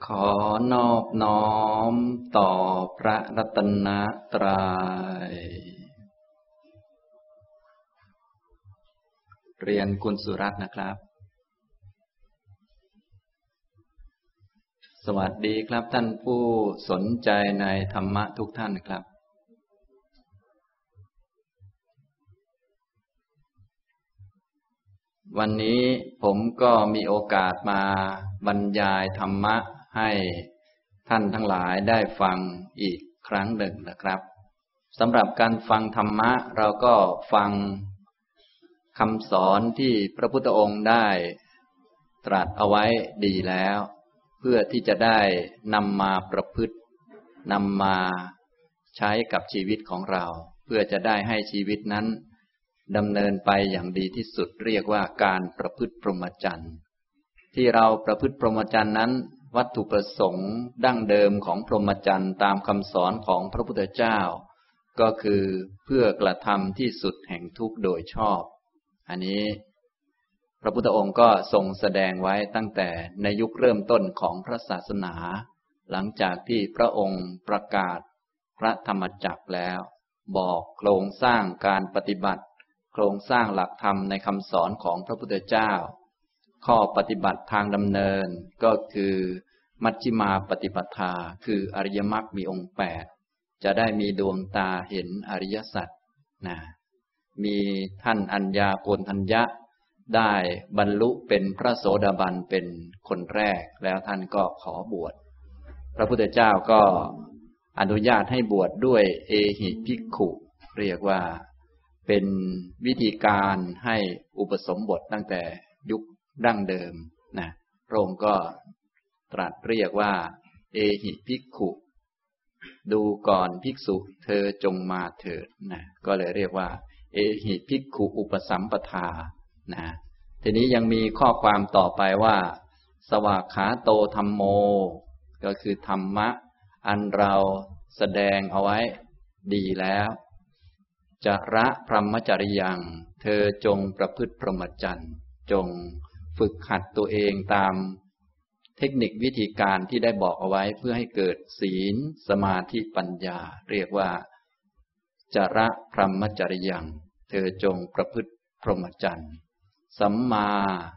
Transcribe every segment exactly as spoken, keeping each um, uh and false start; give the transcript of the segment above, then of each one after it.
ขอนอบน้อมต่อพระรัตนตรัยเรียนคุณสุรัตน์นะครับสวัสดีครับท่านผู้สนใจในธรรมะทุกท่านครับวันนี้ผมก็มีโอกาสมาบรรยายธรรมะให้ท่านทั้งหลายได้ฟังอีกครั้งหนึ่งนะครับสำหรับการฟังธรรมะเราก็ฟังคำสอนที่พระพุทธองค์ได้ตรัสเอาไว้ดีแล้วเพื่อที่จะได้นำมาประพฤตินำมาใช้กับชีวิตของเราเพื่อจะได้ให้ชีวิตนั้นดำเนินไปอย่างดีที่สุดเรียกว่าการประพฤติพรหมจรรย์ที่เราประพฤติพรหมจรรย์นั้นวัตถุประสงค์ดั้งเดิมของพรหมจรรย์ตามคำสอนของพระพุทธเจ้าก็คือเพื่อกระทำที่สุดแห่งทุกข์โดยชอบอันนี้พระพุทธองค์ก็ทรงแสดงไว้ตั้งแต่ในยุคเริ่มต้นของพระศาสนาหลังจากที่พระองค์ประกาศพระธรรมจักรแล้วบอกโครงสร้างการปฏิบัติโครงสร้างหลักธรรมในคำสอนของพระพุทธเจ้าข้อปฏิบัติทางดำเนินก็คือมัชฌิมาปฏิปทาคืออริยมรรคมีองค์แปดจะได้มีดวงตาเห็นอริยสัจนะมีท่านอัญญาโกณฑัญญะได้บรรลุเป็นพระโสดาบันเป็นคนแรกแล้วท่านก็ขอบวชพระพุทธเจ้าก็อนุญาตให้บวชดด้วยเอหิภิกขุเรียกว่าเป็นวิธีการให้อุปสมบทตั้งแต่ยุคดั้งเดิมนะพระองค์ก็ตรัสเรียกว่าเอหิภิกขุดูก่อนภิกษุเธอจงมาเถิดนะก็เลยเรียกว่าเอหิภิกขุอุปสัมปทานะทีนี้ยังมีข้อความต่อไปว่าสวากขาโตธัมโมก็คือธรรมะอันเราแสดงเอาไว้ดีแล้วจระพรหมจริยังเธอจงประพฤติพรหมจรรย์จงฝึกหัดตัวเองตามเทคนิควิธีการที่ได้บอกเอาไว้เพื่อให้เกิดศีลสมาธิปัญญาเรียกว่าจระพรหมจริยังเธอจงประพฤติพรหมจรรย์สัมมา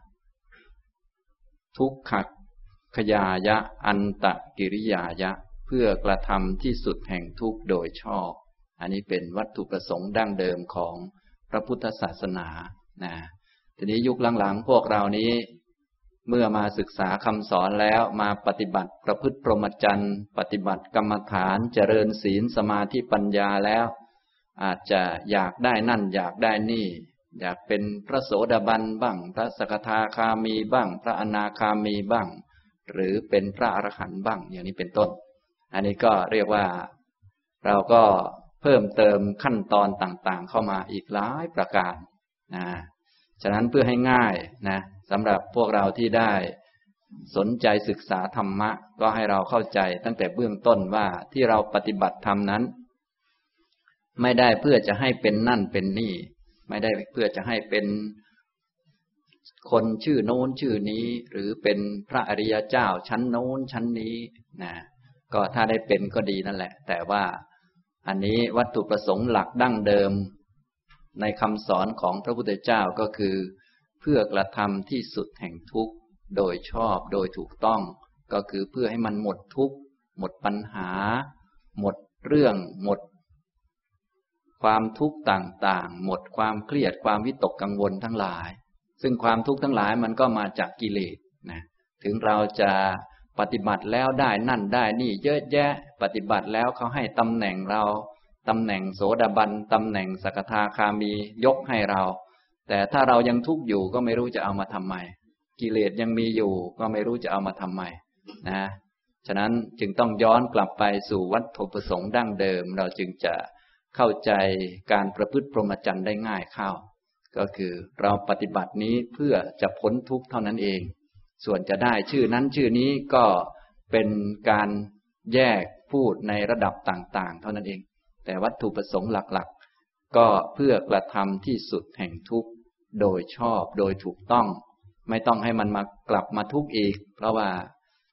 ทุกขคยายะอันตกิริยายะเพื่อกระทำที่สุดแห่งทุกข์โดยชอบอันนี้เป็นวัตถุประสงค์ดั้งเดิมของพระพุทธศาสนานะทีนี้ยุคหลังๆพวกเรานี้เมื่อมาศึกษาคำสอนแล้วมาปฏิบัติประพฤติพรหมจรรย์ปฏิบัติกรรมฐานเจริญศีลสมาธิปัญญาแล้วอาจจะอยากได้นั่นอยากได้นี่อยากเป็นพระโสดาบันบ้างพระสกทาคามีบ้างพระอนาคามีบ้างหรือเป็นพระอรหันต์บ้างอย่างนี้เป็นต้นอันนี้ก็เรียกว่าเราก็เพิ่มเติมขั้นตอนต่างๆเข้ามาอีกหลายประการนะฉะนั้นเพื่อให้ง่ายนะสำหรับพวกเราที่ได้สนใจศึกษาธรรมะก็ให้เราเข้าใจตั้งแต่เบื้องต้นว่าที่เราปฏิบัติธรรมนั้นไม่ได้เพื่อจะให้เป็นนั่นเป็นนี่ไม่ได้เพื่อจะให้เป็นคนชื่อโน้นชื่อนี้หรือเป็นพระอริยเจ้าชั้นโน้นชั้นนี้นะก็ถ้าได้เป็นก็ดีนั่นแหละแต่ว่าอันนี้วัตถุประสงค์หลักดั้งเดิมในคำสอนของพระพุทธเจ้าก็คือเพื่อกระทำที่สุดแห่งทุกข์โดยชอบโดยถูกต้องก็คือเพื่อให้มันหมดทุกข์หมดปัญหาหมดเรื่องหมดความทุกข์ต่างๆหมดความเครียดความวิตกกังวลทั้งหลายซึ่งความทุกข์ทั้งหลายมันก็มาจากกิเลสนะถึงเราจะปฏิบัติแล้วได้นั่นได้นี่เยอะแยะปฏิบัติแล้วเขาให้ตำแหน่งเราตำแหน่งโสดาบันตำแหน่งสกทาคามียกให้เราแต่ถ้าเรายังทุกข์อยู่ก็ไม่รู้จะเอามาทำไมกิเลสยังมีอยู่ก็ไม่รู้จะเอามาทำไมนะฉะนั้นจึงต้องย้อนกลับไปสู่วัตถุประสงค์ดั้งเดิมเราจึงจะเข้าใจการประพฤติพรหมจรรย์ได้ง่ายเข้าก็คือเราปฏิบัตินี้เพื่อจะพ้นทุกข์เท่านั้นเองส่วนจะได้ชื่อนั้นชื่อนี้ก็เป็นการแยกพูดในระดับต่างๆเท่านั้นเองแต่วัตถุประสงค์หลักๆก็เพื่อกระทำที่สุดแห่งทุกข์โดยชอบโดยถูกต้องไม่ต้องให้มันมากลับมาทุกข์อีกเพราะว่า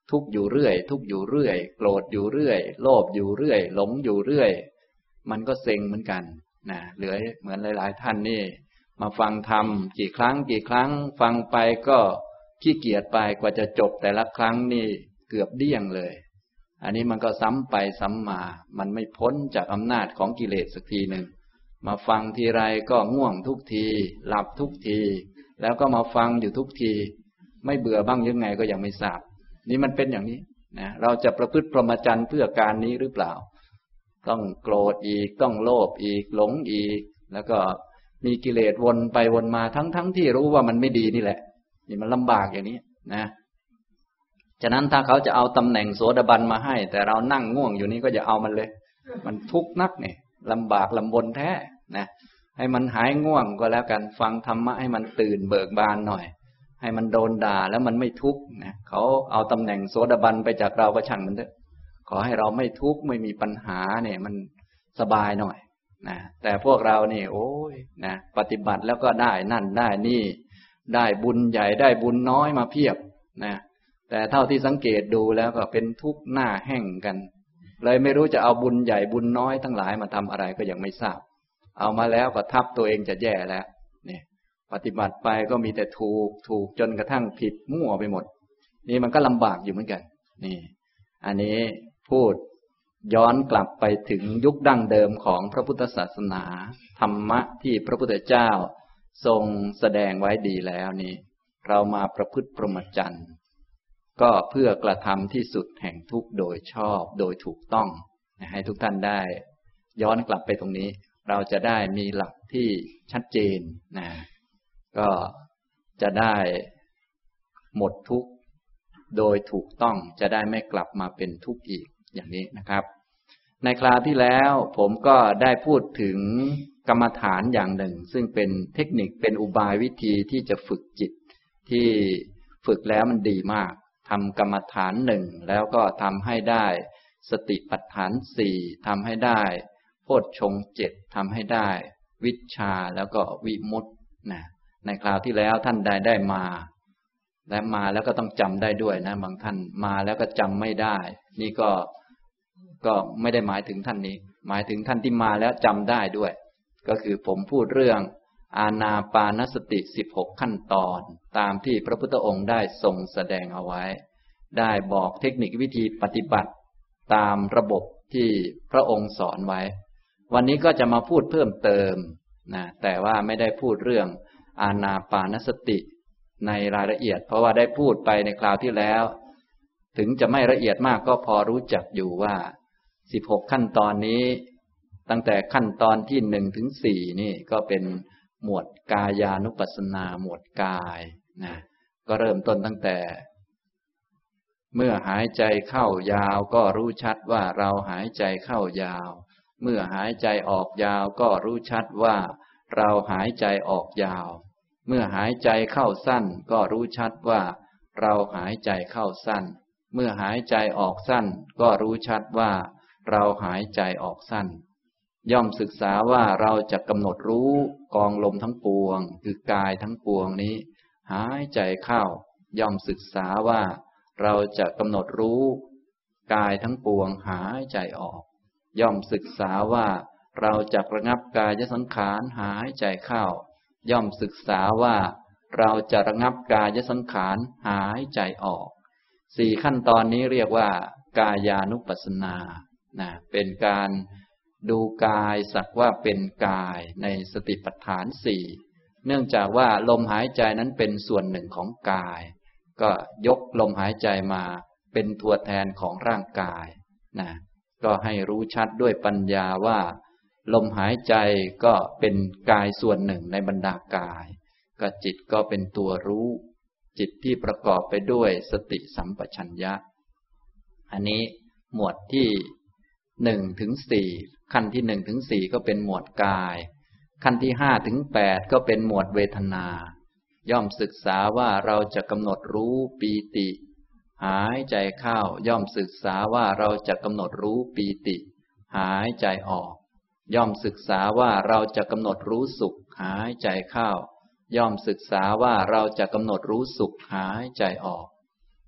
ทุกข์อยู่เรื่อยทุกข์อยู่เรื่อยโกรธอยู่เรื่อยโลภอยู่เรื่อยหลงอยู่เรื่อยมันก็เซ็งเหมือนกันนะเหลือเหมือนหลายๆท่านนี่มาฟังธรรมกี่ครั้งกี่ครั้งฟังไปก็ขี้เกียจไปกว่าจะจบแต่ละครั้งนี่เกือบเดี้ยงเลยอันนี้มันก็ซ้ำไปซ้ำมามันไม่พ้นจากอำนาจของกิเลสสักทีหนึ่งมาฟังทีไรก็ง่วงทุกทีหลับทุกทีแล้วก็มาฟังอยู่ทุกทีไม่เบื่อบ้างยังไงก็ยังไม่ทราบนี่มันเป็นอย่างนี้นะเราจะประพฤติพรหมจรรย์เพื่อการนี้หรือเปล่าต้องโกรธอีกต้องโลภอีกหลงอีกแล้วก็มีกิเลสวนไปวนมาทั้งทั้งที่รู้ว่ามันไม่ดีนี่แหละนี่มันลำบากอย่างนี้นะฉะนั้นถ้าเขาจะเอาตำแหน่งโสดาบันมาให้แต่เรานั่งง่วงอยู่นี่ก็อย่าเอามันเลยมันทุกข์นักเนี่ยลำบากลำบนแท้นะให้มันหายง่วงก็แล้วกันฟังธรรมะให้มันตื่นเบิกบานหน่อยให้มันโดนด่าแล้วมันไม่ทุกข์นะเขาเอาตำแหน่งโสดาบันไปจากเราก็ช่างมันเถอะขอให้เราไม่ทุกข์ไม่มีปัญหาเนี่ยมันสบายหน่อยนะแต่พวกเรานี่โอ้ยนะปฏิบัติแล้วก็ได้นั่นได้นี่ได้บุญใหญ่ได้บุญน้อยมาเพียบนะแต่เท่าที่สังเกตดูแล้วก็เป็นทุกข์หน้าแห้งกันเลยไม่รู้จะเอาบุญใหญ่บุญน้อยทั้งหลายมาทำอะไรก็ยังไม่ทราบเอามาแล้วก็ทับตัวเองจะแย่แล้วเนี่ยปฏิบัติไปก็มีแต่ถูกถูกจนกระทั่งผิดมั่วไปหมดนี่มันก็ลำบากอยู่เหมือนกันนี่อันนี้พูดย้อนกลับไปถึงยุคดั้งเดิมของพระพุทธศาสนาธรรมะที่พระพุทธเจ้าทรงแสดงไว้ดีแล้วนี่เรามาประพฤติพรหมจรรย์ก็เพื่อกระทำที่สุดแห่งทุกข์โดยชอบโดยถูกต้องให้ทุกท่านได้ย้อนกลับไปตรงนี้เราจะได้มีหลักที่ชัดเจนนะก็จะได้หมดทุกข์โดยถูกต้องจะได้ไม่กลับมาเป็นทุกข์อีกอย่างนี้นะครับในคราวที่แล้วผมก็ได้พูดถึงกรรมฐานอย่างหนึ่งซึ่งเป็นเทคนิคเป็นอุบายวิธีที่จะฝึกจิตที่ฝึกแล้วมันดีมากทำกรรมฐานหนึ่งแล้วก็ทำให้ได้สติปัฏฐานสี่ทำให้ได้โพชฌงค์เจ็ดทำให้ได้วิชชาแล้วก็วิมุตตินะในคราวที่แล้วท่านได้ได้มาและมาแล้วก็ต้องจำได้ด้วยนะบางท่านมาแล้วก็จำไม่ได้นี่ก็ก็ไม่ได้หมายถึงท่านนี้หมายถึงท่านที่มาแล้วจำได้ด้วยก็คือผมพูดเรื่องอานาปานสติสิบหกขั้นตอนตามที่พระพุทธองค์ได้ทรงแสดงเอาไว้ได้บอกเทคนิควิธีปฏิบัติตามระบบที่พระองค์สอนไว้วันนี้ก็จะมาพูดเพิ่มเติมนะแต่ว่าไม่ได้พูดเรื่องอานาปานสติในรายละเอียดเพราะว่าได้พูดไปในคราวที่แล้วถึงจะไม่ละเอียดมากก็พอรู้จักอยู่ว่าสิบหกขั้นตอนนี้ตั้งแต่ขั้นตอนที่หนึ่งถึงสี่นี่ก็เป็นหมวดกายานุปัสสนาหมวดกายนะก็เริ่มต้นตั้งแต่เมื่อหายใจเข้ายาวก็รู้ชัดว่าเราหายใจเข้ายาวเมื่อหายใจออกยาวก็รู้ชัดว่าเราหายใจออกยาวเมื่อหายใจเข้าสั้นก็รู้ชัดว่าเราหายใจเข้าสั้นเมื่อหายใจออกสั้นก็รู้ชัดว่าเราหายใจออกสั้นย่อมศึกษาว่าเราจะกำหนดรู้กองลมทั้งปวงคือกายทั้งปวงนี้หายใจเข้าย่อมศึกษาว่าเราจะกำหนดรู้กายทั้งปวงหายใจออกย่อมศึกษาว่าเราจะระงับกายสังขารหายใจเข้าย่อมศึกษาว่าเราจะระงับกายสังขารหายใจออกสี่ขั้นตอนนี้เรียกว่ากายานุปัสสนานะเป็นการดูกายสักว่าเป็นกายในสติปัฏฐานสี่เนื่องจากว่าลมหายใจนั้นเป็นส่วนหนึ่งของกายก็ยกลมหายใจมาเป็นตัวแทนของร่างกายนะก็ให้รู้ชัดด้วยปัญญาว่าลมหายใจก็เป็นกายส่วนหนึ่งในบรรดากายก็จิตก็เป็นตัวรู้จิตที่ประกอบไปด้วยสติสัมปชัญญะอันนี้หมวดที่หนึ่งถึงสี่ขั้นที่หนึ่งถึงสี่ก็เป็นหมวดกายขั้นที่ห้าถึงแปดก็เป็นหมวดเวทนาย่อมศึกษาว่าเราจะกำหนดรู้ปีติหายใจเข้าย่อมศึกษาว่าเราจะกำหนดรู้ปีติหายใจออกย่อมศึกษาว่าเราจะกำหนดรู้สุขหายใจเข้าย่อมศึกษาว่าเราจะกำหนดรู้สุขหายใจออก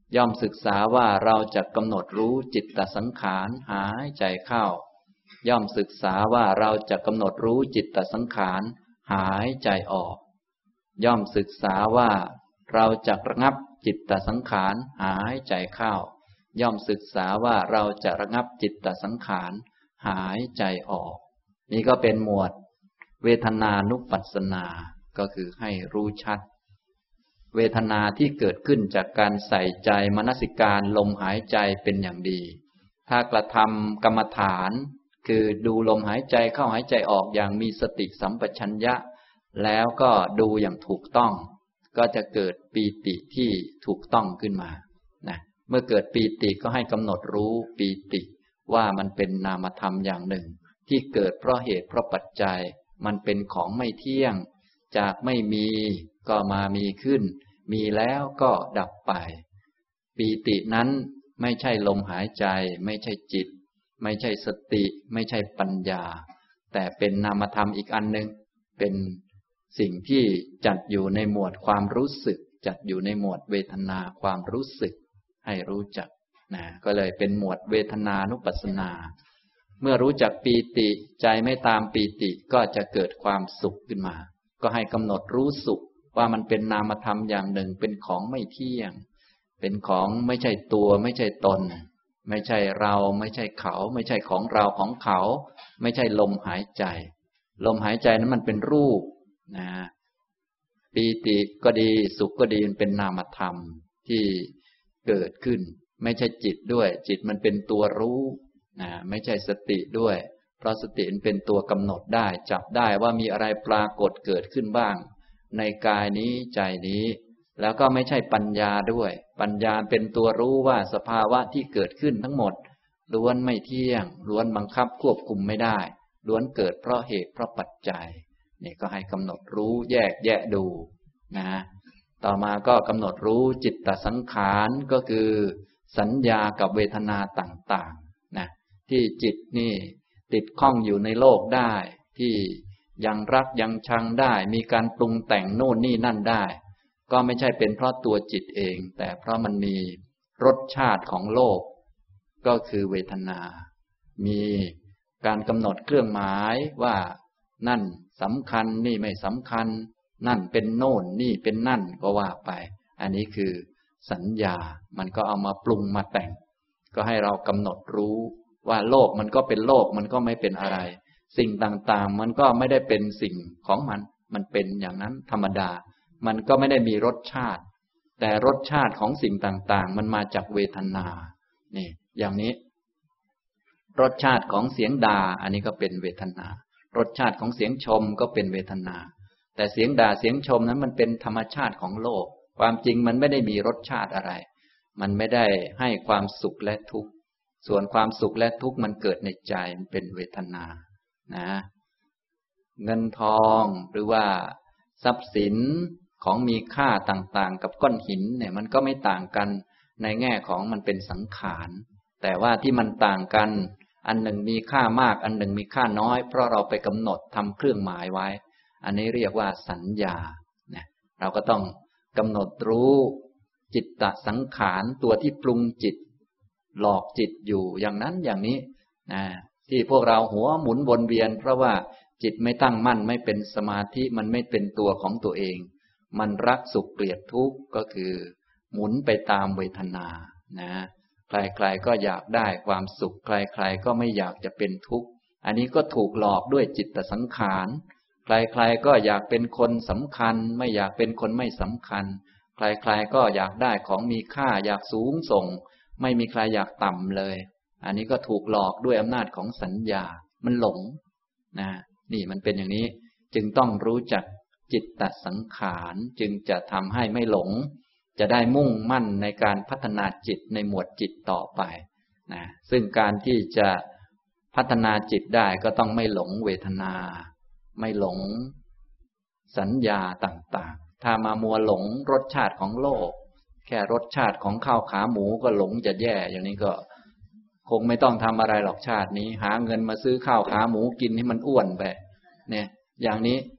ย่อมศึกษาว่าเราจะกำหนดรู้จิตตสังขารหายใจเข้าย่อมศึกษาว่าเราจะกำหนดรู้จิตตสังขารหายใจออกย่อมศึกษาว่าเราจะระงับจิตตสังขารหายใจเข้าย่อมศึกษาว่าเราจะระงับจิตตสังขารหายใจออกนี่ก็เป็นหมวดเวทนานุปัสสนาก็คือให้รู้ชัดเวทนาที่เกิดขึ้นจากการใส่ใจมนสิการลมหายใจเป็นอย่างดีถ้ากระทำกรรมฐานคือดูลมหายใจเข้าหายใจออกอย่างมีสติสัมปชัญญะแล้วก็ดูอย่างถูกต้องก็จะเกิดปีติที่ถูกต้องขึ้นมานะเมื่อเกิดปีติก็ให้กำหนดรู้ปีติว่ามันเป็นนามธรรมอย่างหนึ่งที่เกิดเพราะเหตุเพราะปัจจัยมันเป็นของไม่เที่ยงจากไม่มีก็มามีขึ้นมีแล้วก็ดับไปปีตินั้นไม่ใช่ลมหายใจไม่ใช่จิตไม่ใช่สติไม่ใช่ปัญญาแต่เป็นนามธรรมอีกอันหนึ่งเป็นสิ่งที่จัดอยู่ในหมวดความรู้สึกจัดอยู่ในหมวดเวทนาความรู้สึกให้รู้จักนะก็เลยเป็นหมวดเวทนานุปัสสนาเมื่อรู้จักปีติใจไม่ตามปีติก็จะเกิดความสุขขึ้นมาก็ให้กำหนดรู้สุขว่ามันเป็นนามธรรมอย่างหนึ่งเป็นของไม่เที่ยงเป็นของไม่ใช่ตัวไม่ใช่ตนไม่ใช่เราไม่ใช่เขาไม่ใช่ของเราของเขาไม่ใช่ลมหายใจลมหายใจนั้นมันเป็นรูปนะปีติก็ดีสุขก็ดีมันเป็นนามธรรมที่เกิดขึ้นไม่ใช่จิตด้วยจิตมันเป็นตัวรู้นะไม่ใช่สติด้วยเพราะสติมันเป็นตัวกำหนดได้จับได้ว่ามีอะไรปรากฏเกิดขึ้นบ้างในกายนี้ใจนี้แล้วก็ไม่ใช่ปัญญาด้วยปัญญาเป็นตัวรู้ว่าสภาวะที่เกิดขึ้นทั้งหมดล้วนไม่เที่ยงล้วนบังคับควบคุมไม่ได้ล้วนเกิดเพราะเหตุเพราะปัจจัยนี่ก็ให้กำหนดรู้แยกแยะดูนะต่อมาก็กำหนดรู้จิตตสังขารก็คือสัญญากับเวทนาต่างๆนะที่จิตนี่ติดข้องอยู่ในโลกได้ที่ยังรักยังชังได้มีการปรุงแต่งโน่นนี่นั่นได้ก็ไม่ใช่เป็นเพราะตัวจิตเองแต่เพราะมันมีรสชาติของโลกก็คือเวทนามีการกำหนดเครื่องหมายว่านั่นสำคัญนี่ไม่สำคัญนั่นเป็นโน่นนี่เป็นนั่นก็ว่าไปอันนี้คือสัญญามันก็เอามาปรุงมาแต่งก็ให้เรากำหนดรู้ว่าโลกมันก็เป็นโลกมันก็ไม่เป็นอะไรสิ่งต่างๆมันก็ไม่ได้เป็นสิ่งของมันมันเป็นอย่างนั้นธรรมดามันก็ไม่ได้มีรสชาติแต่รสชาติของสิ่งต่างๆมันมาจากเวทนานี่อย่างนี้รสชาติของเสียงด่าอันนี้ก็เป็นเวทนารสชาติของเสียงชมก็เป็นเวทนาแต่เสียงด่าเสียงชมนั้นมันเป็นธรรมชาติของโลกความจริงมันไม่ได้มีรสชาติอะไรมันไม่ได้ให้ความสุขและทุกข์ส่วนความสุขและทุกข์มันเกิดในใจมันเป็นเวทนานะเงินทองหรือว่าทรัพย์สินของมีค่าต่างๆกับก้อนหินเนี่ยมันก็ไม่ต่างกันในแง่ของมันเป็นสังขารแต่ว่าที่มันต่างกันอันหนึ่งมีค่ามากอันหนึ่งมีค่าน้อยเพราะเราไปกำหนดทำเครื่องหมายไว้อันนี้เรียกว่าสัญญาเนี่ยเราก็ต้องกำหนดรู้จิตตสังขารตัวที่ปรุงจิตหลอกจิตอยู่อย่างนั้นอย่างนี้นะที่พวกเราหัวหมุนวนเวียนเพราะว่าจิตไม่ตั้งมั่นไม่เป็นสมาธิมันไม่เป็นตัวของตัวเองมันรักสุขเกลียดทุกข์ก็คือหมุนไปตามเวทนานะใครๆก็อยากได้ความสุขใครๆก็ไม่อยากจะเป็นทุกข์อันนี้ก็ถูกหลอกด้วยจิตตสังขารใครๆก็อยากเป็นคนสำคัญไม่อยากเป็นคนไม่สำคัญใครๆก็อยากได้ของมีค่าอยากสูงส่งไม่มีใครอยากต่ำเลยอันนี้ก็ถูกหลอกด้วยอำนาจของสัญญามันหลงนะนี่มันเป็นอย่างนี้จึงต้องรู้จักจิตตสังขารจึงจะทำให้ไม่หลงจะได้มุ่งมั่นในการพัฒนาจิตในหมวดจิตต่อไปนะซึ่งการที่จะพัฒนาจิตได้ก็ต้องไม่หลงเวทนาไม่หลงสัญญาต่างๆถ้ามามัวหลงรสชาติของโลกแค่รสชาติของข้าวขาหมูก็หลงจะแย่อย่างนี้ก็คงไม่ต้องทำอะไรหรอกชาตินี้หาเงินมาซื้อข้าวขาหมูกินให้มันอ้วนไปเนี่ยอย่างนี้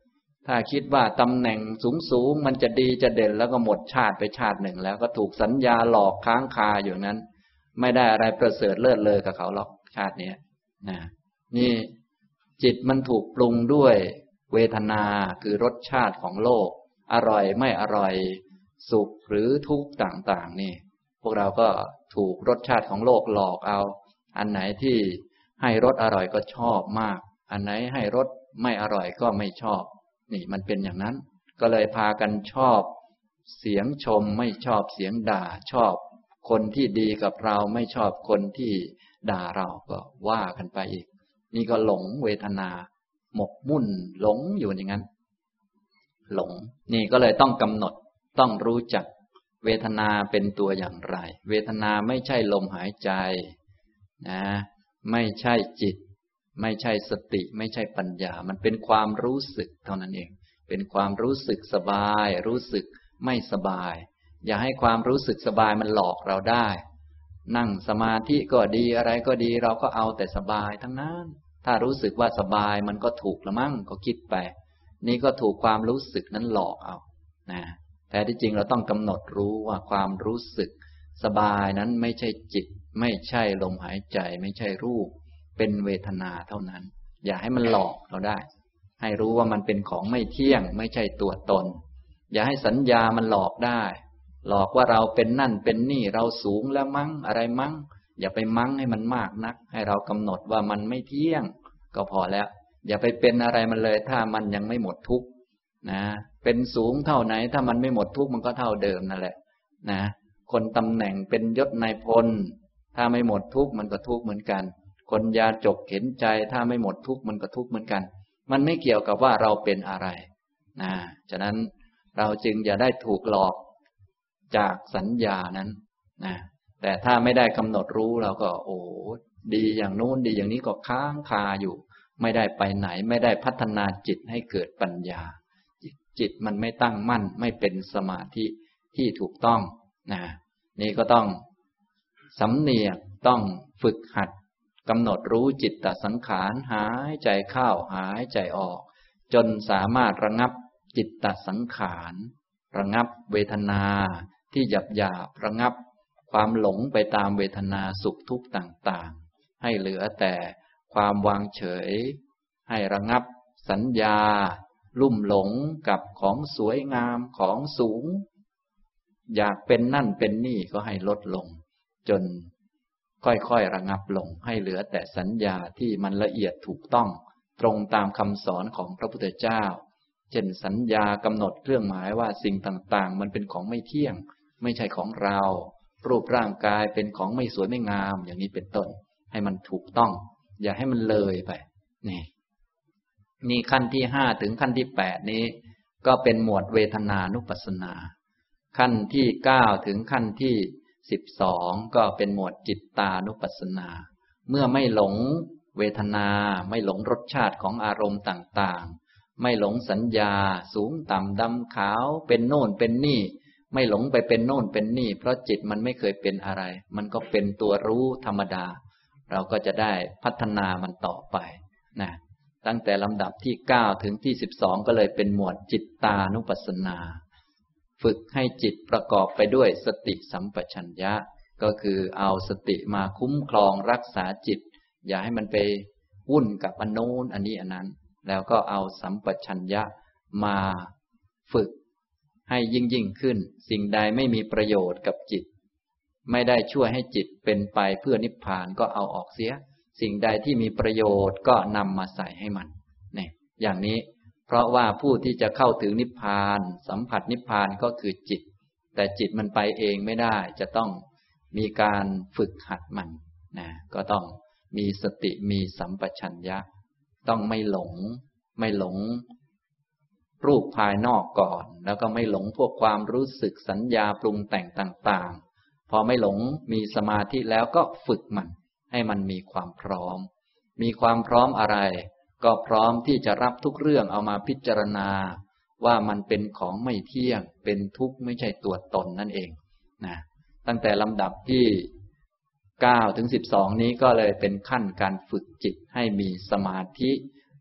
ถ้าคิดว่าตำแหน่งสูงๆมันจะดีจะเด่นแล้วก็หมดชาติไปชาติหนึ่งแล้วก็ถูกสัญญาหลอกค้างคาอยู่นั้นไม่ได้อะไรประเสริฐเลิศเลอกับเขาหรอกชาตินี้นะนี่จิตมันถูกปรุงด้วยเวทนาคือรสชาติของโลกอร่อยไม่อร่อยสุขหรือทุกข์ต่างๆนี่พวกเราก็ถูกรสชาติของโลกหลอกเอาอันไหนที่ให้รสอร่อยก็ชอบมากอันไหนให้รสไม่อร่อยก็ไม่ชอบนี่มันเป็นอย่างนั้นก็เลยพากันชอบเสียงชมไม่ชอบเสียงด่าชอบคนที่ดีกับเราไม่ชอบคนที่ด่าเราก็ว่ากันไปอีกนี่ก็หลงเวทนาหมกมุ่นหลงอยู่อย่างนั้นหลงนี่ก็เลยต้องกำหนดต้องรู้จักเวทนาเป็นตัวอย่างไรเวทนาไม่ใช่ลมหายใจนะไม่ใช่จิตไม่ใช่สติไม่ใช่ปัญญามันเป็นความรู้สึกเท่านั้นเองเป็นความรู้สึกสบายรู้สึกไม่สบายอย่าให้ความรู้สึกสบายมันหลอกเราได้นั่งสมาธิก็ดีอะไรก็ดีเราก็เอาแต่สบายทั้งนั้นถ้ารู้สึกว่าสบายมันก็ถูกละมั่งก็คิดไปนี่ก็ถูกความรู้สึกนั้นหลอกเอานะแต่ที่จริงเราต้องกำหนดรู้ว่าความรู้สึกสบายนั้นไม่ใช่จิตไม่ใช่ลมหายใจไม่ใช่รูปเป็นเวทนาเท่านั้นอย่าให้มันหลอกเราได้ให้รู้ว่ามันเป็นของไม่เที่ยงไม่ใช่ตัวตนอย่าให้สัญญามันหลอกได้หลอกว่าเราเป็นนั่นเป็นนี่เราสูงแล้วมั้งอะไรมั้งอย่าไปมั้งให้มันมากนักให้เรากำหนดว่ามันไม่เที่ยงก็พอแล้วอย่าไปเป็นอะไรมันเลยถ้ามันยังไม่หมดทุกข์นะเป็นสูงเท่าไหนถ้ามันไม่หมดทุกข์มันก็เท่าเดิมนั่นแหละนะคนตำแหน่งเป็นยศนายพลถ้าไม่หมดทุกข์มันก็ทุกข์เหมือนกันคนยาจกเข็นใจถ้าไม่หมดทุกข์มันก็ทุกข์เหมือนกันมันไม่เกี่ยวกับว่าเราเป็นอะไรนะฉะนั้นเราจึงอย่าได้ถูกหลอกจากสัญญานั้นนะแต่ถ้าไม่ได้กำหนดรู้เราก็โอ้ดีอย่างโน้นดีอย่างนี้ก็ค้างคาอยู่ไม่ได้ไปไหนไม่ได้พัฒนาจิตให้เกิดปัญญาจิตมันไม่ตั้งมั่นไม่เป็นสมาธิที่ถูกต้องนะนี่ก็ต้องสำเนียกต้องฝึกหัดกำหนดรู้จิตตสังขารหายใจเข้าหายใจออกจนสามารถระงับจิตตสังขารระงับเวทนาที่หยาบหยาบระงับความหลงไปตามเวทนาสุขทุกข์ต่างๆให้เหลือแต่ความวางเฉยให้ระงับสัญญาลุ่มหลงกับของสวยงามของสูงอยากเป็นนั่นเป็นนี่ก็ให้ลดลงจนค่อยๆระงับลงให้เหลือแต่สัญญาที่มันละเอียดถูกต้องตรงตามคำสอนของพระพุทธเจ้าเช่นสัญญากำหนดเครื่องหมายว่าสิ่งต่างๆมันเป็นของไม่เที่ยงไม่ใช่ของเรารูปร่างกายเป็นของไม่สวยไม่งามอย่างนี้เป็นต้นให้มันถูกต้องอย่าให้มันเลยไปนี่นี่ขั้นที่ห้าถึงขั้นที่แปดนี้ก็เป็นหมวดเวทนานุปัสสนาขั้นที่เก้าถึงขั้นที่สิบสองก็เป็นหมวดจิตตานุปัสสนาเมื่อไม่หลงเวทนาไม่หลงรสชาติของอารมณ์ต่างๆไม่หลงสัญญาสูงต่ำดำขาวเป็นโน่นเป็นนี่ไม่หลงไปเป็นโน่นเป็นนี่เพราะจิตมันไม่เคยเป็นอะไรมันก็เป็นตัวรู้ธรรมดาเราก็จะได้พัฒนามันต่อไปนะตั้งแต่ลำดับที่เก้าถึงที่สิบสองก็เลยเป็นหมวดจิตตานุปัสสนาฝึกให้จิตประกอบไปด้วยสติสัมปชัญญะก็คือเอาสติมาคุ้มครองรักษาจิตอย่าให้มันไปวุ่นกับอันโน้นอันนี้อันนั้นแล้วก็เอาสัมปชัญญะมาฝึกให้ยิ่งยิ่งขึ้นสิ่งใดไม่มีประโยชน์กับจิตไม่ได้ช่วยให้จิตเป็นไปเพื่อนิพพานก็เอาออกเสียสิ่งใดที่มีประโยชน์ก็นำมาใส่ให้มันเนี่ยอย่างนี้เพราะว่าผู้ที่จะเข้าถึงนิพพานสัมผัสนิพพานก็คือจิตแต่จิตมันไปเองไม่ได้จะต้องมีการฝึกหัดมันนะก็ต้องมีสติมีสัมปชัญญะต้องไม่หลงไม่หลงรูปภายนอกก่อนแล้วก็ไม่หลงพวกความรู้สึกสัญญาปรุงแต่งต่างๆพอไม่หลงมีสมาธิแล้วก็ฝึกมันให้มันมีความพร้อมมีความพร้อมอะไรก็พร้อมที่จะรับทุกเรื่องเอามาพิจารณาว่ามันเป็นของไม่เที่ยงเป็นทุกข์ไม่ใช่ตัวตนนั่นเองนะตั้งแต่ลำดับที่เก้าถึงสิบสองนี้ก็เลยเป็นขั้นการฝึกจิตให้มีสมาธิ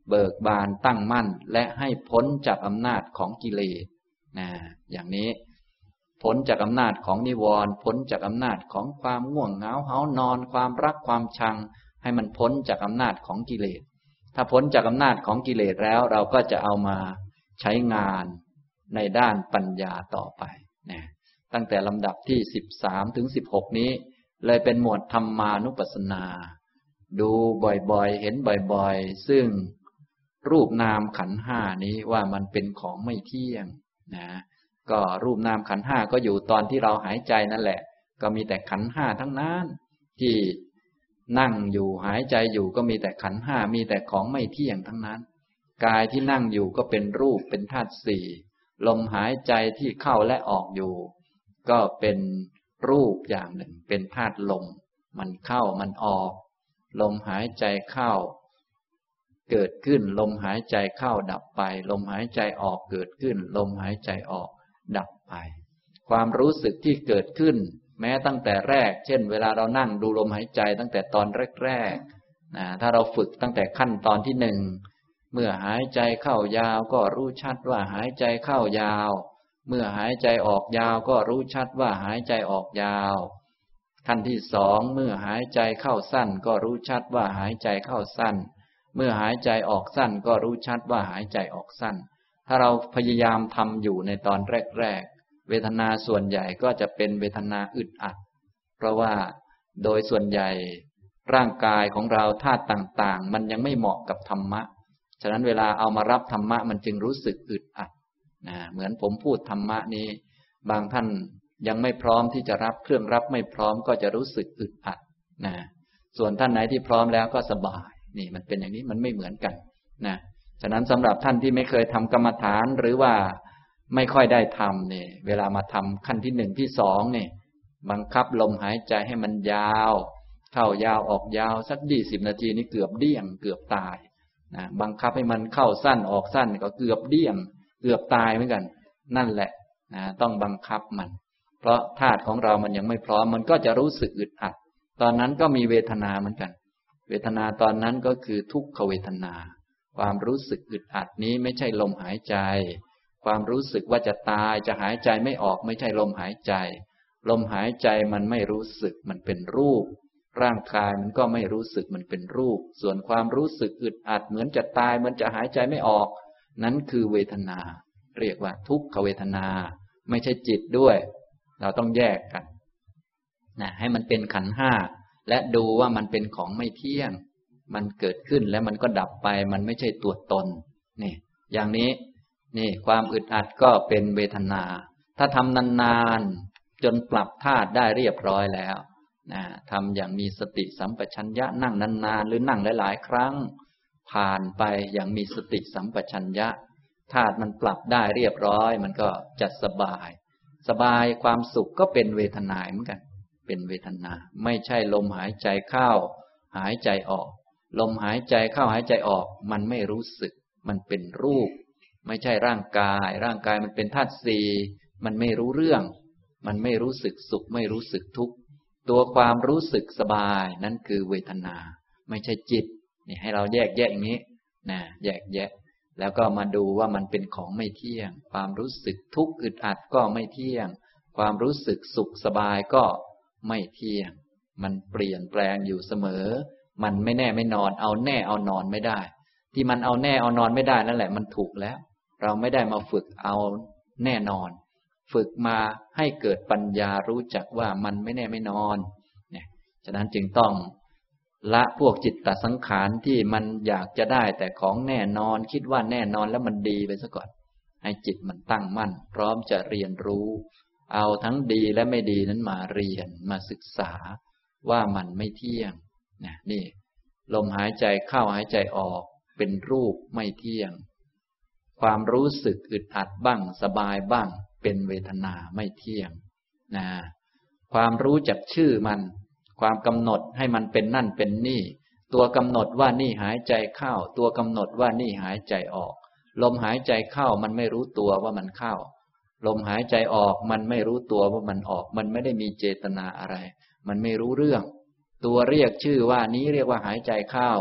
เบิกบานตั้งมั่นและให้พ้นจากอำนาจของกิเลสนะอย่างนี้พ้นจากอำนาจของนิวรณ์พ้นจากอำนาจของความง่วงเหงาเฮานอนความรักความชังให้มันพ้นจากอำนาจของกิเลสถ้าพ้นจากอำนาจของกิเลสแล้วเราก็จะเอามาใช้งานในด้านปัญญาต่อไปนะตั้งแต่ลำดับที่สิบสามถึงสิบหกนี้เลยเป็นหมวดธรรมานุปัสสนาดูบ่อยๆเห็นบ่อยๆซึ่งรูปนามขันธ์ห้านี้ว่ามันเป็นของไม่เที่ยงนะก็รูปนามขันธ์ห้าก็อยู่ตอนที่เราหายใจนั่นแหละก็มีแต่ขันธ์ห้าทั้งนั้นที่นั่งอยู่หายใจอยู่ก็มีแต่ขันธ์ห้ามีแต่ของไม่เที่ยงทั้งนั้นกายที่นั่งอยู่ก็เป็นรูปเป็นธาตุสี่ลมหายใจที่เข้าและออกอยู่ก็เป็นรูปอย่างหนึ่งเป็นธาตุลมมันเข้ามันออกลมหายใจเข้าเกิดขึ้นลมหายใจเข้าดับไปลมหายใจออกเกิดขึ้นลมหายใจออกดับไปความรู้สึกที่เกิดขึ้นแม้ตั้งแต่แรกเช่นเวลาเรานั่งดูลมหายใจตั้งแต่ตอนแรกๆนะถ้าเราฝึกตั้งแต่ขั้นตอนที่หนึ่งเมื่อหายใจเข้ายาวก็รู้ชัดว่าหายใจเข้ายาวเมื่อหายใจออกยาวก็รู้ชัดว่าหายใจออกยาวขั้นที่สองเมื่อหายใจเข้าสั้นก็รู้ชัดว่าหายใจเข้าสั้นเมื่อหายใจออกสั้นก็รู้ชัดว่าหายใจออกสั้นถ้าเราพยายามทำอยู่ในตอนแรกๆเวทนาส่วนใหญ่ก็จะเป็นเวทนาอึดอัดเพราะว่าโดยส่วนใหญ่ร่างกายของเราธาตุต่างๆมันยังไม่เหมาะกับธรรมะฉะนั้นเวลาเอามารับธรรมะมันจึงรู้สึกอึดอัดนะเหมือนผมพูดธรรมะนี้บางท่านยังไม่พร้อมที่จะรับเครื่องรับไม่พร้อมก็จะรู้สึกอึดอัดนะส่วนท่านไหนที่พร้อมแล้วก็สบายนี่มันเป็นอย่างนี้มันไม่เหมือนกันนะฉะนั้นสำหรับท่านที่ไม่เคยทำกรรมฐานหรือว่าไม่ค่อยได้ทำเนี่ยเวลามาทำขั้นที่หนึ่งที่สองเนี่ยบังคับลมหายใจให้มันยาวเข้ายาวออกยาวสักยี่สิบนาทีนี่เกือบเดี้ยงเกือบตายนะบังคับให้มันเข้าสั้นออกสั้นก็เกือบเดี้ยงเกือบตายเหมือนกันนั่นแหละนะต้องบังคับมันเพราะธาตุของเรามันยังไม่พร้อมมันก็จะรู้สึกอึดอัดตอนนั้นก็มีเวทนาเหมือนกันเวทนาตอนนั้นก็คือทุกขเวทนาความรู้สึกอึดอัดนี้ไม่ใช่ลมหายใจความรู้สึกว่าจะตายจะหายใจไม่ออกไม่ใช่ลมหายใจลมหายใจมันไม่รู้สึกมันเป็นรูปร่างกายมันก็ไม่รู้สึกมันเป็นรูปส่วนความรู้สึกอึดอัดเหมือนจะตายเหมือนจะหายใจไม่ออกนั้นคือเวทนาเรียกว่าทุกขเวทนาไม่ใช่จิตด้วยเราต้องแยกกันนะให้มันเป็นขันธ์ห้าและดูว่ามันเป็นของไม่เที่ยงมันเกิดขึ้นแล้วมันก็ดับไปมันไม่ใช่ตัวตนนี่อย่างนี้นี่ความอึดอัดก็เป็นเวทนาถ้าทำนานๆจนปรับธาตุได้เรียบร้อยแล้วนะทำอย่างมีสติสัมปชัญญะนั่งนานๆหรือนั่งหลายๆครั้งผ่านไปอย่างมีสติสัมปชัญญะธาตุมันปรับได้เรียบร้อยมันก็จะสบายสบายความสุขก็เป็นเวทนาเหมือนกันเป็นเวทนาไม่ใช่ลมหายใจเข้าหายใจออกลมหายใจเข้าหายใจออกมันไม่รู้สึกมันเป็นรูปไม่ใช่ร่างกายร่างกายมันเป็นธาตุสี่มันไม่รู้เรื่องมันไม่รู้สึกสุขไม่รู้สึกทุกข์ตัวความรู้สึกสบายนั่นคือเวทนาไม่ใช่จิตนี่ให้เราแยกแยะอย่างนี้นะแยกแยะแล้วก็มาดูว่ามันเป็นของไม่เที่ยงความรู้สึกทุกข์อึดอัดก็ไม่เที่ยงความรู้สึกสุขสบายก็ไม่เที่ยงมันเปลี่ยนแปลงอยู่เสมอมันไม่แน่ไม่นอนเอาแน่เอานอนไม่ได้ที่มันเอาแน่เอานอนไม่ได้นั่นแหละมันถูกแล้วเราไม่ได้มาฝึกเอาแน่นอนฝึกมาให้เกิดปัญญารู้จักว่ามันไม่แน่ไม่นอนเนี่ยฉะนั้นจึงต้องละพวกจิตตสังขารที่มันอยากจะได้แต่ของแน่นอนคิดว่าแน่นอนแล้วมันดีไปซะก่อนให้จิตมันตั้งมั่นพร้อมจะเรียนรู้เอาทั้งดีและไม่ดีนั้นมาเรียนมาศึกษาว่ามันไม่เที่ยงนะนี่ลมหายใจเข้าหายใจออกเป็นรูปไม่เที่ยงความรู้สึกอึดอัดบ้างสบายบ้างเป็นเวทนาไม่เที่ยงนะความรู้จักชื่อมันความกำหนดให้มันเป็นนั่นเป็นนี่ตัวกำหนดว่านี่หายใจเข้าตัวกำหนดว่านี่หายใจออกลมหายใจเข้ามันไม่รู้ตัวว่ามันเข้าลมหายใจออกมันไม่รู้ตัวว่ามันออกมันไม่ได้มีเจตนาอะไรมันไม่รู้เรื่องตัวเรียกชื่อว่านี้เรียกว่าหายใจเข้า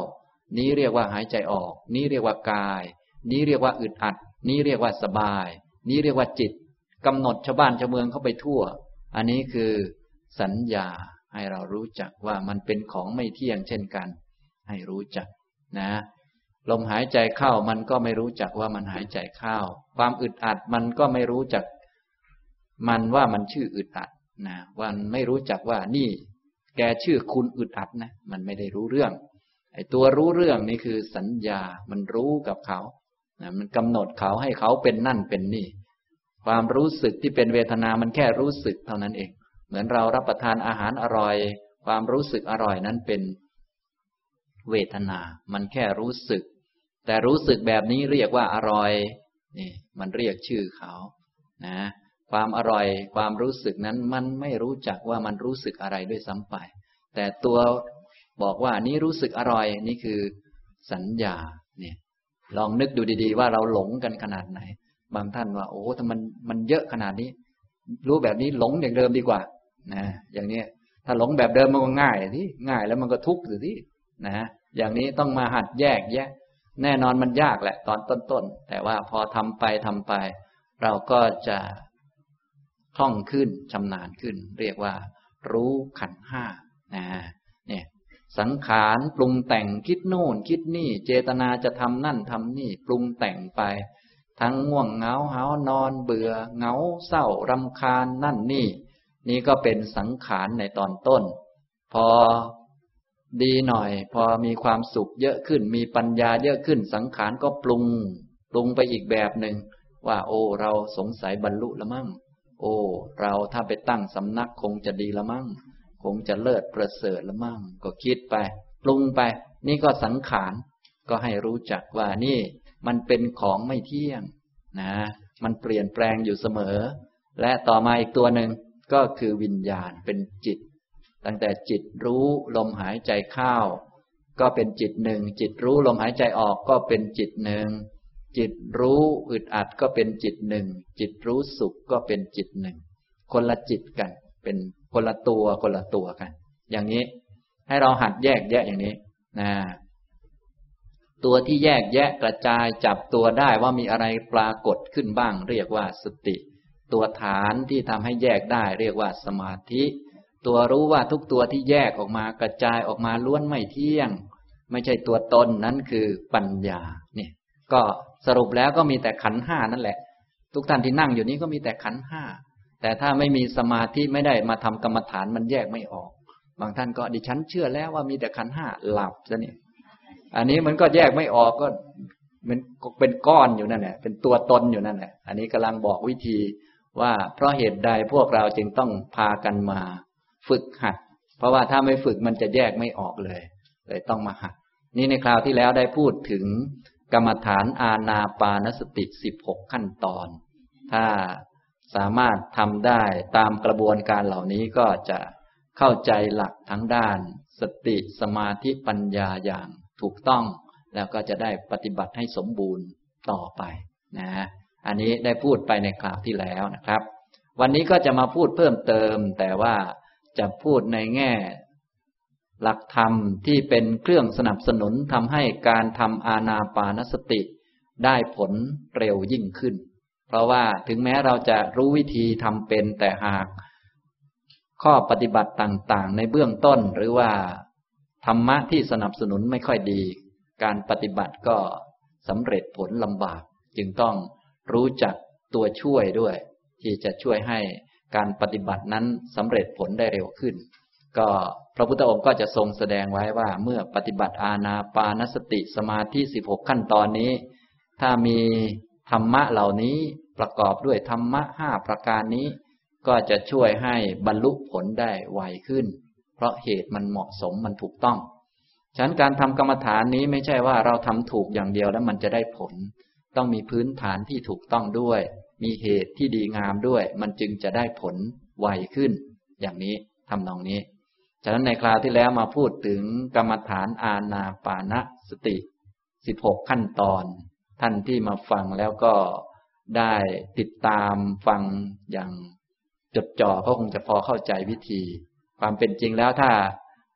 นี้เรียกว่าหายใจออกนี้เรียกว่ากายนี้เรียกว่าอึดอัดนี้เรียกว่าสบายนี้เรียกว่าจิตกำหนดชาวบ้านชาวเมืองเข้าไปทั่วอันนี้คือสัญญาให้เรารู้จักว่ามันเป็นของไม่เที่ยงเช่นกันให้รู้จักนะลมหายใจเข้ามันก็ไม่รู้จักว่ามันหายใจเข้าความอึดอัดมันก็ไม่รู้จักมันว่ามันชื่ออึดอัดนะวันไม่รู้จักว่านี่แกชื่อคุณอึดอัดนะมันไม่ได้รู้เรื่องไอ้ตัวรู้เรื่องนี่คือสัญญามันรู้กับเขานะมันกำหนดเขาให้เขาเป็นนั่นเป็นนี่ความรู้สึกที่เป็นเวทนามันแค่รู้สึกเท่านั้นเองเหมือนเรารับประทานอาหารอร่อยความรู้สึกอร่อยนั้นเป็นเวทนามันแค่รู้สึกแต่รู้สึกแบบนี้เรียกว่าอร่อยนี่มันเรียกชื่อเขานะความอร่อยความรู้สึกนั้นมันไม่รู้จักว่ามันรู้สึกอะไรด้วยซ้ำไปแต่ตัวบอกว่านี่รู้สึกอร่อยนี่คือสัญญาเนี่ยลองนึกดูดีๆว่าเราหลงกันขนาดไหนบางท่านว่าโอ้ถ้ามันมันเยอะขนาดนี้รู้แบบนี้หลงอย่างเดิมดีกว่านะอย่างนี้ถ้าหลงแบบเดิมมันก็ง่ายที่ง่ายแล้วมันก็ทุกข์สิที่นะอย่างนี้ต้องมาหัดแยกแยะแน่นอนมันยากแหละตอนต้นๆแต่ว่าพอทำไปทำไปเราก็จะคล่องขึ้นชำนาญขึ้นเรียกว่ารู้ขันธ์ห้านะเนี่ยสังขารปรุงแต่งคิดโน่นคิดนี่เจตนาจะทำนั่นทำนี่ปรุงแต่งไปทั้งง่วงเหงาหาวนอนเบื่อเหงาเศร้ารำคาญนั่นนี่นี่ก็เป็นสังขารในตอนต้นพอดีหน่อยพอมีความสุขเยอะขึ้นมีปัญญาเยอะขึ้นสังขารก็ปรุงปรุงไปอีกแบบหนึ่งว่าโอ้เราสงสัยบรรลุละมั่งโอ้เราถ้าไปตั้งสำนักคงจะดีละมั่งคงจะเลิศประเสริฐละมั่งก็คิดไปปรุงไปนี่ก็สังขารก็ให้รู้จักว่านี่มันเป็นของไม่เที่ยงนะมันเปลี่ยนแปลงอยู่เสมอและต่อมาอีกตัวหนึ่งก็คือวิญญาณเป็นจิตตั้งแต่จิตรู้ลมหายใจเข้าก็เป็นจิตหนึ่งจิตรู้ลมหายใจออกก็เป็นจิตหนึ่งจิตรู้อึดอัดก็เป็นจิตหนึ่งจิตรู้สุขก็เป็นจิตหนึ่งคนละจิตกันเป็นคนละตัวคนละตัวกันอย่างนี้ให้เราหัดแยกแยะอย่างนี้นะตัวที่แยกแยะกระจายจับตัวได้ว่ามีอะไรปรากฏขึ้นบ้างเรียกว่าสติตัวฐานที่ทำให้แยกได้เรียกว่าสมาธิตัวรู้ว่าทุกตัวที่แยกออกมากระจายออกมาล้วนไม่เที่ยงไม่ใช่ตัวตนนั้นคือปัญญาเนี่ยก็สรุปแล้วก็มีแต่ขันธ์ห้านั่นแหละทุกท่านที่นั่งอยู่นี้ก็มีแต่ขันธ์ห้าแต่ถ้าไม่มีสมาธิไม่ได้มาทำกรรมฐานมันแยกไม่ออกบางท่านก็ดิฉันเชื่อแล้วว่ามีแต่ขันธ์ห้าหลับซะเนี่ยอันนี้มันก็แยกไม่ออกก็มันเป็นก้อนอยู่นั่นแหละเป็นตัวตนอยู่นั่นแหละอันนี้กำลังบอกวิธีว่าเพราะเหตุใดพวกเราจึงต้องพากันมาฝึกหัดเพราะว่าถ้าไม่ฝึกมันจะแยกไม่ออกเลยเลยต้องมาหัดนี่ในคราวที่แล้วได้พูดถึงกรรมฐานอานาปานสติสิบหกขั้นตอนถ้าสามารถทำได้ตามกระบวนการเหล่านี้ก็จะเข้าใจหลักทั้งด้านสติสมาธิปัญญาอย่างถูกต้องแล้วก็จะได้ปฏิบัติให้สมบูรณ์ต่อไปนะอันนี้ได้พูดไปในคราวที่แล้วนะครับวันนี้ก็จะมาพูดเพิ่มเติมแต่ว่าจะพูดในแง่หลักธรรมที่เป็นเครื่องสนับสนุนทำให้การทำอานาปานสติได้ผลเร็วยิ่งขึ้นเพราะว่าถึงแม้เราจะรู้วิธีทำเป็นแต่หากข้อปฏิบัติต่างๆในเบื้องต้นหรือว่าธรรมะที่สนับสนุนไม่ค่อยดีการปฏิบัติก็สำเร็จผลลำบากจึงต้องรู้จักตัวช่วยด้วยที่จะช่วยให้การปฏิบัตินั้นสำเร็จผลได้เร็วขึ้นก็พระพุทธองค์ก็จะทรงแสดงไว้ว่าเมื่อปฏิบัติอานาปานสติสมาธิสิบหกขั้นตอนนี้ถ้ามีธรรมะเหล่านี้ประกอบด้วยธรรมะห้าประการนี้ก็จะช่วยให้บรรลุผลได้ไวขึ้นเพราะเหตุมันเหมาะสมมันถูกต้องฉะนั้นการทำกรรมฐานนี้ไม่ใช่ว่าเราทำถูกอย่างเดียวแล้วมันจะได้ผลต้องมีพื้นฐานที่ถูกต้องด้วยมีเหตุที่ดีงามด้วยมันจึงจะได้ผลไวขึ้นอย่างนี้ทำนองนี้ฉะนั้นในคราวที่แล้วมาพูดถึงกรรมฐานอานาปานสติสิบหกขั้นตอนท่านที่มาฟังแล้วก็ได้ติดตามฟังอย่างจดจ่อก็คงจะพอเข้าใจวิธีความเป็นจริงแล้วถ้า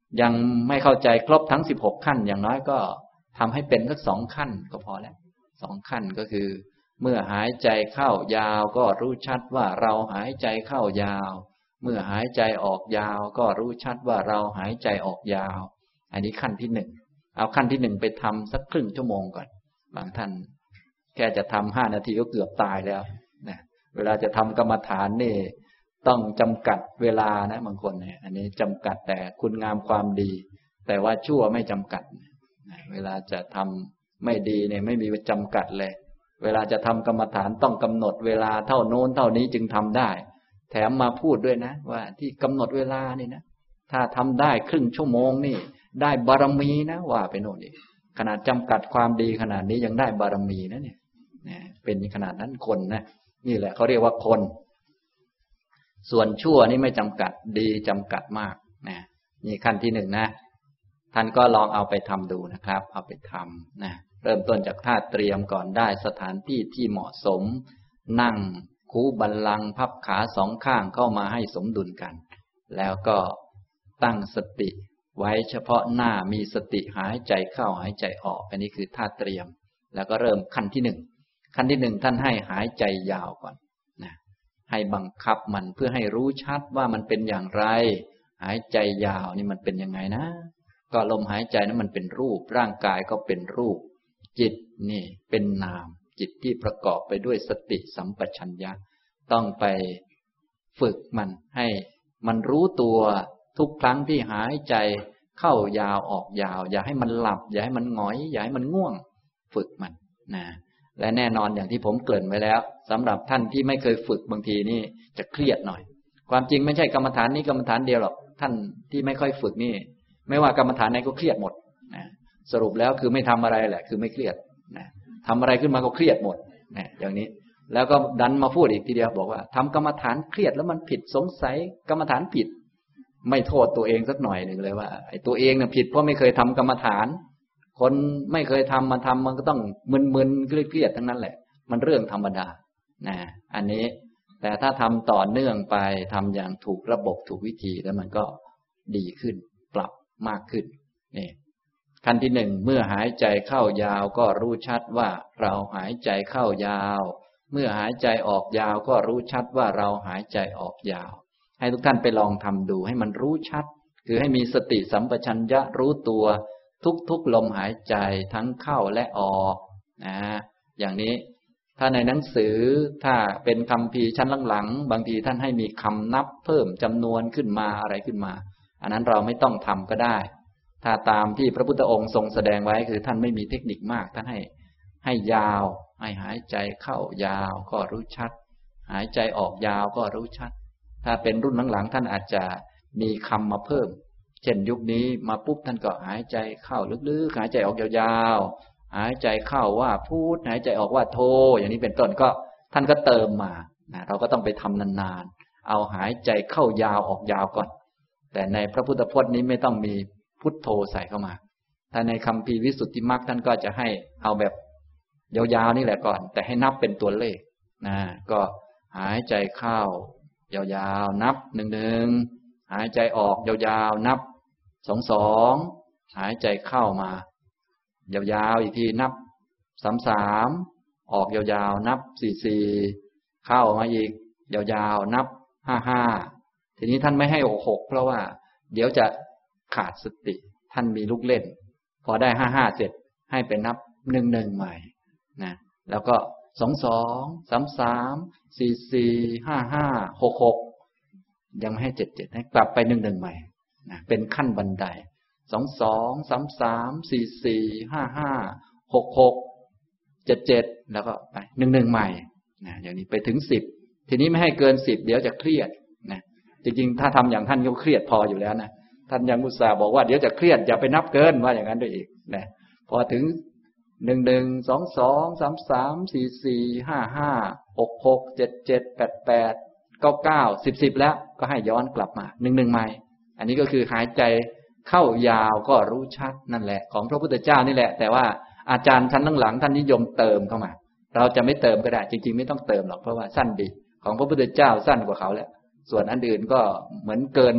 ยังไม่เข้าใจครบทั้งสิบหกขั้นอย่างน้อยก็ทำให้เป็นสักสองขั้นก็พอแล้วสองขั้นก็คือเมื่อหายใจเข้ายาวก็รู้ชัดว่าเราหายใจเข้ายาวเมื่อหายใจออกยาวก็รู้ชัดว่าเราหายใจออกยาวอันนี้ขั้นที่หนึ่งเอาขั้นที่หนึ่งไปทำสักครึ่งชั่วโมงก่อนบางท่านแค่จะทำห้านาทีก็เกือบตายแล้วนะเวลาจะทำกรรมฐานนี่ต้องจำกัดเวลานะบางคนเนี่ยอันนี้จำกัดแต่คุณงามความดีแต่ว่าชั่วไม่จำกัดเวลาจะทำไม่ดีเนี่ยไม่มีจำกัดเลยเวลาจะทำกรรมฐานต้องกำหนดเวลาเท่าโน้นเท่านี้จึงทำได้แถมมาพูดด้วยนะว่าที่กำหนดเวลานี่นะถ้าทำได้ครึ่งชั่วโมงนี่ได้บารมีนะว่าไปโน่นอีกขนาดจำกัดความดีขนาดนี้ยังได้บารมีนะเนี่ยเป็นขนาดนั้นคนนะนี่แหละเขาเรียกว่าคนส่วนชั่วนี่ไม่จำกัดดีจำกัดมากนะนี่ขั้นที่หนึ่งนะท่านก็ลองเอาไปทำดูนะครับเอาไปทำนะเริ่มต้นจากท่าเตรียมก่อนได้สถานที่ที่เหมาะสมนั่งคูบัลลังก์พับขาสองข้างเข้ามาให้สมดุลกันแล้วก็ตั้งสติไว้เฉพาะหน้ามีสติหายใจเข้าหายใจออกอันนี้คือท่าเตรียมแล้วก็เริ่มขั้นที่หนึ่งขั้นที่หนึ่งท่านให้หายใจยาวก่อนนะให้บังคับมันเพื่อให้รู้ชัดว่ามันเป็นอย่างไรหายใจยาวนี่มันเป็นยังไงนะก็ลมหายใจนั้นมันเป็นรูปร่างกายก็เป็นรูปจิตนี่เป็นนามจิตที่ประกอบไปด้วยสติสัมปชัญญะต้องไปฝึกมันให้มันรู้ตัวทุกครั้งที่หายใจเข้ายาวออกยาวอย่าให้มันหลับอย่าให้มันหงอยอย่าให้มันง่วงฝึกมันนะและแน่นอนอย่างที่ผมเกริ่นไว้แล้วสำหรับท่านที่ไม่เคยฝึกบางทีนี่จะเครียดหน่อยความจริงไม่ใช่กรรมฐานนี้กรรมฐานเดียวหรอกท่านที่ไม่ค่อยฝึกนี่ไม่ว่ากรรมฐานไหนก็เครียดหมดนะสรุปแล้วคือไม่ทำอะไรแหละคือไม่เครียดนะทำอะไรขึ้นมาก็เครียดหมดนะอย่างนี้แล้วก็ดันมาพูดอีกทีเดียวบอกว่าทำกรรมฐานเครียดแล้วมันผิดสงสัยกรรมฐานผิดไม่โทษตัวเองสักหน่อยหนึ่งเลยว่าไอ้ตัวเองเนี่ยผิดเพราะไม่เคยทำกรรมฐานคนไม่เคยทำมาทำมันก็ต้องมึนๆเครียดๆทั้งนั้นแหละมันเรื่องธรรมดานะอันนี้แต่ถ้าทำต่อเนื่องไปทำอย่างถูกระบบถูกวิธีแล้วมันก็ดีขึ้นปรับมากขึ้นนี่ขั้นที่หนึ่งเมื่อหายใจเข้ายาวก็รู้ชัดว่าเราหายใจเข้ายาวเมื่อหายใจออกยาวก็รู้ชัดว่าเราหายใจออกยาวให้ทุกท่านไปลองทำดูให้มันรู้ชัดคือให้มีสติสัมปชัญญะรู้ตัวทุกๆลมหายใจทั้งเข้าและออกนะอย่างนี้ถ้าในหนังสือถ้าเป็นคัมภีร์ชั้นหลังๆบางทีท่านให้มีคำนับเพิ่มจำนวนขึ้นมาอะไรขึ้นมาอันนั้นเราไม่ต้องทำก็ได้ถ้าตามที่พระพุทธองค์ทรงแสดงไว้คือท่านไม่มีเทคนิคมากท่านให้ให้ยาวให้หายใจเข้ายาวก็รู้ชัดหายใจออกยาวก็รู้ชัดถ้าเป็นรุ่นหลังๆท่านอาจจะมีคำมาเพิ่มเช่นยุคนี้มาปุ๊บท่านก็หายใจเข้าลึกๆหายใจออกยาวๆหายใจเข้าว่าพูดหายใจออกว่าโทอย่างนี้เป็นต้นก็ท่านก็เติมมานะเราก็ต้องไปทำนานๆเอาหายใจเข้ายาวออกยาวก่อนแต่ในพระพุทธพจน์นี้ไม่ต้องมีพุทโธใส่เข้ามาถ้าในคัมภีร์วิสุทธิมรรคท่านก็จะให้เอาแบบยาวๆนี่แหละก่อนแต่ให้นับเป็นตัวเลขนะก็หายใจเข้ายาวๆนับหนึ่งหนึ่งหายใจออกยาวๆนับสองสองหายใจเข้ามายาวๆอีกทีนับสามสามออกยาวๆนับสี่สี่เข้ามาอีกยาวๆนับห้าห้าทีนี้ท่านไม่ให้หกหกเพราะว่าเดี๋ยวจะขาดสติท่านมีลูกเล่นพอได้ห้าห้าเสร็จให้ไปนับหนึ่งหนึ่งใหม่นะแล้วก็สองสองสามสามสี่สี่ห้าห้าหกหกยังไม่ให้เจ็ดเจ็ดให้กลับไปหนึ่งหนึ่งใหม่นะเป็นขั้นบันไดสองสองสามสามสี่สี่ห้าห้าหกหกเจ็ดเจ็ดแล้วก็ไปหนึ่งหนึ่งใหม่นะอย่างนี้ไปถึงสิบทีนี้ไม่ให้เกินสิบเดี๋ยวจะเครียดนะจริงๆถ้าทำอย่างท่านก็เครียดพออยู่แล้วนะท่านยังอุตส่าห์บอกว่าเดี๋ยวจะเครียดอย่าไปนับเกินว่าอย่างนั้นด้วยอีกนะพอถึงหนึ่งหนึ่งสองสองสามสามสี่สี่ห้าห้าหกหกเจ็ดเจ็ดแปดแปดเก้าเก้าสิบสิบแล้วก็ให้ย้อนกลับมาหนึ่งหนึ่งใหม่อันนี้ก็คือหายใจเข้ายาวก็รู้ชัดนั่นแหละของพระพุทธเจ้านี่แหละแต่ว่าอาจารย์ชั้นหลังๆท่านนิยมเติมเข้ามาเราจะไม่เติมก็ได้จริงๆไม่ต้องเติมหรอกเพราะว่าสั้นดีของพระพุทธเจ้าสั้นกว่าเขาแล้วส่วนอันอื่นก็เหมือนเกินมา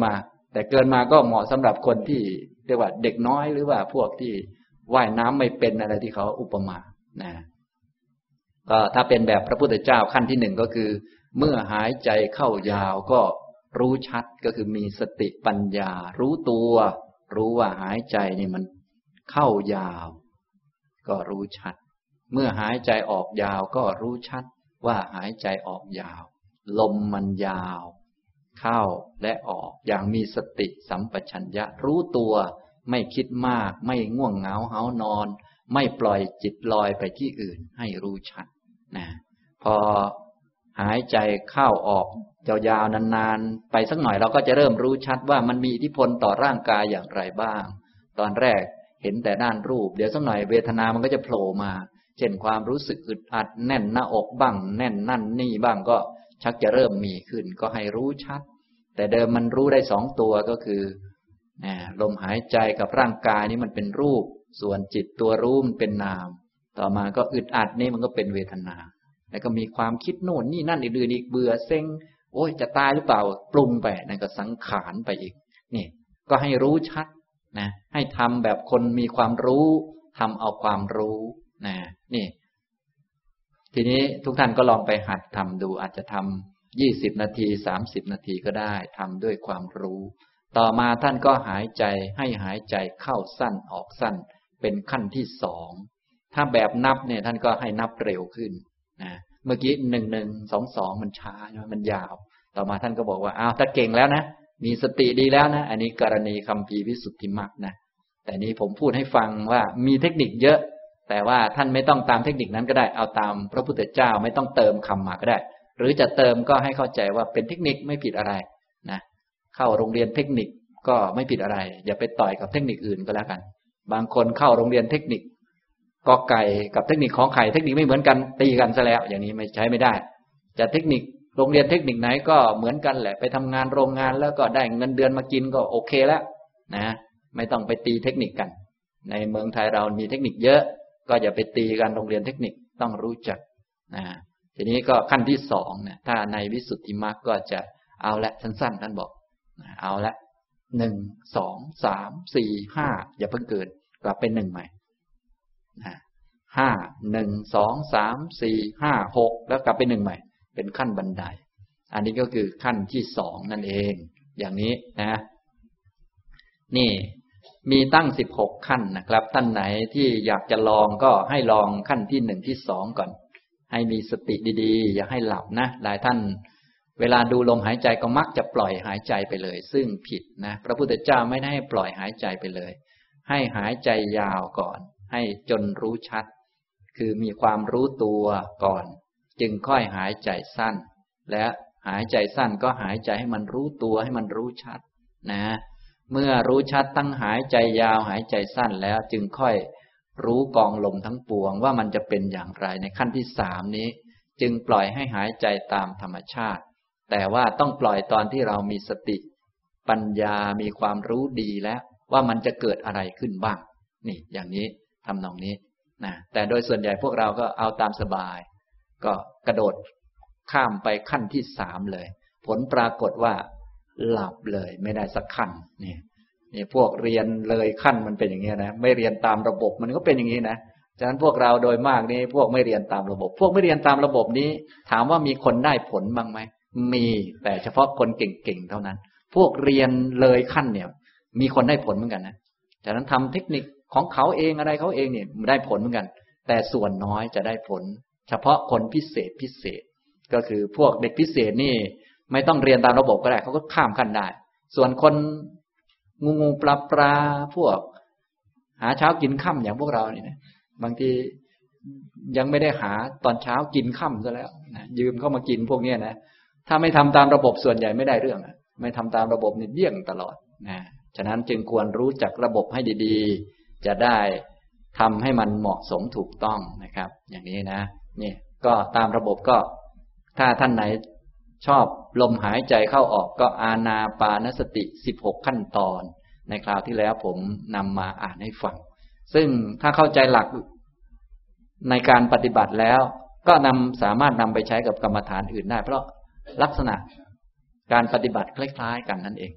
แต่เกินมาก็เหมาะสำหรับคนที่เรียกว่าเด็กน้อยหรือว่าพวกที่ว่ายน้ำไม่เป็นอะไรที่เขาอุปมานะก็ถ้าเป็นแบบพระพุทธเจ้าขั้นที่หนึ่งก็คือเมื่อหายใจเข้ายาวก็รู้ชัดก็คือมีสติปัญญารู้ตัวรู้ว่าหายใจนี่มันเข้ายาวก็รู้ชัดเมื่อหายใจออกยาวก็รู้ชัดว่าหายใจออกยาวลมมันยาวเข้าและออกอย่างมีสติสัมปชัญญะรู้ตัวไม่คิดมากไม่ง่วงเหงาหานอนไม่ปล่อยจิตลอยไปที่อื่นให้รู้ชัดนะพอหายใจเข้าออกยาวๆนานๆไปสักหน่อยเราก็จะเริ่มรู้ชัดว่ามันมีอิทธิพลต่อร่างกายอย่างไรบ้างตอนแรกเห็นแต่ด้านรูปเดี๋ยวสักหน่อยเวทนามันก็จะโผล่มาเช่นความรู้สึกอึดอัดแน่นหน้าอกบ้างแน่นนั่นนี่บ้างก็ชักจะเริ่มมีขึ้นก็ให้รู้ชัดแต่เดิมมันรู้ได้สองตัวก็คือลมหายใจกับร่างกายนี้มันเป็นรูปส่วนจิตตัวรู้มันเป็นนามต่อมาก็อึดอัดนี่มันก็เป็นเวทนาแล้วก็มีความคิดโน่นนี่นั่นอื่นๆอีกเบื่อเซ็งโอ้ยจะตายหรือเปล่าปรุงไปนั่นก็สังขารไปอีกนี่ก็ให้รู้ชัดนะให้ทำแบบคนมีความรู้ทำเอาความรู้นะนี่ทีนี้ทุกท่านก็ลองไปหัดทำดูอาจจะทำยี่สิบนาทีสามสิบนาทีก็ได้ทำด้วยความรู้ต่อมาท่านก็หายใจให้หายใจเข้าสั้นออกสั้นเป็นขั้นที่สองถ้าแบบนับเนี่ยท่านก็ให้นับเร็วขึ้นนะเมื่อกี้หนึ่งหนึ่งสองสองมันช้าใช่ไหมมันยาวต่อมาท่านก็บอกว่าอ้าวถ้าเก่งแล้วนะมีสติดีแล้วนะอันนี้กรณีคัมภีร์วิสุทธิมรรคนะแต่นี้ผมพูดให้ฟังว่ามีเทคนิคเยอะแต่ว่าท่านไม่ต้องตามเทคนิคนั้นก็ได้เอาตามพระพุทธเจ้าไม่ต้องเติมคำมาก็ได้หรือจะเติมก็ให้เข้าใจว่าเป็นเทคนิคไม่ผิดอะไรนะเข้าโรงเรียนเทคนิคก็ไม่ผิดอะไรอย่าไปต่อยกับเทคนิคอื่นก็แล้วกันบางคนเข้าโรงเรียนเทคนิคกอไก่กับเทคนิคของไข่เทคนิคไม่เหมือนกันตีกันซะแล้วอย่างนี้ไม่ใช้ไม่ได้จะเทคนิคโรงเรียนเทคนิคไหนก็เหมือนกันแหละไปทำงานโรงงานแล้วก็ได้เงินเดือนมากินก็โอเคแล้วนะไม่ต้องไปตีเทคนิคกันในเมืองไทยเรามีเทคนิคเยอะก็อย่าไปตีกันโรงเรียนเทคนิคต้องรู้จักนะทีนี้ก็ขั้นที่สองเนี่ยถ้าในวิสุทธิมรรคก็จะเอาละสั้นๆท่านบอกเอาละหนึ่งสองสามสี่ห้าอย่าเพิ่งเกินกลับเป็นหนึ่งใหม่ห้าหนึ่งสองสามสี่ห้าหกแล้วกลับไปหนึ่งใหม่เป็นขั้นบันไดอันนี้ก็คือขั้นที่สองนั่นเองอย่างนี้นะนี่มีตั้งสิบหกขั้นนะครับท่านไหนที่อยากจะลองก็ให้ลองขั้นที่หนึ่งที่สองก่อนให้มีสติดีๆอย่าให้หลับนะหลายท่านเวลาดูลมหายใจก็มักจะปล่อยหายใจไปเลยซึ่งผิดนะพระพุทธเจ้าไม่ได้ให้ปล่อยหายใจไปเลยให้หายใจยาวก่อนให้จนรู้ชัดคือมีความรู้ตัวก่อนจึงค่อยหายใจสั้นและหายใจสั้นก็หายใจให้มันรู้ตัวให้มันรู้ชัดนะเมื่อรู้ชัดตั้งหายใจยาวหายใจสั้นแล้วจึงค่อยรู้กองลมทั้งปวงว่ามันจะเป็นอย่างไรในขั้นที่สามนี้จึงปล่อยให้หายใจตามธรรมชาติแต่ว่าต้องปล่อยตอนที่เรามีสติปัญญามีความรู้ดีแล้วว่ามันจะเกิดอะไรขึ้นบ้างนี่อย่างนี้ทำนองนี้นะแต่โดยส่วนใหญ่พวกเราก็เอาตามสบายก็กระโดดข้ามไปขั้นที่สามเลยผลปรากฏว่าหลับเลยไม่ได้สักขั้นนี่นี่พวกเรียนเลยขั้นมันเป็นอย่างนี้นะไม่เรียนตามระบบมันก็เป็นอย่างนี้นะฉะนั้นพวกเราโดยมากนี่พวกไม่เรียนตามระบบพวกไม่เรียนตามระบบนี้ถามว่ามีคนได้ผลบ้างไหมมีแต่เฉพาะคนเก่งๆเท่านั้นพวกเรียนเลยขั้นเนี่ยมีคนได้ผลเหมือนกันนะฉะนั้นทำเทคนิคของเขาเองอะไรเขาเองเนี่ยได้ผลเหมือนกันแต่ส่วนน้อยจะได้ผลเฉพาะคนพิเศษพิเศษก็คือพวกเด็กพิเศษนี่ไม่ต้องเรียนตามระบบก็ได้เขาก็ข้ามขั้นได้ส่วนคนงูงูปลาปลาพวกหาเช้ากินค่ำอย่างพวกเราเนี่ยนะบางทียังไม่ได้หาตอนเช้ากินค่ำซะแล้วนะยืมเข้ามากินพวกนี้นะถ้าไม่ทำตามระบบส่วนใหญ่ไม่ได้เรื่องไม่ทำตามระบบนี่เดี่ยงตลอดนะฉะนั้นจึงควรรู้จักระบบให้ดีๆจะได้ทำให้มันเหมาะสมถูกต้องนะครับอย่างนี้นะนี่ก็ตามระบบก็ถ้าท่านไหนชอบลมหายใจเข้าออกก็อานาปานสติสิบหกขั้นตอนในคราวที่แล้วผมนำมาอ่านให้ฟังซึ่งถ้าเข้าใจหลักในการปฏิบัติแล้วก็นำสามารถนำไปใช้กับกรรมฐานอื่นได้เพราะลักษณะการปฏิบัติคล้ายๆกันนั่นเอง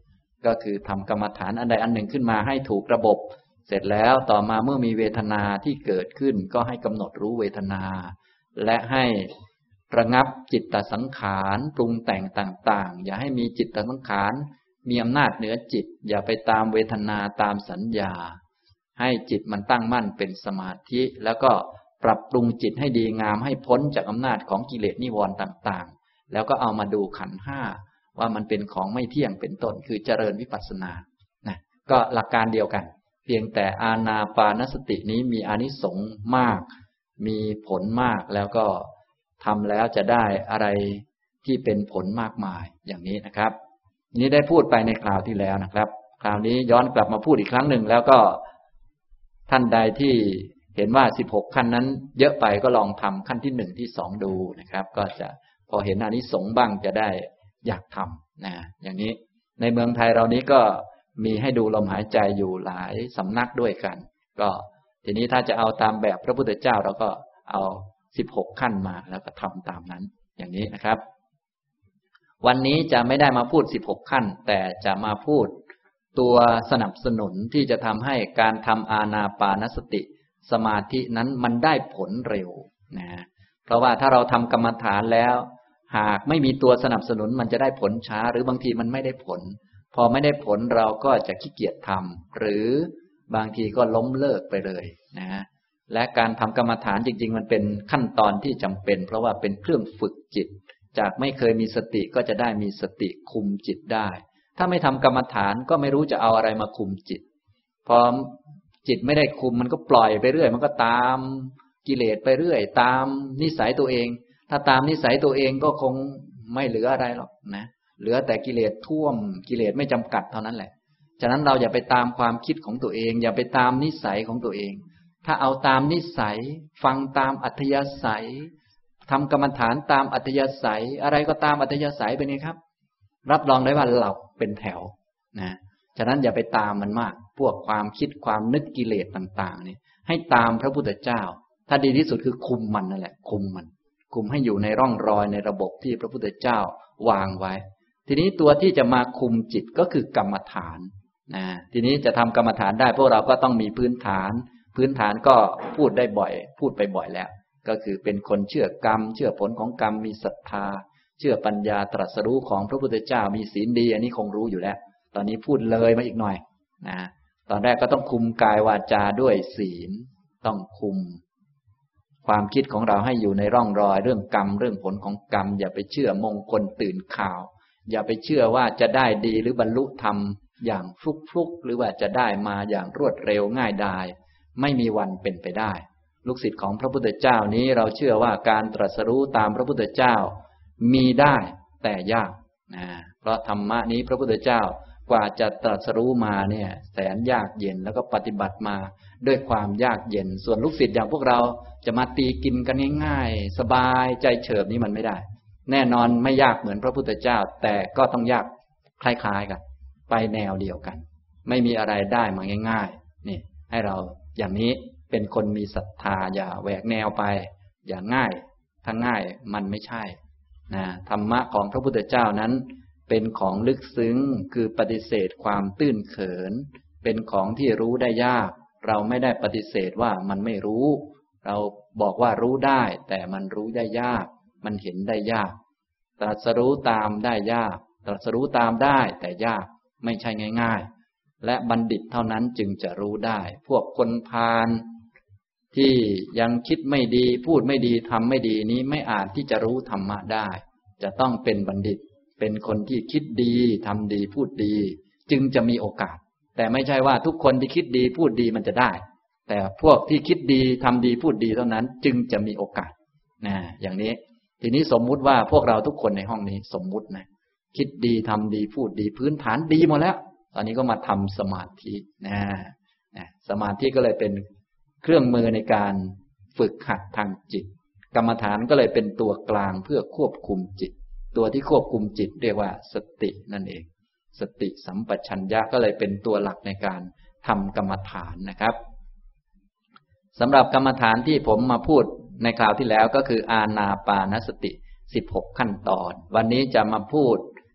ก็คือทำกรรมฐานอันใดอันหนึ่งขึ้นมาให้ถูกระบบเสร็จแล้วต่อมาเมื่อมีเวทนาที่เกิดขึ้นก็ให้กำหนดรู้เวทนาและให้ระงับจิตตสังขารปรุงแต่งต่างๆอย่าให้มีจิตตสังขารมีอำนาจเหนือจิตอย่าไปตามเวทนาตามสัญญาให้จิตมันตั้งมั่นเป็นสมาธิแล้วก็ปรับปรุงจิตให้ดีงามให้พ้นจากอำนาจของกิเลสนิวรณ์ต่างๆแล้วก็เอามาดูขันธ์ห้าว่ามันเป็นของไม่เที่ยงเป็นต้นคือเจริญวิปัสสนานะก็หลักการเดียวกันเพียงแต่อานาปานสตินี้มีอานิสงส์มากมีผลมากแล้วก็ทำแล้วจะได้อะไรที่เป็นผลมากมายอย่างนี้นะครับนี้ได้พูดไปในคราวที่แล้วนะครับคราวนี้ย้อนกลับมาพูดอีกครั้งหนึ่งแล้วก็ท่านใดที่เห็นว่าสิบหกขั้นนั้นเยอะไปก็ลองทำขั้นที่หนึ่งที่สองดูนะครับก็จะพอเห็นอานิสงส์บ้างจะได้อยากทำนะอย่างนี้ในเมืองไทยเรานี้ก็มีให้ดูลมหายใจอยู่หลายสำนักด้วยกันก็ทีนี้ถ้าจะเอาตามแบบพระพุทธเจ้าเราก็เอาสิบหกขั้นมาแล้วก็ทำตามนั้นอย่างนี้นะครับวันนี้จะไม่ได้มาพูดสิบหกขั้นแต่จะมาพูดตัวสนับสนุนที่จะทำให้การทำอานาปานสติสมาธินั้นมันได้ผลเร็วนะเพราะว่าถ้าเราทำกรรมฐานแล้วหากไม่มีตัวสนับสนุนมันจะได้ผลช้าหรือบางทีมันไม่ได้ผลพอไม่ได้ผลเราก็จะขี้เกียจทำหรือบางทีก็ล้มเลิกไปเลยนะและการทำกรรมฐานจริงๆมันเป็นขั้นตอนที่จำเป็นเพราะว่าเป็นเครื่องฝึกจิตจากไม่เคยมีสติก็จะได้มีสติคุมจิตได้ถ้าไม่ทำกรรมฐานก็ไม่รู้จะเอาอะไรมาคุมจิตพอจิตไม่ได้คุมมันก็ปล่อยไปเรื่อยมันก็ตามกิเลสไปเรื่อยตามนิสัยตัวเองถ้าตามนิสัยตัวเองก็คงไม่เหลืออะไรหรอกนะเหลือแต่กิเลสท่วมกิเลสไม่จำกัดเท่านั้นแหละฉะนั้นเราอย่าไปตามความคิดของตัวเองอย่าไปตามนิสัยของตัวเองถ้าเอาตามนิสัยฟังตามอัธยาศัยทำกรรมฐานตามอัธยาศัยอะไรก็ตามอัธยาศัยเป็นไงครับรับรองได้ว่าหลับเป็นแถวนะฉะนั้นอย่าไปตามมันมากพวกความคิดความนึกกิเลสต่างๆนี่ให้ตามพระพุทธเจ้าถ้าดีที่สุดคือคุมมันนั่นแหละคุมมันคุมให้อยู่ในร่องรอยในระบบที่พระพุทธเจ้าวางไว้ทีนี้ตัวที่จะมาคุมจิตก็คือกรรมฐานนะทีนี้จะทำกรรมฐานได้พวกเราก็ต้องมีพื้นฐานพื้นฐานก็พูดได้บ่อยพูดไปบ่อยแล้วก็คือเป็นคนเชื่อกรรมเชื่อผลของกรรมมีศรัทธาเชื่อปัญญาตรัสรู้ของพระพุทธเจ้ามีศีลดีอันนี้คงรู้อยู่แล้วตอนนี้พูดเลยมาอีกหน่อยนะตอนแรกก็ต้องคุมกายวาจาด้วยศีลต้องคุมความคิดของเราให้อยู่ในร่องรอยเรื่องกรรมเรื่องผลของกรรมอย่าไปเชื่อมงคลตื่นข่าวอย่าไปเชื่อว่าจะได้ดีหรือบรรลุธรรมอย่างฟลุกๆหรือว่าจะได้มาอย่างรวดเร็วง่ายดายไม่มีวันเป็นไปได้ลูกศิษย์ของพระพุทธเจ้านี้เราเชื่อว่าการตรัสรู้ตามพระพุทธเจ้ามีได้แต่ยากนะเพราะธรรมะนี้พระพุทธเจ้ากว่าจะตรัสรู้มาเนี่ยแสนยากเย็นแล้วก็ปฏิบัติมาด้วยความยากเย็นส่วนลูกศิษย์อย่างพวกเราจะมาตีกินกันง่ายๆสบายใจเฉิบนี้มันไม่ได้แน่นอนไม่ยากเหมือนพระพุทธเจ้าแต่ก็ต้องยากคล้ายๆกันไปแนวเดียวกันไม่มีอะไรได้มาง่ายๆนี่ให้เราอย่างนี้เป็นคนมีศรัทธาอย่าแหวกแนวไปอย่าง่ายถ้าง่ายมันไม่ใช่นะธรรมะของพระพุทธเจ้านั้นเป็นของลึกซึ้งคือปฏิเสธความตื้นเขินเป็นของที่รู้ได้ยากเราไม่ได้ปฏิเสธว่ามันไม่รู้เราบอกว่ารู้ได้แต่มันรู้ได้ยากมันเห็นได้ยากตรัสรู้ตามได้ยากตรัสรู้ตามได้แต่ยากไม่ใช่ง่ายๆและบัณฑิตเท่านั้นจึงจะรู้ได้พวกคนพาลที่ยังคิดไม่ดีพูดไม่ดีทำไม่ดีนี้ไม่อาจที่จะรู้ธรรมะได้จะต้องเป็นบัณฑิตเป็นคนที่คิดดีทำดีพูดดีจึงจะมีโอกาสแต่ไม่ใช่ว่าทุกคนที่คิดดีพูดดีมันจะได้แต่พวกที่คิดดีทำดีพูดดีเท่านั้นจึงจะมีโอกาสนะอย่างนี้ทีนี้สมมุติว่าพวกเราทุกคนในห้องนี้สมมุตินะคิดดีทำดีพูดดีพื้นฐานดีหมดแล้วตอนนี้ก็มาทำสมาธินะนะสมาธิก็เลยเป็นเครื่องมือในการฝึกหัดทางจิตกรรมฐานก็เลยเป็นตัวกลางเพื่อควบคุมจิตตัวที่ควบคุมจิตเรียกว่าสตินั่นเองสติสัมปชัญญะก็เลยเป็นตัวหลักในการทำกรรมฐานนะครับสำหรับกรรมฐานที่ผมมาพูดในคราวที่แล้วก็คืออานาปานสติสิบหกขั้นตอนวันนี้จะมาพูด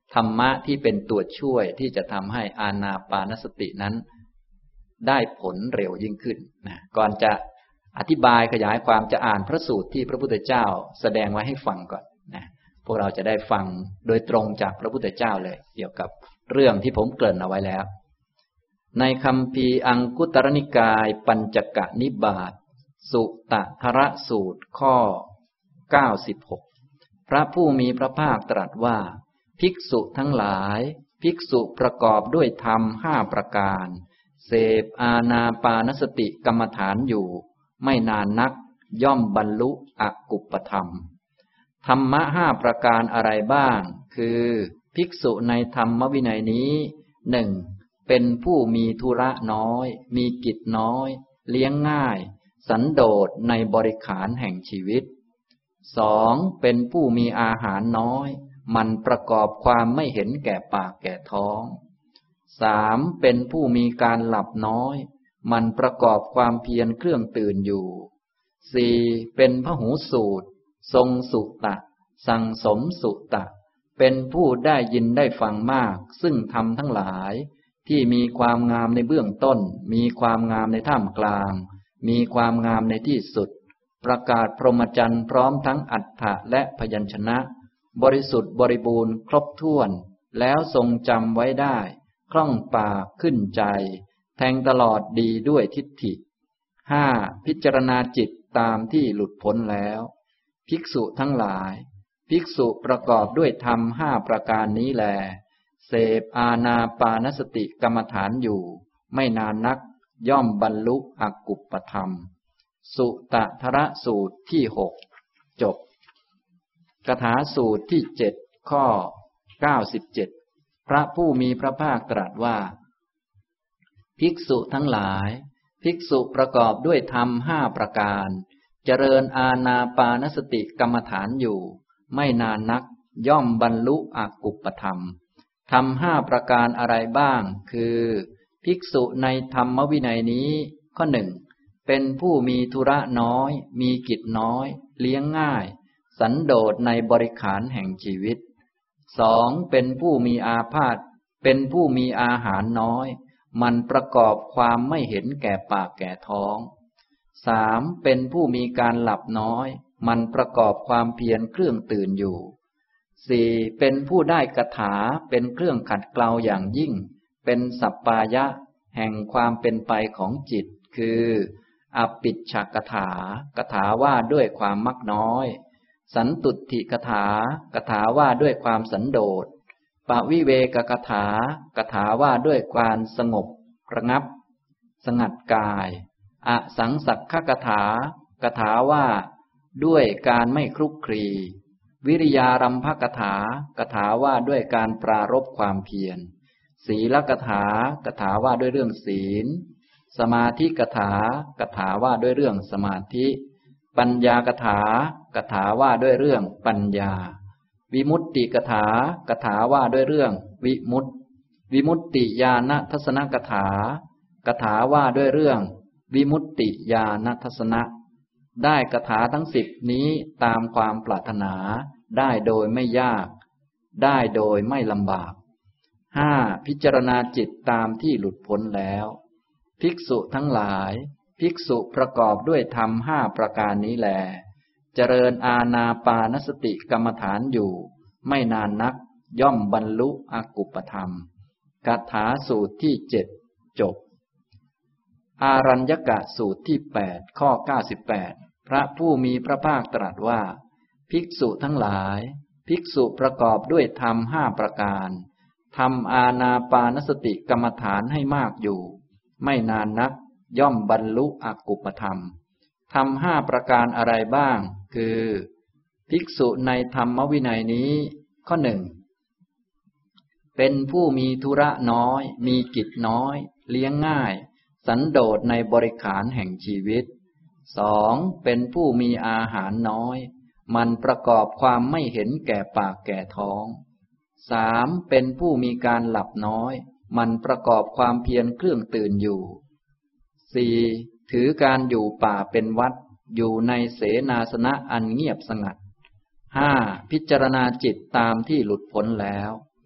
ธรรมะที่เป็นตัวช่วยที่จะทำให้อานาปานสตินั้นได้ผลเร็วยิ่งขึ้นนะก่อนจะอธิบายขยายความจะอ่านพระสูตรที่พระพุทธเจ้าแสดงไว้ให้ฟังก่อนนะพวกเราจะได้ฟังโดยตรงจากพระพุทธเจ้าเลยเกี่ยวกับเรื่องที่ผมเกริ่นเอาไว้แล้วในคัมภีร์อังคุตรนิกายปัญจกนิบาตสุตทรสูตรข้อเก้าสิบหกพระผู้มีพระภาคตรัสว่าภิกษุทั้งหลายภิกษุประกอบด้วยธรรมห้าประการเสพอานาปานสติกรรมฐานอยู่ไม่นานนักย่อมบรรลุอกุปปธรรมธรรมะห้าประการอะไรบ้างคือภิกษุในธรรมวินัยนี้หนึ่งเป็นผู้มีธุระน้อยมีกิจน้อยเลี้ยงง่ายสันโดษในบริขารแห่งชีวิตสองเป็นผู้มีอาหารน้อยมันประกอบความไม่เห็นแก่ปากแก่ท้องสามเป็นผู้มีการหลับน้อยมันประกอบความเพียรเครื่องตื่นอยู่สี่เป็นพหูสูตรทรงสุตะสั่งสมสุตะเป็นผู้ได้ยินได้ฟังมากซึ่งธรรมทั้งหลายที่มีความงามในเบื้องต้นมีความงามในท่ามกลางมีความงามในที่สุดประกาศพรหมจรรย์พร้อมทั้งอัฏฐะและพยัญชนะบริสุทธิ์บริบูรณ์ครบถ้วนแล้วทรงจำไว้ได้คล่องปากขึ้นใจแทงตลอดดีด้วยทิฏฐิห้าพิจารณาจิตตามที่หลุดพ้นแล้วภิกษุทั้งหลายภิกษุประกอบด้วยธรรมห้าประการนี้แลเสพอานาปานสติกรรมฐานอยู่ไม่นานนักย่อมบรรลุอกุปปธรรมสุตทรสูตรที่หกจบคาถาสูตรที่เจ็ดข้อเก้าสิบเจ็ดพระผู้มีพระภาคตรัสว่าภิกษุทั้งหลายภิกษุประกอบด้วยธรรมห้าประการเจริญอานาปานสติกรรมฐานอยู่ไม่นานนักย่อมบรรลุอกุปปธรรมธรรมห้าประการอะไรบ้างคือภิกษุในธรรมวินัยนี้ข้อหนึ่งเป็นผู้มีธุระน้อยมีกิจน้อยเลี้ยงง่ายสันโดษในบริขารแห่งชีวิตสองเป็นผู้มีอาพาธเป็นผู้มีอาหารน้อยมันประกอบความไม่เห็นแก่ปากแก่ท้องสามเป็นผู้มีการหลับน้อยมันประกอบความเพียรเครื่องตื่นอยู่สี่เป็นผู้ได้คาถาเป็นเครื่องขัดเกลาอย่างยิ่งเป็นสัปปายะแห่งความเป็นไปของจิตคืออปิชฌกถากถาว่าด้วยความมักน้อยสันตุถิกถากถาว่าด้วยความสันโดษปวิเวกกถากถาว่าด้วยความสงบระงับสงัดกายอสังสักขกถากถาว่าด้วยการไม่คลุกคลีวิริยารัมภกถากถาว่าด้วยการปรารภความเพียรศีลกถากถาว่าด้วยเรื่องศีลสมาธิกถากถาว่าด้วยเรื่องสมาธิปัญญากถากถาว่าด้วยเรื่องปัญญาวิมุตติกถากถาว่าด้วยเรื่องวิมุตติวิมุตติญาณทัศนกถากถาว่าด้วยเรื่องวิมุตติญาณทัศนะได้กถาทั้งสิบนี้ตามความปรารถนาได้โดยไม่ยากได้โดยไม่ลำบากห้าพิจารณาจิตตามที่หลุดพ้นแล้วภิกษุทั้งหลายภิกษุประกอบด้วยธรรมห้าประการนี้แลเจริญอานาปานสติกรรมฐานอยู่ไม่นานนักย่อมบรรลุอกุปปธรรมคาถาสูตรที่เจ็ดจบอารัญญกสูตรที่แปดข้อเก้าสิบแปดพระผู้มีพระภาคตรัสว่าภิกษุทั้งหลายภิกษุประกอบด้วยธรรมห้าประการทำอานาปานสติกรรมฐานให้มากอยู่ไม่นานนักย่อมบรรลุอกุปปธรรมทำห้าประการอะไรบ้างคือภิกษุในธรรมวินัยนี้ข้อหนึ่งเป็นผู้มีธุระน้อยมีกิจน้อยเลี้ยงง่ายสันโดษในบริขารแห่งชีวิตสองเป็นผู้มีอาหารน้อยมันประกอบความไม่เห็นแก่ปากแก่ท้องสามเป็นผู้มีการหลับน้อยมันประกอบความเพียรเครื่องตื่นอยู่สี่ถือการอยู่ป่าเป็นวัดอยู่ในเสนาสนะอันเงียบสงัดห้าพิจารณาจิตตามที่หลุดพ้นแล้ว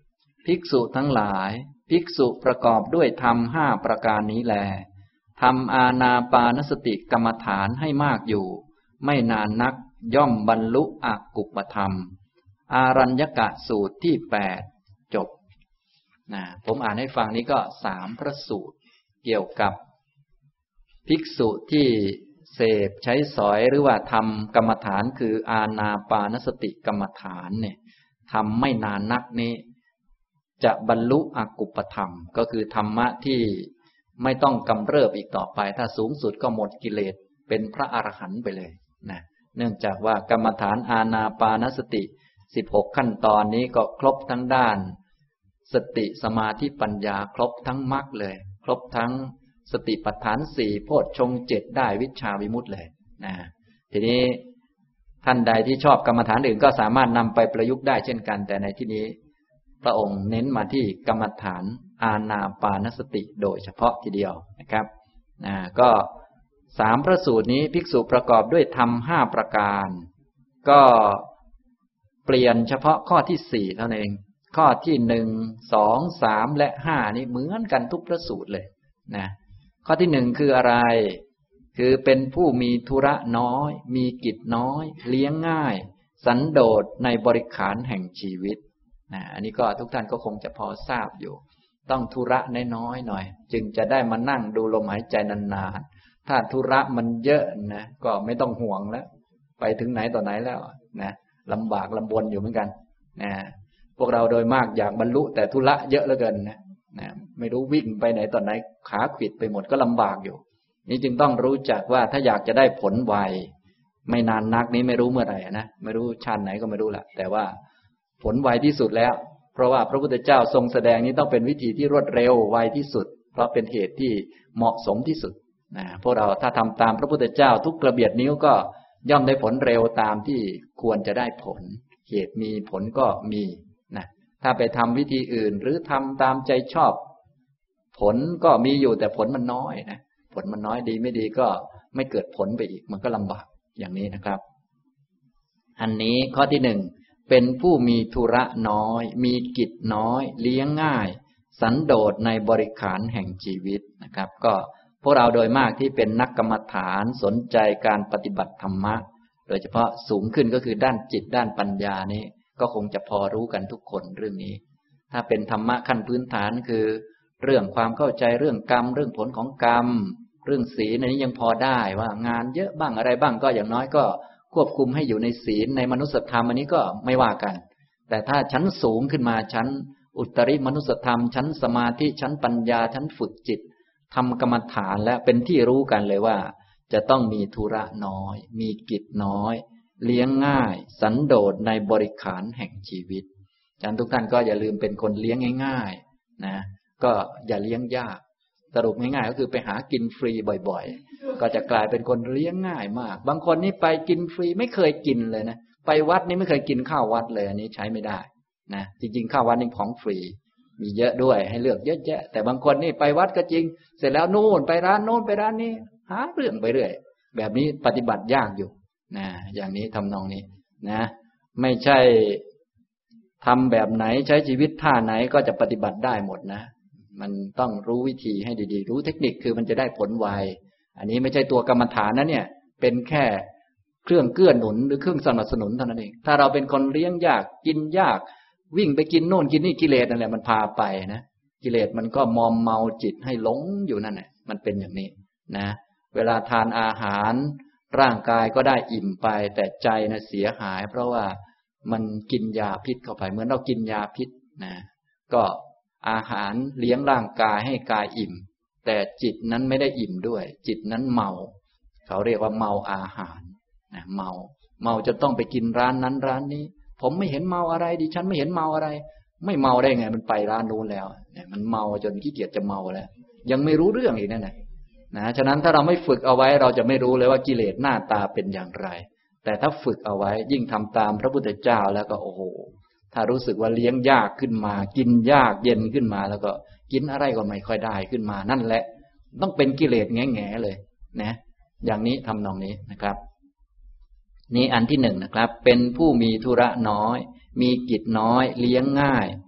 ภิกษุทั้งหลายภิกษุประกอบด้วยธรรมห้าประการนี้แลทำอานาปานสติกรรมฐานให้มากอยู่ไม่นานนักย่อมบรรลุอกุปปธรรมอารัญญกะสูตรที่แปดจบนะผมอ่านให้ฟังนี้ก็สามพระสูตรเกี่ยวกับภิกษุที่เสพใช้สอยหรือว่าทำกรรมฐานคืออานาปานสติกรรมฐานเนี่ยทำไม่นานนักนี้จะบรรลุอกุปปธรรมก็คือธรรมะที่ไม่ต้องกำเริบอีกต่อไปถ้าสูงสุดก็หมดกิเลสเป็นพระอรหันต์ไปเลยนะเนื่องจากว่ากรรมฐานอานาปานสติสิบหกขั้นตอนนี้ก็ครบทั้งด้านสติสมาธิปัญญาครบทั้งมรรคเลยครบทั้งสติปัฏฐานสี่โพชฌงค์เจ็ดได้วิชชาวิมุตติเลยนะทีนี้ท่านใดที่ชอบกรรมฐานอื่นก็สามารถนำไปประยุกต์ได้เช่นกันแต่ในที่นี้พระองค์เน้นมาที่กรรมฐานอานาปานสติโดยเฉพาะทีเดียวนะครับนะก็สามพระสูตรนี้ภิกษุประกอบด้วยธรรมห้าประการก็เปลี่ยนเฉพาะข้อที่สี่เท่านั้นเองข้อที่หนึ่งสองสามและห้านี่เหมือนกันทุกพระสูตรเลยนะข้อที่หนึ่งคืออะไรคือเป็นผู้มีธุระน้อยมีกิจน้อยเลี้ยงง่ายสันโดษในบริขารแห่งชีวิตนะอันนี้ก็ทุกท่านก็คงจะพอทราบอยู่ต้องธุระน้อยๆหน่อยจึงจะได้มานั่งดูลมหายใจนานๆถ้าธุระมันเยอะนะก็ไม่ต้องห่วงแล้วไปถึงไหนต่อไหนแล้วนะลำบากลำบนอยู่เหมือนกันนะพวกเราโดยมากอยากบรรลุแต่ธุระเยอะเหลือเกินนะนะไม่รู้วิ่งไปไหนต่อไหนขาขวิดไปหมดก็ลำบากอยู่นี่จึงต้องรู้จักว่าถ้าอยากจะได้ผลไวไม่นานนักนี้ไม่รู้เมื่อไหร่นะไม่รู้ชาติไหนก็ไม่รู้แหละแต่ว่าผลไวที่สุดแล้วเพราะว่าพระพุทธเจ้าทรงแสดงนี้ต้องเป็นวิธีที่รวดเร็วไวที่สุดเพราะเป็นเหตุที่เหมาะสมที่สุดนะพวกเราถ้าทำตามพระพุทธเจ้าทุกกระเบียดนิ้วก็ย่อมได้ผลเร็วตามที่ควรจะได้ผลเหตุมีผลก็มีนะถ้าไปทำวิธีอื่นหรือทำตามใจชอบผลก็มีอยู่แต่ผลมันน้อยนะผลมันน้อยดีไม่ดีก็ไม่เกิดผลไปอีกมันก็ลำบากอย่างนี้นะครับอันนี้ข้อที่หนึ่งเป็นผู้มีธุระน้อยมีกิจน้อยเลี้ยงง่ายสันโดษในบริขารแห่งชีวิตนะครับก็พวกเราโดยมากที่เป็นนักกรรมฐานสนใจการปฏิบัติธรรมะโดยเฉพาะสูงขึ้นก็คือด้านจิตด้านปัญญานี้ก็คงจะพอรู้กันทุกคนเรื่องนี้ถ้าเป็นธรรมะขั้นพื้นฐานคือเรื่องความเข้าใจเรื่องกรรมเรื่องผลของกรรมเรื่องศีลอันนี้ยังพอได้ว่างานเยอะบ้างอะไรบ้างก็อย่างน้อยก็ควบคุมให้อยู่ในศีลในมนุสธรรมอันนี้ก็ไม่ว่ากันแต่ถ้าชั้นสูงขึ้นมาชั้นอุตริมนุสธรรมชั้นสมาธิชั้นปัญญาชั้นฝึกจิตทำกรรมฐานและเป็นที่รู้กันเลยว่าจะต้องมีธุระน้อยมีกิจน้อยเลี้ยงง่ายสันโดษในบริขารแห่งชีวิตฉะนั้นทุกท่านก็อย่าลืมเป็นคนเลี้ยงง่ายๆนะก็อย่าเลี้ยงยากสรุปง่ายๆก็คือไปหากินฟรีบ่อยๆก็จะกลายเป็นคนเลี้ยงง่ายมากบางคนนี่ไปกินฟรีไม่เคยกินเลยนะไปวัดนี่ไม่เคยกินข้าววัดเลยอันนี้ใช้ไม่ได้นะจริงๆข้าววัดนี่ของฟรีมีเยอะด้วยให้เลือกเยอะแยะแต่บางคนนี่ไปวัดก็จริงเสร็จแล้วนู่นไปร้านโน้นไปร้านนี้หาเรื่องไปเรื่อยแบบนี้ปฏิบัติยากอยู่นะอย่างนี้ทำนองนี้นะไม่ใช่ทำแบบไหนใช้ชีวิตท่าไหนก็จะปฏิบัติได้หมดนะมันต้องรู้วิธีให้ดีๆรู้เทคนิคคือมันจะได้ผลไวอันนี้ไม่ใช่ตัวกรรมฐานนะเนี่ยเป็นแค่เครื่องเกื้อหนุนหรือเครื่องสนับสนุนเท่านั้นเองถ้าเราเป็นคนเลี้ยงยากกินยากวิ่งไปกินโน่นกินนี่กิเลสนั่นแหละมันพาไปนะกิเลสมันก็มอมเมาจิตให้หลงอยู่นั่นแหละมันเป็นอย่างนี้นะเวลาทานอาหารร่างกายก็ได้อิ่มไปแต่ใจนะเสียหายเพราะว่ามันกินยาพิษเข้าไปเหมือนเรากินยาพิษนะก็อาหารเลี้ยงร่างกายให้กายอิ่มแต่จิตนั้นไม่ได้อิ่มด้วยจิตนั้นเมาเขาเรียกว่าเมาอาหารนะเมาเมาจะต้องไปกินร้านนั้นร้านนี้ผมไม่เห็นเมาอะไรดิฉันไม่เห็นเมาอะไรไม่เมาได้ไงมันไปร้านนู้นแล้วเนี่ยมันเมาจนขี้เกียจจะเมาแล้วยังไม่รู้เรื่องอีกนั่นแหละนะฉะนั้นถ้าเราไม่ฝึกเอาไว้เราจะไม่รู้เลยว่ากิเลสหน้าตาเป็นอย่างไรแต่ถ้าฝึกเอาไว้ยิ่งทำตามพระพุทธเจ้าแล้วก็โอ้โหถ้ารู้สึกว่าเลี้ยงยากขึ้นมากินยากเย็นขึ้นมาแล้วก็กินอะไรก็ไม่ค่อยได้ขึ้นมานั่นแหละต้องเป็นกิเลสแง่ๆเลยนะอย่างนี้ทำนองนี้นะครับนี่อันที่หนึ่งนะครับเป็นผู้มีธุระน้อยมีกิจน้อยเลี้ยงง่าย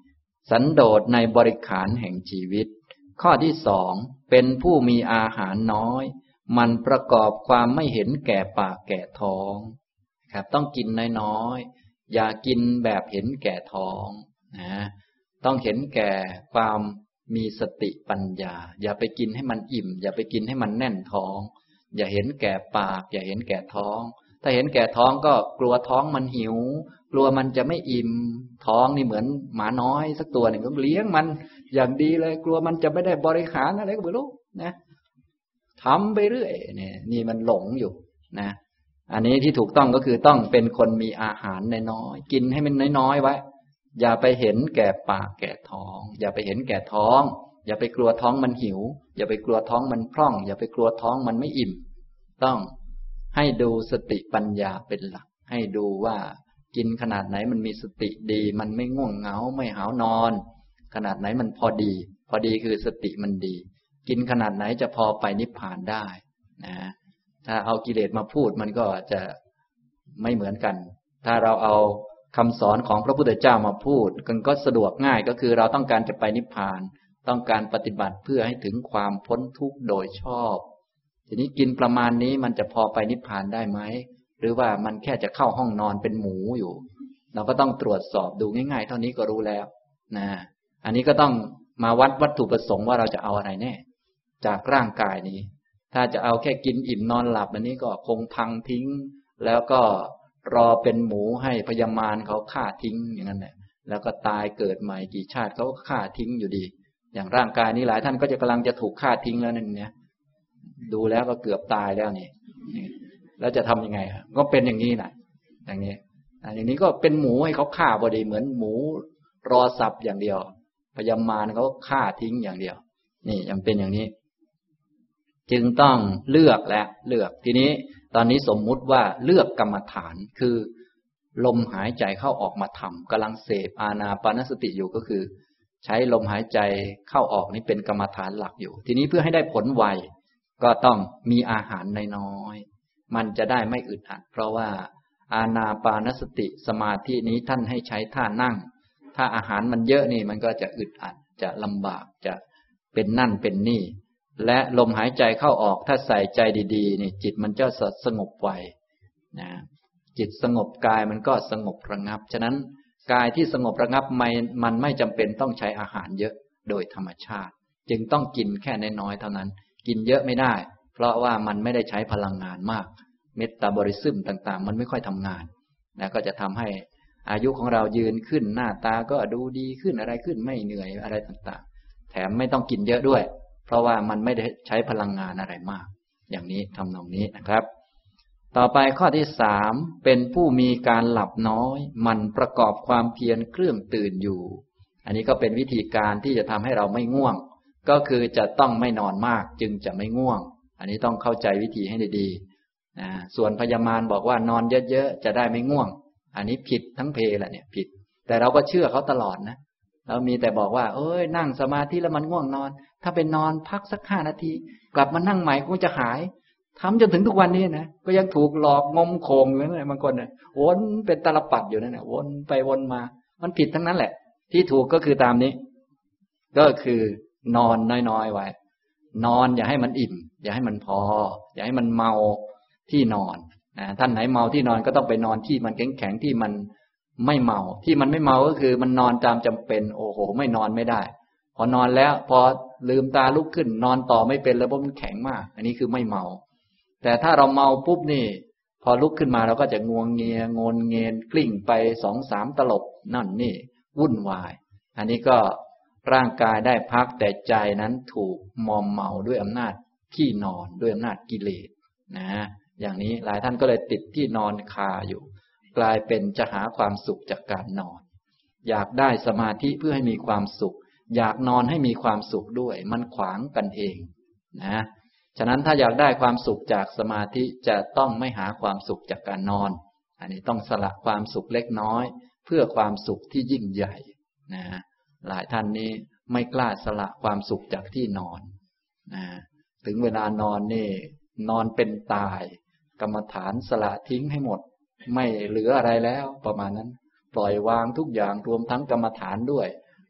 สันโดษในบริขารแห่งชีวิตข้อที่สองเป็นผู้มีอาหารน้อยมันประกอบความไม่เห็นแก่ปากแก่ท้องครับต้องกินน้อยๆอย่ากินแบบเห็นแก่ท้องนะต้องเห็นแก่ความมีสติปัญญาอย่าไปกินให้มันอิ่มอย่าไปกินให้มันแน่นท้องอย่าเห็นแก่ปากอย่าเห็นแก่ท้องถ้าเห็นแก่ท้องก็กลัวท้องมันหิวกลัวมันจะไม่อิ่มท้องนี่เหมือนหมาน้อยสักตัวหนึ่งก็เลี้ยงมันอย่างดีเลยกลัวมันจะไม่ได้บริหารอะไรก็ไม่รู้นะทำไปเรื่อยเนี่ยนี่มันหลงอยู่นะอันนี้ที่ถูกต้องก็คือต้องเป็นคนมีอาหารน้อยๆกินให้มันน้อยๆไว้อย่าไปเห็นแก่ปากแก่ท้องอย่าไปเห็นแก่ท้องอย่าไปกลัวท้องมันหิวอย่าไปกลัวท้องมันพร่องอย่าไปกลัวท้องมันไม่อิ่มต้องให้ดูสติปัญญาเป็นหลักให้ดูว่ากินขนาดไหนมันมีสติดีมันไม่ง่วงเหงาไม่หาวนอนขนาดไหนมันพอดีพอดีคือสติมันดีกินขนาดไหนจะพอไปนิพพานได้นะถ้าเอากิเลสมาพูดมันก็จะไม่เหมือนกันถ้าเราเอาคำสอนของพระพุทธเจ้ามาพูดกันก็สะดวกง่ายก็คือเราต้องการจะไปนิพพานต้องการปฏิบัติเพื่อให้ถึงความพ้นทุกข์โดยชอบทีนี้กินประมาณนี้มันจะพอไปนิพพานได้ไหมหรือว่ามันแค่จะเข้าห้องนอนเป็นหมูอยู่เราก็ต้องตรวจสอบดูง่ายๆเท่านี้ก็รู้แล้วนะอันนี้ก็ต้องมาวัดวัตถุประสงค์ว่าเราจะเอาอะไรแน่จากร่างกายนี้ถ้าจะเอาแค่กินอิ่มนอนหลับอันนี้ก็คงพังทิ้งแล้วก็รอเป็นหมูให้พยามารเขาฆ่าทิ้งอย่างนั้นแหละแล้วก็ตายเกิดใหม่กี่ชาติเขาก็ฆ่าทิ้งอยู่ดีอย่างร่างกายนี้หลายท่านก็จะกำลังจะถูกฆ่าทิ้งแล้วนั่นเนี่ยดูแล้วก็เกือบตายแล้วนี่แล้วจะทำยังไงก็เป็นอย่างนี้นะอย่างนี้อย่างนี้ก็เป็นหมูให้เขาฆ่าพอดีเหมือนหมูรอสับอย่างเดียวพยามารเขาฆ่าทิ้งอย่างเดียวนี่ยังเป็นอย่างนี้จึงต้องเลือกและเลือกทีนี้ตอนนี้สมมุติว่าเลือกกรรมฐานคือลมหายใจเข้าออกมาทำกำลังเสพอานาปานสติอยู่ก็คือใช้ลมหายใจเข้าออกนี่เป็นกรรมฐานหลักอยู่ทีนี้เพื่อให้ได้ผลไวก็ต้องมีอาหารน้อยๆมันจะได้ไม่อึดอัดเพราะว่าอานาปานสติสมาธินี้ท่านให้ใช้ท่านั่งถ้าอาหารมันเยอะนี่มันก็จะอึดอัดจะลำบากจะเป็นนั่นเป็นนี่และลมหายใจเข้าออกถ้าใส่ใจดีๆนี่จิตมันจะสงบไวนะจิตสงบกายมันก็สงบระงับฉะนั้นกายที่สงบระงับไม่มันไม่จำเป็นต้องใช้อาหารเยอะโดยธรรมชาติจึงต้องกินแค่น้อยๆเท่านั้นกินเยอะไม่ได้เพราะว่ามันไม่ได้ใช้พลังงานมากเมตาบอลิซึมต่างๆมันไม่ค่อยทำงานนะก็จะทำให้อายุของเรายืนขึ้นหน้าตาก็ดูดีขึ้นอะไรขึ้นไม่เหนื่อยอะไรต่างๆแถมไม่ต้องกินเยอะด้วยเพราะว่ามันไม่ได้ใช้พลังงานอะไรมากอย่างนี้ทำนองนี้นะครับต่อไปข้อที่สามเป็นผู้มีการหลับน้อยมันประกอบความเพียรเครื่องตื่นอยู่อันนี้ก็เป็นวิธีการที่จะทำให้เราไม่ง่วงก็คือจะต้องไม่นอนมากจึงจะไม่ง่วงอันนี้ต้องเข้าใจวิธีให้ดีๆนะส่วนพยามารบอกว่านอนเยอะๆจะได้ไม่ง่วงอันนี้ผิดทั้งเพแหละเนี่ยผิดแต่เราก็เชื่อเขาตลอดนะเรามีแต่บอกว่าเอ้ยนั่งสมาธิแล้วมันง่วงนอนถ้าเป็นนอนพักสักห้านาทีกลับมานั่งใหม่คงจะหายทำจนถึงทุกวันนี้นะก็ยังถูกหลอกงมโคงอยู่นั่นแหละบางคนเนี่ยวนเป็นตาลปัดอยู่นั่นแหละวนไปวนมามันผิดทั้งนั้นแหละที่ถูกก็คือตามนี้ก็คือนอนน้อยๆไว้นอนอย่าให้มันอิ่มอย่าให้มันพออย่าให้มันเมาที่นอนนะท่านไหนเมาที่นอนก็ต้องไปนอนที่มันแข็งๆที่มันไม่เมาที่มันไม่เมาก็คือมันนอนตามจำเป็นโอ้โหไม่นอนไม่ได้พอนอนแล้วพอลืมตาลุกขึ้นนอนต่อไม่เป็นแล้วเพราะมันแข็งมากอันนี้คือไม่เมาแต่ถ้าเราเมาปุ๊บนี่พอลุกขึ้นมาเราก็จะงวงเงียงนเงียนกลิ้งไปสองสามตลบนั่นนี่วุ่นวายอันนี้ก็ร่างกายได้พักแต่ใจนั้นถูกมอมเมาด้วยอำนาจที่นอนด้วยอำนาจกิเลสนะอย่างนี้หลายท่านก็เลยติดที่นอนคาอยู่กลายเป็นจะหาความสุขจากการนอนอยากได้สมาธิเพื่อให้มีความสุขอยากนอนให้มีความสุขด้วยมันขวางกันเองนะฉะนั้นถ้าอยากได้ความสุขจากสมาธิจะต้องไม่หาความสุขจากการนอนอันนี้ต้องสละความสุขเล็กน้อยเพื่อความสุขที่ยิ่งใหญ่นะหลายท่านนี้ไม่กล้าสละความสุขจากที่นอนนะถึงเวลานอนนี่นอนเป็นตายกรรมฐานสละทิ้งให้หมดไม่เหลืออะไรแล้วประมาณนั้นปล่อยวางทุกอย่างรวมทั้งกรรมฐานด้วย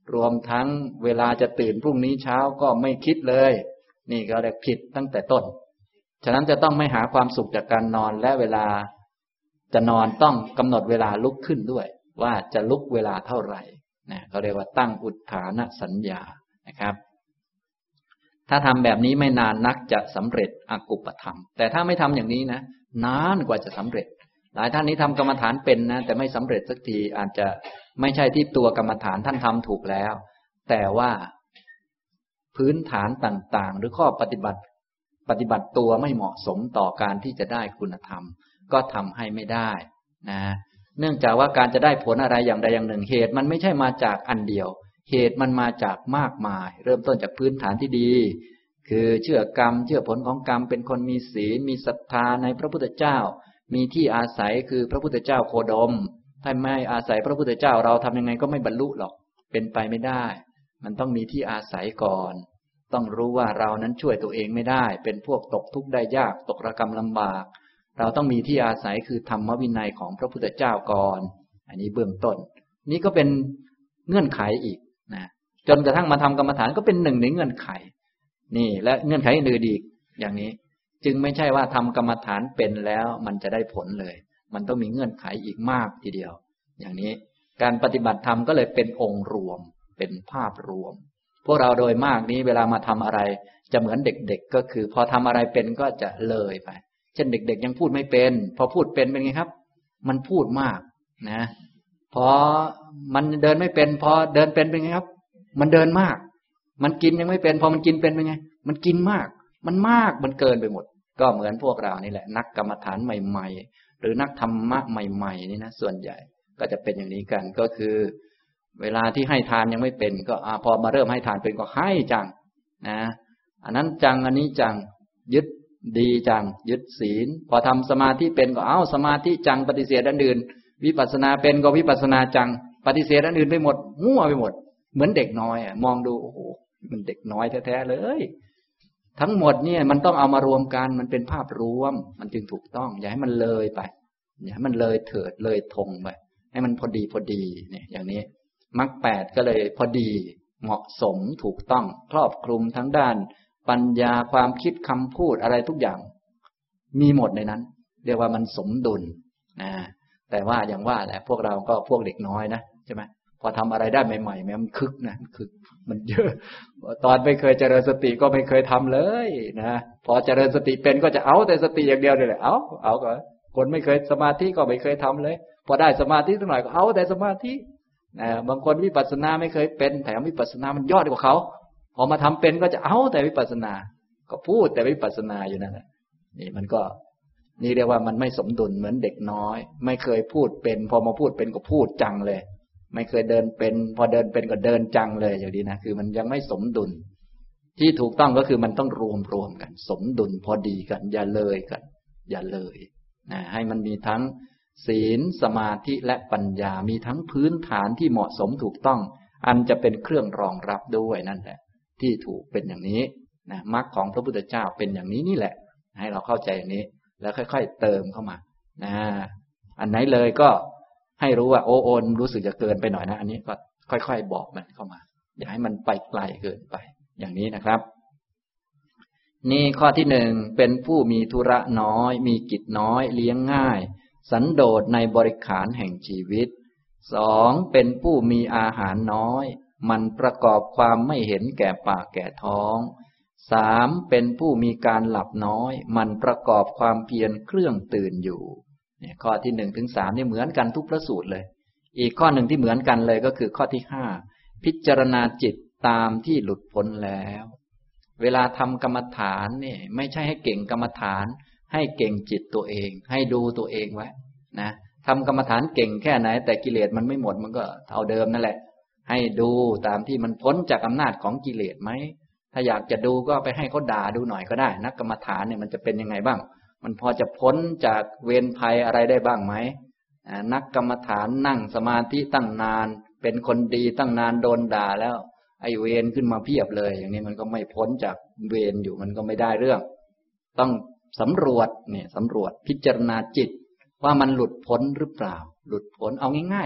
รวมทั้งเวลาจะตื่นพรุ่งนี้เช้าก็ไม่คิดเลยนี่ก็เรียกผิดตั้งแต่ต้นฉะนั้นจะต้องไม่หาความสุขจากการนอนและเวลาจะนอนต้องกำหนดเวลาลุกขึ้นด้วยว่าจะลุกเวลาเท่าไหร่นะเขาเรียกว่าตั้งอุทธานสัญญานะครับถ้าทำแบบนี้ไม่นานนักจะสำเร็จอกุปธรรมแต่ถ้าไม่ทำอย่างนี้นะนานกว่าจะสำเร็จหลายท่านนี้ทำกรรมฐานเป็นนะแต่ไม่สำเร็จสักทีอาจจะไม่ใช่ที่ตัวกรรมฐานท่านทำถูกแล้วแต่ว่าพื้นฐานต่างๆหรือข้อปฏิบัติปฏิบัติตัวไม่เหมาะสมต่อการที่จะได้คุณธรรมก็ทำให้ไม่ได้นะเนื่องจากว่าการจะได้ผลอะไรอย่างใดอย่างหนึ่งเหตุมันไม่ใช่มาจากอันเดียวเหตุมันมาจากมากมายเริ่มต้นจากพื้นฐานที่ดีคือเชื่อกรรมเชื่อผลของกรรมเป็นคนมีศีลมีศรัทธาในพระพุทธเจ้ามีที่อาศัยคือพระพุทธเจ้าโคดมถ้าไม่อาศัยพระพุทธเจ้าเราทำยังไงก็ไม่บรรลุหรอกเป็นไปไม่ได้มันต้องมีที่อาศัยก่อนต้องรู้ว่าเรานั้นช่วยตัวเองไม่ได้เป็นพวกตกทุกข์ได้ยากตกระกำลำบากเราต้องมีที่อาศัยคือธรรมวินัยของพระพุทธเจ้าก่อนอันนี้เบื้องต้นนี่ก็เป็นเงื่อนไขอีกนะจนกระทั่งมาทำกรรมฐานก็เป็นหนึ่งในเงื่อนไขนี่และเงื่อนไขอื่นอีกอย่างนี้จึงไม่ใช่ว่าทำกรรมฐานเป็นแล้วมันจะได้ผลเลยมันต้องมีเงื่อนไขอีกมากทีเดียวอย่างนี้การปฏิบัติธรรมก็เลยเป็นองค์รวมเป็นภาพรวมพวกเราโดยมากนี้เวลามาทำอะไรจะเหมือนเด็กๆก็คือพอทำอะไรเป็นก็จะเลยไปเช่นเด็กๆยังพูดไม่เป็นพอพูดเป็นเป็นไงครับมันพูดมากนะพอมันเดินไม่เป็นพอเดินเป็นเป็นไงครับมันเดินมากมันกินยังไม่เป็นพอมันกินเป็นเป็นไงมันกินมากมันมากมันเกินไปหมดก็เหมือนพวกเรานี่แหละนักกรรมฐานใหม่ๆหรือนักธรรมะใหม่ๆนี่นะส่วนใหญ่ก็จะเป็นอย่างนี้กันก็คือเวลาที่ให้ทานยังไม่เป็นก็อ่าพอมาเริ่มให้ทานเป็นก็ให้จังนะอันนั้นจังอันนี้จังยึดดีจังยึดศีลพอทำสมาธิเป็นก็เอ้าสมาธิจังปฏิเสธอันอื่นวิปัสสนาเป็นก็วิปัสสนาจังปฏิเสธอันอื่นไปหมดมั่วไปหมดเหมือนเด็กน้อยอ่ะมองดูโอ้โหมันเด็กน้อยแท้ๆเลยทั้งหมดเนี่ยมันต้องเอามารวมกันมันเป็นภาพรวมมันจึงถูกต้องอย่าให้มันเลยไปอย่าให้มันเลยเถิดเลยธงไปให้มันพอดีพอดีเนี่ยอย่างนี้มรรคแปดก็เลยพอดีเหมาะสมถูกต้องครอบคลุมทั้งด้านปัญญาความคิดคำพูดอะไรทุกอย่างมีหมดในนั้นเรียกว่ามันสมดุลนะแต่ว่าอย่างว่าแหละพวกเราก็พวกเด็กน้อยนะใช่ไหมพอทำอะไรได้ใหม่ๆมันคึกนะคึกมันเยอะตอนไม่เคยเจริญสติก็ไม่เคยทำเลยนะพอเจริญสติเป็นก็จะเอาแต่สติอย่างเดียวเลยเอาเอาก็คนไม่เคยสมาธิก็ไม่เคยทำเลยพอได้สมาธิสักหน่อยก็เอาแต่สมาธินะบางคนวิปัสสนาไม่เคยเป็นแถมวิปัสสนามันยอดกว่าเขาพอมาทำเป็นก็จะเอาแต่วิปัสสนาก็พูดแต่วิปัสสนาอยู่นั่นแหละนี่มันก็นี่เรียกว่ามันไม่สมดุลเหมือนเด็กน้อยไม่เคยพูดเป็นพอมาพูดเป็นก็พูดจังเลยไม่เคยเดินเป็นพอเดินเป็นก็เดินจังเลยอย่างนี้นะคือมันยังไม่สมดุลที่ถูกต้องก็คือมันต้องรวมรวมกันสมดุลพอดีกันอย่าเลยกันอย่าเลยนะให้มันมีทั้งศีลสมาธิและปัญญามีทั้งพื้นฐานที่เหมาะสมถูกต้องอันจะเป็นเครื่องรองรับด้วยนั่นแหละที่ถูกเป็นอย่างนี้นะมรรคของพระพุทธเจ้าเป็นอย่างนี้นี่แหละให้เราเข้าใจอย่างนี้แล้วค่อยๆเติมเข้ามานะอันไหนเลยก็ให้รู้ว่าโอ้โอนรู้สึกจะเกินไปหน่อยนะอันนี้ก็ค่อยๆบอกมันเข้ามาอย่าให้มันไปไกลเกินไปอย่างนี้นะครับนี่ข้อที่หนึ่งเป็นผู้มีธุระน้อยมีกิจน้อยเลี้ยงง่ายสันโดษในบริขารแห่งชีวิตสองเป็นผู้มีอาหารน้อยมันประกอบความไม่เห็นแก่ปากแก่ท้องสามเป็นผู้มีการหลับน้อยมันประกอบความเพียรเครื่องตื่นอยู่เนี่ยข้อที่หนึ่งถึงสามนี่เหมือนกันทุกพระสูตรเลยอีกข้อหนึ่งที่เหมือนกันเลยก็คือข้อที่ห้าพิจารณาจิตตามที่หลุดพ้นแล้วเวลาทำกรรมฐานเนี่ยไม่ใช่ให้เก่งกรรมฐานให้เก่งจิตตัวเองให้ดูตัวเองไว้นะทำกรรมฐานเก่งแค่ไหนแต่กิเลสมันไม่หมดมันก็เท่าเดิมนั่นแหละให้ดูตามที่มันพ้นจากอำนาจของกิเลสไหมถ้าอยากจะดูก็ไปให้เขาด่าดูหน่อยก็ได้นักกรรมฐานเนี่ยมันจะเป็นยังไงบ้างมันพอจะพ้นจากเวรภัยอะไรได้บ้างไหมนักกรรมฐานนั่งสมาธิตั้งนานเป็นคนดีตั้งนานโดนด่าแล้วไอ้เวรขึ้นมาเพียบเลยอย่างนี้มันก็ไม่พ้นจากเวรอยู่มันก็ไม่ได้เรื่องต้องสำรวจเนี่ยสำรวจพิจารณาจิตว่ามันหลุดพ้นหรือเปล่าหลุดพ้นเอาง่ายๆก่อน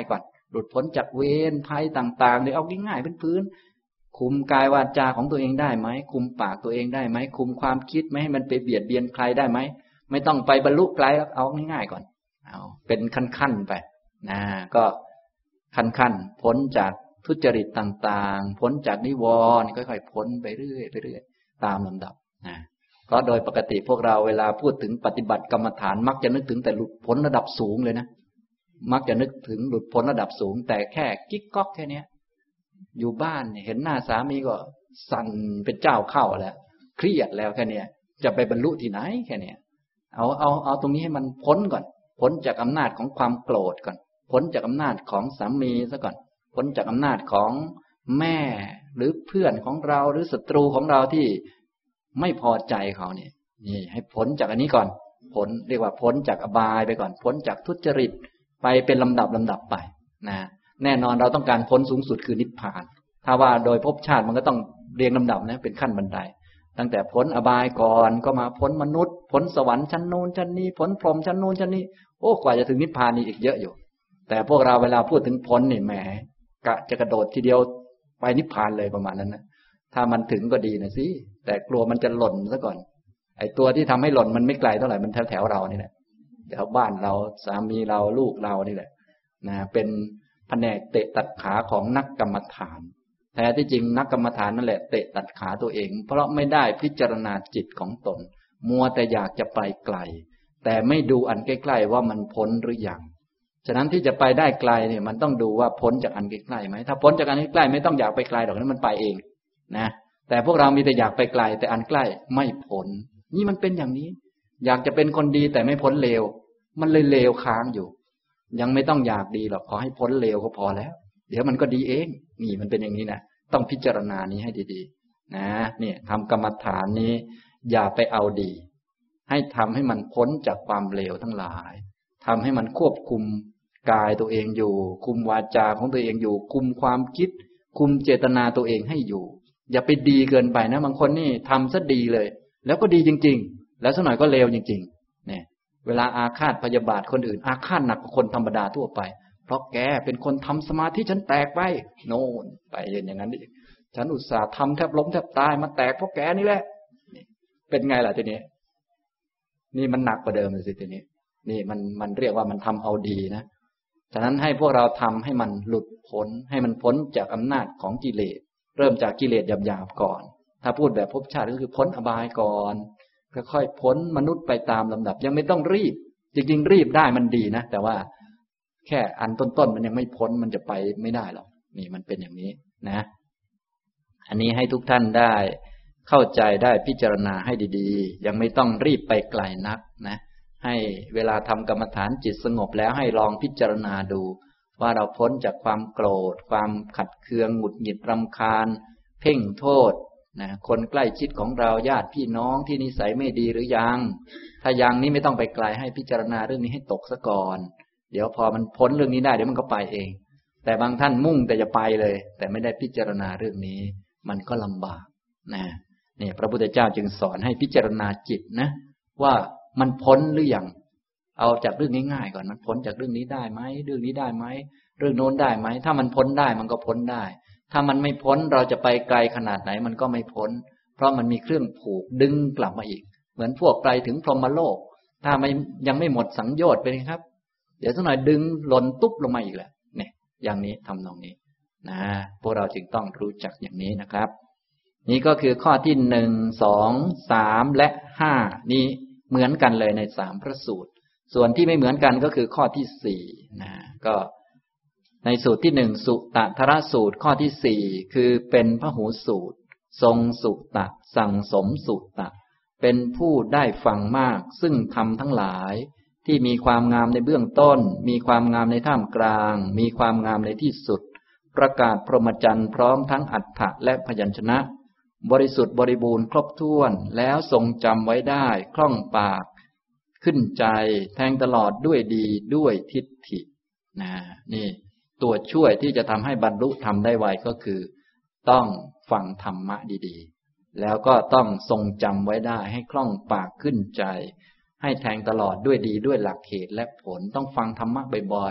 หลุดพ้นจากเวรภัยต่างๆเลยเอาง่ายๆเป็นพื้นคุมกายวาจาของตัวเองได้ไหมคุมปากตัวเองได้ไหมคุมความคิดไม่ให้มันไปเบียดเบียนใครได้ไหมไม่ต้องไปบรรลุไกลแล้วเอาง่ายๆก่อนเอาเป็นขั้นๆไปนะก็ขั้นๆพ้นจากทุจริตต่างๆพ้นจากนิวรณ์ค่อยๆพ้นไปเรื่อยไปเรื่อยตามลำดับนะเพราะโดยปกติพวกเราเวลาพูดถึงปฏิบัติกรรมฐานมักจะนึกถึงแต่หลุดพ้นระดับสูงเลยนะมักจะนึกถึงหลุดพ้นระดับสูงแต่แค่กิ๊กก๊อกแค่นี้อยู่บ้านเห็นหน้าสามีก็สั่นเป็นเจ้าเข้าแล้วเครียดแล้วแค่นี้จะไปบรรลุที่ไหนแค่นี้เอาเอาเอาตรงนี้ให้มันพ้นก่อนพ้นจากอำนาจของความโกรธก่อนพ้นจากอำนาจของสามีซะก่อนพ้นจากอำนาจของแม่หรือเพื่อนของเราหรือศัตรูของเราที่ไม่พอใจเขาเนี่ยนี่ให้พ้นจากอันนี้ก่อนพ้นเรียกว่าพ้นจากอบายไปก่อนพ้นจากทุจริตไปเป็นลำดับลำดับไปนะแน่นอนเราต้องการพ้นสูงสุดคือนิพพานถ้าว่าโดยภพชาติมันก็ต้องเรียงลำดับนะเป็นขั้นบันไดตั้งแต่พ้นอบายก่อนก็มาพ้นมนุษย์พ้นสวรรค์ชั้นโน้นชั้นนี้พ้นพรหมชั้นโน้นชั้นนี้โอ้กว่าจะถึงนิพพานนี่อีกเยอะอยู่แต่พวกเราเวลาพูดถึงพ้นนี่แหมกะจะกระโดดทีเดียวไปนิพพานเลยประมาณนั้นนะถ้ามันถึงก็ดีนะสิแต่กลัวมันจะหล่นซะก่อนไอ้ตัวที่ทำให้หล่นมันไม่ไกลเท่าไหร่มันแถวแถวเรานี่แหละแถวบ้านเราสามีเราลูกเรานี่แหละนะเป็นแผนกเตะตัดขาของนักกรรมฐานแท้ที่จริงนักกรรมฐานนั่นแหละเตะตัดขาตัวเองเพราะไม่ได้พิจารณาจิตของตนมัวแต่อยากจะไปไกลแต่ไม่ดูอันใกล้ๆว่ามันพ้นหรือยังฉะนั้นที่จะไปได้ไกลเนี่ยมันต้องดูว่าพ้นจากอันใกล้ๆไหมถ้าพ้นจากอันใกล้ๆไม่ต้องอยากไปไกลหรอกนั้นมันไปเองนะแต่พวกเรามีแต่อยากไปไกลแต่อันใกล้ไม่พ้นนี่มันเป็นอย่างนี้อยากจะเป็นคนดีแต่ไม่พ้นเลวมันเลยเลวค้างอยู่ยังไม่ต้องอยากดีหรอกขอให้พ้นเลวก็พอแล้วเดี๋ยวมันก็ดีเองนี่มันเป็นอย่างนี้นะต้องพิจารณานี้ให้ดีๆนะเนี่ยทำกรรมฐานนี้อย่าไปเอาดีให้ทำให้มันพ้นจากความเลวทั้งหลายทำให้มันควบคุมกายตัวเองอยู่คุมวาจาของตัวเองอยู่คุมความคิดคุมเจตนาตัวเองให้อยู่อย่าไปดีเกินไปนะบางคนนี่ทำซะดีเลยแล้วก็ดีจริงๆแล้วสักหน่อยก็เลวจริงๆเนี่ยเวลาอาฆาตพยาบาทคนอื่นอาฆาตหนักกว่าคนธรรมดาทั่วไปเพราะแกเป็นคนทำสมาธิฉันแตกไปโน่นไปอย่างนั้นดิฉันอุตส่าห์ทำแทบล้มแทบตายมาแตกเพราะแกนี่แหละเป็นไงล่ะทีนี้นี่มันหนักกว่าเดิมเลยสิทีนี้นี่มันมันเรียกว่ามันทำเอาดีนะฉะนั้นให้พวกเราทำให้มันหลุดพ้นให้มันพ้นจากอำนาจของกิเลสเริ่มจากกิเลสหยาบๆก่อนถ้าพูดแบบภพชาติก็คือพ้นอบายก่อนค่อยๆพ้นมนุษย์ไปตามลำดับยังไม่ต้องรีบจริงๆรีบได้มันดีนะแต่ว่าแค่อันต้นๆมันยังไม่พ้นมันจะไปไม่ได้หรอกนี่มันเป็นอย่างนี้นะอันนี้ให้ทุกท่านได้เข้าใจได้พิจารณาให้ดีๆยังไม่ต้องรีบไปไกลนักนะให้เวลาทำกรรมฐานจิตสงบแล้วให้ลองพิจารณาดูว่าเราพ้นจากความโกรธความขัดเคืองหงุดหงิดรำคาญเพ่งโทษนะคนใกล้ชิดของเราญาติพี่น้องที่นิสัยไม่ดีหรือยังถ้ายังนี้ไม่ต้องไปไกลให้พิจารณาเรื่องนี้ให้ตกซะก่อนเดี๋ยวพอมันพ้นเรื่องนี้ได้เดี๋ยวมันก็ไปเองแต่บางท่านมุ่งแต่จะไปเลยแต่ไม่ได้พิจารณาเรื่องนี้มันก็ลำบากนะเนี่ยพระพุทธเจ้าจึงสอนให้พิจารณาจิตนะว่ามันพ้นหรือยังเอาจากเรื่องง่ายๆก่อนมันพ้นจากเรื่องนี้ได้ไหมเรื่องนี้ได้ไหมเรื่องโน้นได้ไหมถ้ามันพ้นได้มันก็พ้นได้ถ้ามันไม่พ้นเราจะไปไกลขนาดไหนมันก็ไม่พ้นเพราะมันมีเครื่องผูกดึงกลับมาอีกเหมือนพวกไปถึงพรหมโลกถ้าไม่ยังไม่หมดสังโยชน์ไปครับเดี๋ยวสักหน่อยดึงหล่นตุ๊บลงมาอีกแหละเนี่ยอย่างนี้ทำตรงนี้นะพวกเราจึงต้องรู้จักอย่างนี้นะครับนี่ก็คือข้อที่หนึ่งสองสามและห้านี้เหมือนกันเลยในสามพระสูตรส่วนที่ไม่เหมือนกันก็คือข้อที่สี่นะก็ในสูตรที่หนึ่งสุตทรสูตรข้อที่สี่คือเป็นพหูสูตรทรงสุตะสั่งสมสุตะเป็นผู้ได้ฟังมากซึ่งธรรมทั้งหลายที่มีความงามในเบื้องต้นมีความงามในท่ามกลางมีความงามในที่สุดประกาศพรหมจรรย์พร้อมทั้งอัฏฐะและพยัญชนะบริสุทธิ์บริบูรณ์ครบถ้วนแล้วทรงจำไว้ได้คล่องปากขึ้นใจแทงตลอดด้วยดีด้วยทิฏฐินะนี่ตัวช่วยที่จะทำให้บรรลุธรรมได้ไวก็คือต้องฟังธรรมะดีๆแล้วก็ต้องทรงจำไว้ได้ให้คล่องปากขึ้นใจให้แทงตลอดด้วยดีด้วยหลักเหตุและผลต้องฟังธรรมะบ่อย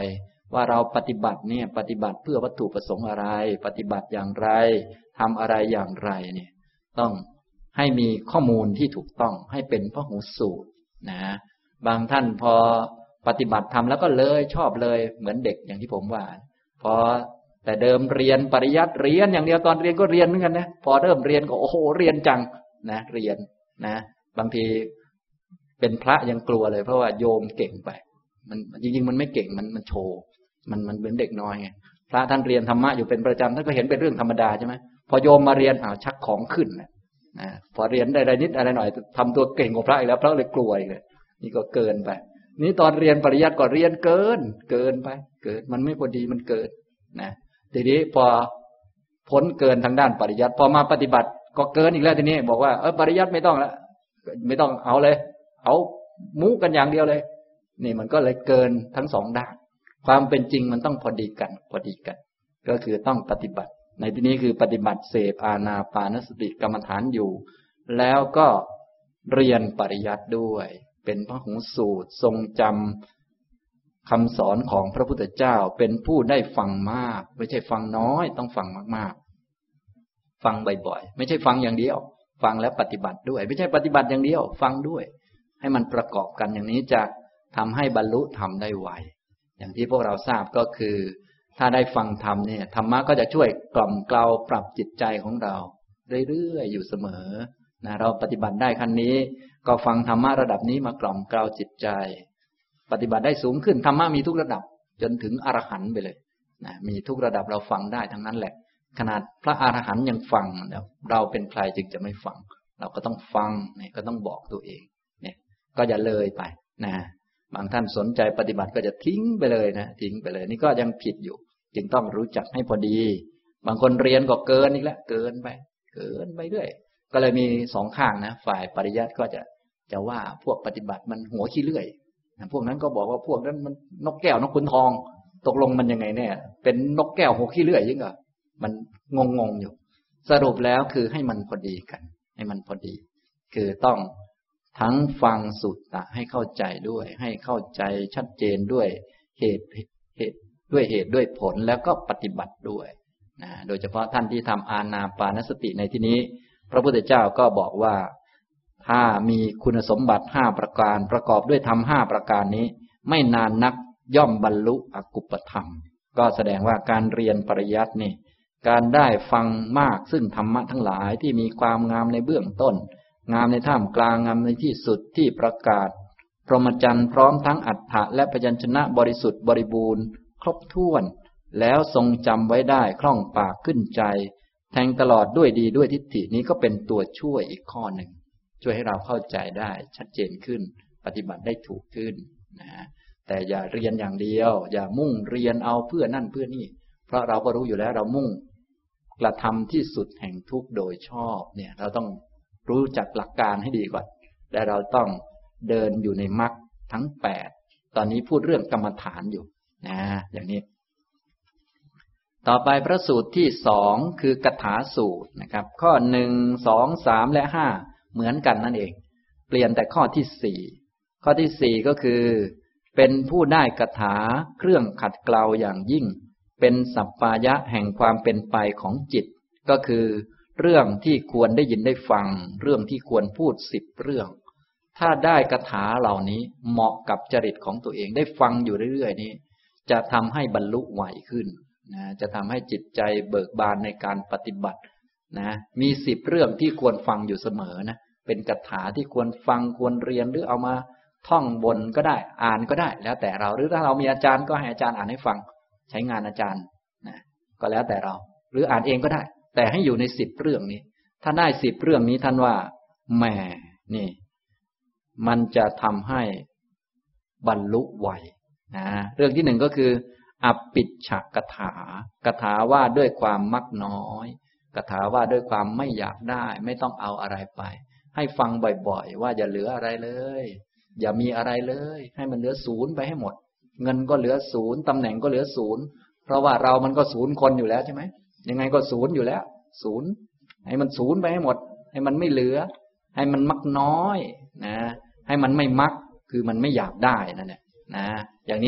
ว่าเราปฏิบัติเนี่ยปฏิบัติเพื่อวัตถุประสงค์อะไรปฏิบัติอย่างไรทำอะไรอย่างไรเนี่ยต้องให้มีข้อมูลที่ถูกต้องให้เป็นพหูสูตรนะบางท่านพอปฏิบัติทำแล้วก็เลยชอบเลยเหมือนเด็กอย่างที่ผมว่าพอแต่เดิมเรียนปริยัติเรียนอย่างเดียวตอนเรียนก็เรียนเหมือนกันนะพอเริ่มเรียนก็โอ้โหเรียนจังนะเรียนนะบางทีเป็นพระยังกลัวเลยเพราะว่าโยมเก่งไปมันจริงๆมันไม่เก่งมันมันโชว์มันมันเหมือนเด็กน้อยไงพระท่านเรียนธรรมะอยู่เป็นประจำท่านก็เห็นเป็นเรื่องธรรมดาใช่ไหมพอโยมมาเรียนอ้าวชักของขึ้นนะนะพอเรียนได้อะไรนิดอะไรหน่อยทำตัวเก่งกว่าพระอีกแล้วพระเลยกลัวอีกเลยนี่ก็เกินไปนี่ตอนเรียนปริยัติก็เรียนเกินเกินไปเกินมันไม่พอดีมันเกินนะทีนี้พอพ้นเกินทางด้านปริยัติพอมาปฏิบัติก็เกินอีกแล้วทีนี้บอกว่าเออปริยัติไม่ต้องละไม่ต้องเอาเลยเอามุกันอย่างเดียวเลยนี่มันก็เลยเกินทั้งสองด้านความเป็นจริงมันต้องพอดีกันพอดีกันก็คือต้องปฏิบัติในที่นี้คือปฏิบัติเสพอานาปานสติกรรมฐานอยู่แล้วก็เรียนปริยัติด้วยเป็นพหูสูตรทรงจำคำสอนของพระพุทธเจ้าเป็นผู้ได้ฟังมากไม่ใช่ฟังน้อยต้องฟังมากๆฟังบ่อยๆไม่ใช่ฟังอย่างเดียวฟังแล้วปฏิบัติด้วยไม่ใช่ปฏิบัติอย่างเดียวฟังด้วยให้มันประกอบกันอย่างนี้จะทำให้บรรลุธรรมได้ไวอย่างที่พวกเราทราบก็คือถ้าได้ฟังธรรมเนี่ยธรรมะก็จะช่วยกล่อมเกลาปรับจิตใจของเราเรื่อยๆอยู่เสมอนะเราปฏิบัติได้ขั้นนี้ก็ฟังธรรมะระดับนี้มากล่อมเกลาจิตใจปฏิบัติได้สูงขึ้นธรรมะมีทุกระดับจนถึงอรหันต์ไปเลยนะมีทุกระดับเราฟังได้ทั้งนั้นแหละขนาดพระอรหันต์ยังฟังแล้วเราเป็นใครจึงจะไม่ฟังเราก็ต้องฟังเนี่ยก็ต้องบอกตัวเองเนี่ยก็อย่าเลยไปนะบางท่านสนใจปฏิบัติก็จะทิ้งไปเลยนะทิ้งไปเลยนี่ก็ยังผิดอยู่จึงต้องรู้จักให้พอดีบางคนเรียนก็เกินอีกแล้วเกินไปเกินไปเรื่อยก็เลยมีสองข้างนะฝ่ายปริยัติก็จะจะว่าพวกปฏิบัติมันหัวขี้เลื่อยพวกนั้นก็บอกว่าพวกนั้นมันนกแก้วนกขุนทองตกลงมันยังไงแน่เป็นนกแก้วหัวขี้เลื่อยยิ่งอ่ะมันงงงอยู่สรุปแล้วคือให้มันพอดีกันให้มันพอดีคือต้องทั้งฟังสุตตะให้เข้าใจด้วยให้เข้าใจชัดเจนด้วยเหตุเหตุด้วยเหตุด้วยผลแล้วก็ปฏิบัติด้วยนะโดยเฉพาะท่านที่ทำอานาปานสติในที่นี้พระพุทธเจ้าก็บอกว่าถ้ามีคุณสมบัติห้าประการประกอบด้วยธรรมห้าประการนี้ไม่นานนักย่อมบรรลุอกุปธรรมก็แสดงว่าการเรียนปริยัตินี่การได้ฟังมากซึ่งธรรมะทั้งหลายที่มีความงามในเบื้องต้นงามในท่ามกลางงามในที่สุดที่ประกาศพรหมจรรย์พร้อมทั้งอัฏฐะและพยัญชนะบริสุทธิ์บริบูรณ์ครบถ้วนแล้วทรงจำไว้ได้คล่องปากขึ้นใจแทงตลอดด้วยดีด้วยทิฏฐินี้ก็เป็นตัวช่วยอีกข้อหนึ่งช่วยให้เราเข้าใจได้ชัดเจนขึ้นปฏิบัติได้ถูกขึ้นนะแต่อย่าเรียนอย่างเดียวอย่ามุ่งเรียนเอาเพื่อนั่นเพื่อนี่เพราะเราก็รู้อยู่แล้วเรามุ่งกระทำที่สุดแห่งทุกข์โดยชอบเนี่ยเราต้องรู้จักหลักการให้ดีก่อนและเราต้องเดินอยู่ในมรรคทั้งแปดตอนนี้พูดเรื่องกรรมฐานอยู่นะอย่างนี้ต่อไปพระสูตรที่สองคือกถาสูตรนะครับข้อหนึ่งสองสามและห้าเหมือนกันนั่นเองเปลี่ยนแต่ข้อที่สี่ข้อที่สี่ก็คือเป็นผู้ได้คาถาเครื่องขัดเกลาอย่างยิ่งเป็นสัปปายะแห่งความเป็นไปของจิตก็คือเรื่องที่ควรได้ยินได้ฟังเรื่องที่ควรพูดสิบเรื่องถ้าได้คาถาเหล่านี้เหมาะกับจริตของตัวเองได้ฟังอยู่เรื่อยๆนี้จะทำให้บรรลุไวขึ้นนะจะทำให้จิตใจเบิกบานในการปฏิบัตินะมีสิบเรื่องที่ควรฟังอยู่เสมอนะเป็นคาถาที่ควรฟังควรเรียนหรือเอามาท่องบนก็ได้อ่านก็ได้แล้วแต่เราหรือถ้าเรามีอาจารย์ก็ให้อาจารย์อ่านให้ฟังใช้งานอาจารย์นะก็แล้วแต่เราหรืออ่านเองก็ได้แต่ให้อยู่ในสิบเรื่องนี้ถ้าได้สิบเรื่องนี้ท่านว่าแหมนี่มันจะทำให้บรรลุไวนะเรื่องที่หนึ่งก็คืออปิจฉกถากถาว่าด้วยความมักน้อยกถาว่าด้วยความไม่อยากได้ไม่ต้องเอาอะไรไปให้ฟังบ่อยๆว่าอย่าเหลืออะไรเลยอย่ามีอะไรเลยให้มันเหลือศูนย์ไปให้หมดเงินก็เหลือศูนย์ตำแหน่งก็เหลือศูนย์เพราะว่าเรามันก็ศูนย์คนอยู่แล้วใช่ไหมยังไงก็ศูนย์อยู่แล้วศูนย์ให้มันศูนย์ไปให้หมดให้มันไม่เหลือให้มันมักน้อยนะให้มันไม่มักคือมันไม่อยากได้นั่นแหละนะอย่างนี้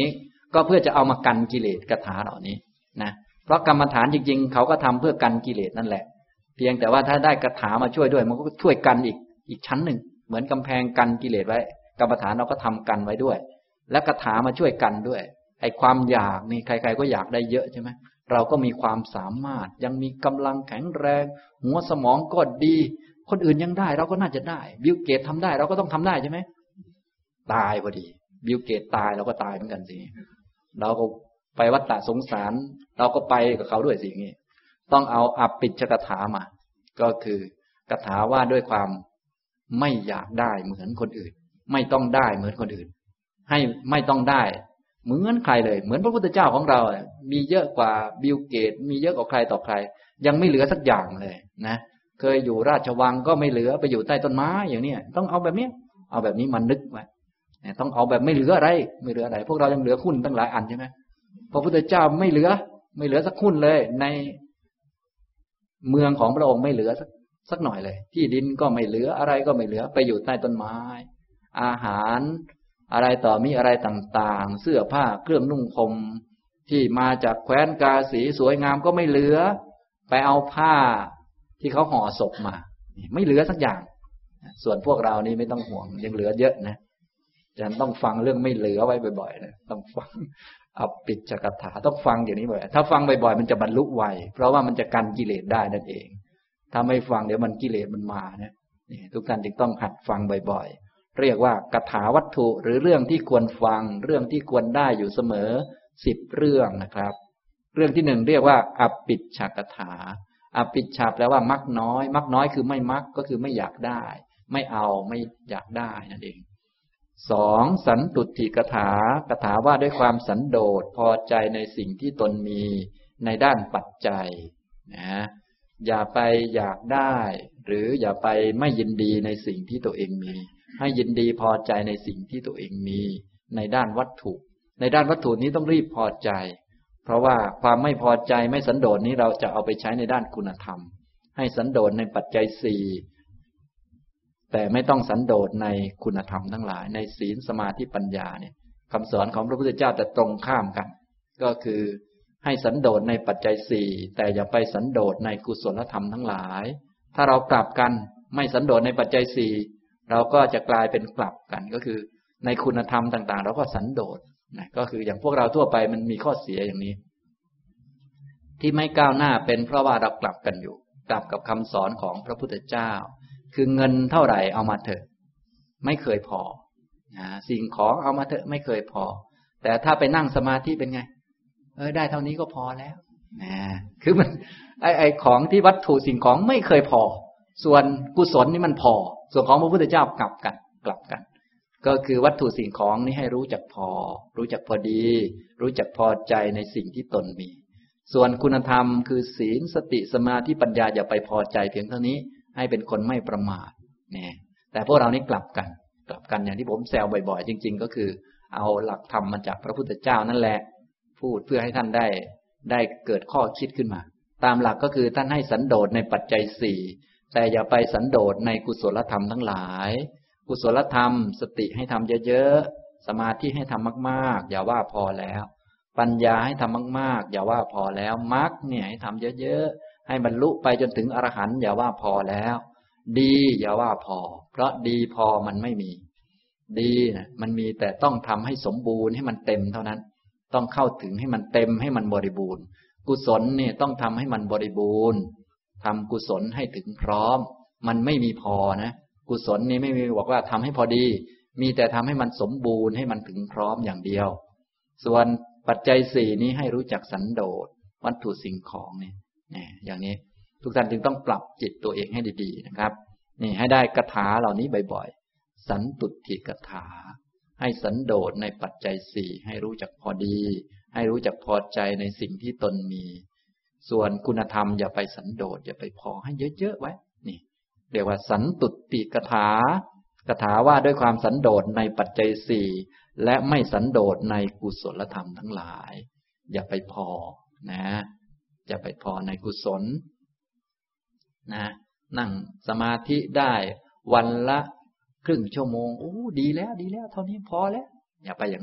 ก็เพื่อจะเอามากันกิเลสคาถาเหล่านี้นะเพราะกรรมฐานจริงๆเขาก็ทำเพื่อกันกิเลสนั่นแหละเพียงแต่ว่าถ้าได้คาถามาช่วยด้วยมันก็ช่วยกันอีกอีกชั้นหนึ่งเหมือนกำแพงกันกิเลสไว้กรรมฐานเราก็ทำกันไว้ด้วยและคาถามาช่วยกันด้วยไอ้ความอยากนี่ใครๆก็อยากได้เยอะใช่ไหมเราก็มีความสามารถยังมีกำลังแข็งแรงหัวสมองก็ดีคนอื่นยังได้เราก็น่าจะได้บิลเกตทำได้เราก็ต้องทำได้ใช่ไหมตายพอดีบิลเกตตายเราก็ตายเหมือนกันสิเราก็ไปวัฏฏะสงสารเราก็ไปกับเขาด้วยสิอย่างนี้ต้องเอาอภิชฌกถามาก็คือคาถาว่าด้วยความไม่อยากได้เหมือนคนอื่นไม่ต้องได้เหมือนคนอื่นให้ไม่ต้องได้เหมือนใครเลยเหมือนพระพุทธเจ้าของเรามีเยอะกว่าบิลเกตมีเยอะกว่าใครต่อใครยังไม่เหลือสักอย่างเลยนะเคยอยู่ราชวังก็ไม่เหลือไปอยู่ใต้ต้นไม้อย่างนี้ต้องเอาแบบนี้เอาแบบนี้มันนึกไว้ต้องเอาแบบไม่เหลืออะไรไม่เหลืออะไรพวกเรายังเหลือหุ้นตั้งหลายอันใช่ไหมพระพุทธเจ้าไม่เหลือไม่เหลือสักหุ้นเลยในเมืองของพระองค์ไม่เหลือสักสักหน่อยเลยที่ดินก็ไม่เหลืออะไรก็ไม่เหลือไปอยู่ใต้ต้นไม้อาหารอะไรต่อมีอะไรต่างๆเสื้อผ้าเครื่องนุ่งห่มที่มาจากแคว้นกาสีสวยงามก็ไม่เหลือไปเอาผ้าที่เขาห่อศพมาไม่เหลือสักอย่างส่วนพวกเรานี่ไม่ต้องห่วงยังเหลือเยอะนะฉะนั้นต้องฟังเรื่องไม่เหลือไว้บ่อยๆนะต้องฟังอภิชฌกถาต้องฟังอย่างนี้บ่อยถ้าฟังบ่อยๆมันจะบรรลุไวเพราะว่ามันจะกันกิเลสได้นั่นเองถ้าไม่ฟังเดี๋ยวมันกิเลสมันมานะนี่ทุกท่านจึงต้องหัดฟังบ่อยๆเรียกว่าคาถาวัตถุหรือเรื่องที่ควรฟังเรื่องที่ควรได้อยู่เสมอสิบเรื่องนะครับเรื่องที่หนึ่งเรียกว่าอภิชฌกถาอภิชฌาแปลว่ามักน้อยมักน้อยคือไม่มักก็คือไม่อยากได้ไม่เอาไม่อยากได้นั่นเองสองสันตุติกถาคาถาว่าด้วยความสันโดษพอใจในสิ่งที่ตนมีในด้านปัจจัยนะอย่าไปอยากได้หรืออย่าไปไม่ยินดีในสิ่งที่ตัวเองมีให้ยินดีพอใจในสิ่งที่ตัวเองมีในด้านวัตถุในด้านวัตถุนี้ต้องรีบพอใจเพราะว่าความไม่พอใจไม่สันโดษนี้เราจะเอาไปใช้ในด้านคุณธรรมให้สันโดษในปัจจัยสี่แต่ไม่ต้องสันโดษในคุณธรรมทั้งหลายในศีลสมาธิปัญญาเนี่ยคำสอนของพระพุทธเจ้าจะตรงข้ามกันก็คือให้สันโดษในปัจจัยสี่แต่อย่าไปสันโดษในกุศลธรรมทั้งหลายถ้าเรากลับกันไม่สันโดษในปัจจัยสี่เราก็จะกลายเป็นกลับกันก็คือในคุณธรรมต่างๆเราก็สันโดษนะก็คืออย่างพวกเราทั่วไปมันมีข้อเสียอย่างนี้ที่ไม่ก้าวหน้าเป็นเพราะว่าเรากลับกันอยู่กลับกับคำสอนของพระพุทธเจ้าคือเงินเท่าไหร่เอามาเถอะไม่เคยพอนะสิ่งของเอามาเถอะไม่เคยพอแต่ถ้าไปนั่งสมาธิเป็นไงเออได้เท่านี้ก็พอแล้วนะคือมันไอ้ไอ้ของที่วัตถุสิ่งของไม่เคยพอส่วนกุศลนี่มันพอส่วนของพระพุทธเจ้ากลับกันกลับกันก็คือวัตถุสิ่งของนี้ให้รู้จักพอรู้จักพอดีรู้จักพอใจในสิ่งที่ตนมีส่วนคุณธรรมคือศีลสติสมาธิปัญญาอย่าไปพอใจเพียงเท่านี้ให้เป็นคนไม่ประมาทเนี่ยแต่พวกเรานี่กลับกันกลับกันอย่างที่ผมแซวบ่อยๆจริงๆก็คือเอาหลักธรรมมาจากพระพุทธเจ้านั่นแหละพูดเพื่อให้ท่านได้ได้เกิดข้อคิดขึ้นมาตามหลักก็คือท่านให้สันโดษในปัจจัยสี่แต่อย่าไปสันโดษในกุศลธรรมทั้งหลายกุศลธรรมสติให้ทำเยอะๆสมาธิให้ทำมากๆอย่าว่าพอแล้วปัญญาให้ทำมากๆอย่าว่าพอแล้วมรรคเนี่ยให้ทำเยอะๆให้บรรลุไปจนถึงอรหันต์อย่าว่าพอแล้วดีอย่าว่าพอเพราะดีพอมันไม่มีดีนะมันมีแต่ต้องทำให้สมบูรณ์ให้มันเต็มเท่านั้นต้องเข้าถึงให้มันเต็มให้มันบริบูรณ์กุศลเนี่ยต้องทำให้มันบริบูรณ์ทำกุศลให้ถึงพร้อมมันไม่มีพอนะกุศลนี่ไม่มีบอกว่าทำให้พอดีมีแต่ทำให้มันสมบูรณ์ให้มันถึงพร้อมอย่างเดียวส่วนปัจจัยสี่นี้ให้รู้จักสันโดษวัตถุสิ่งของเนี่ยนี่อย่างนี้ทุกท่านจึงต้องปรับจิตตัวเองให้ดีๆนะครับนี่ให้ได้คาถาเหล่านี้บ่อยๆสันตุติกถาให้สันโดษในปัจจัยสี่ให้รู้จักพอดีให้รู้จักพอใจในสิ่งที่ตนมีส่วนคุณธรรมอย่าไปสันโดษอย่าไปพอให้เยอะๆไว้นี่เรียกว่าสันตุติกถาคาถาว่าด้วยความสันโดษในปัจจัยสี่และไม่สันโดษในกุศลธรรมทั้งหลายอย่าไปพอนะอย่าไปพอในกุศลนะนั่งสมาธิได้วันละครึ่งชั่วโมงโอ้ดีแล้วดีแล้วเท่านี้พอแล้วอย่าไปอย่างนั้น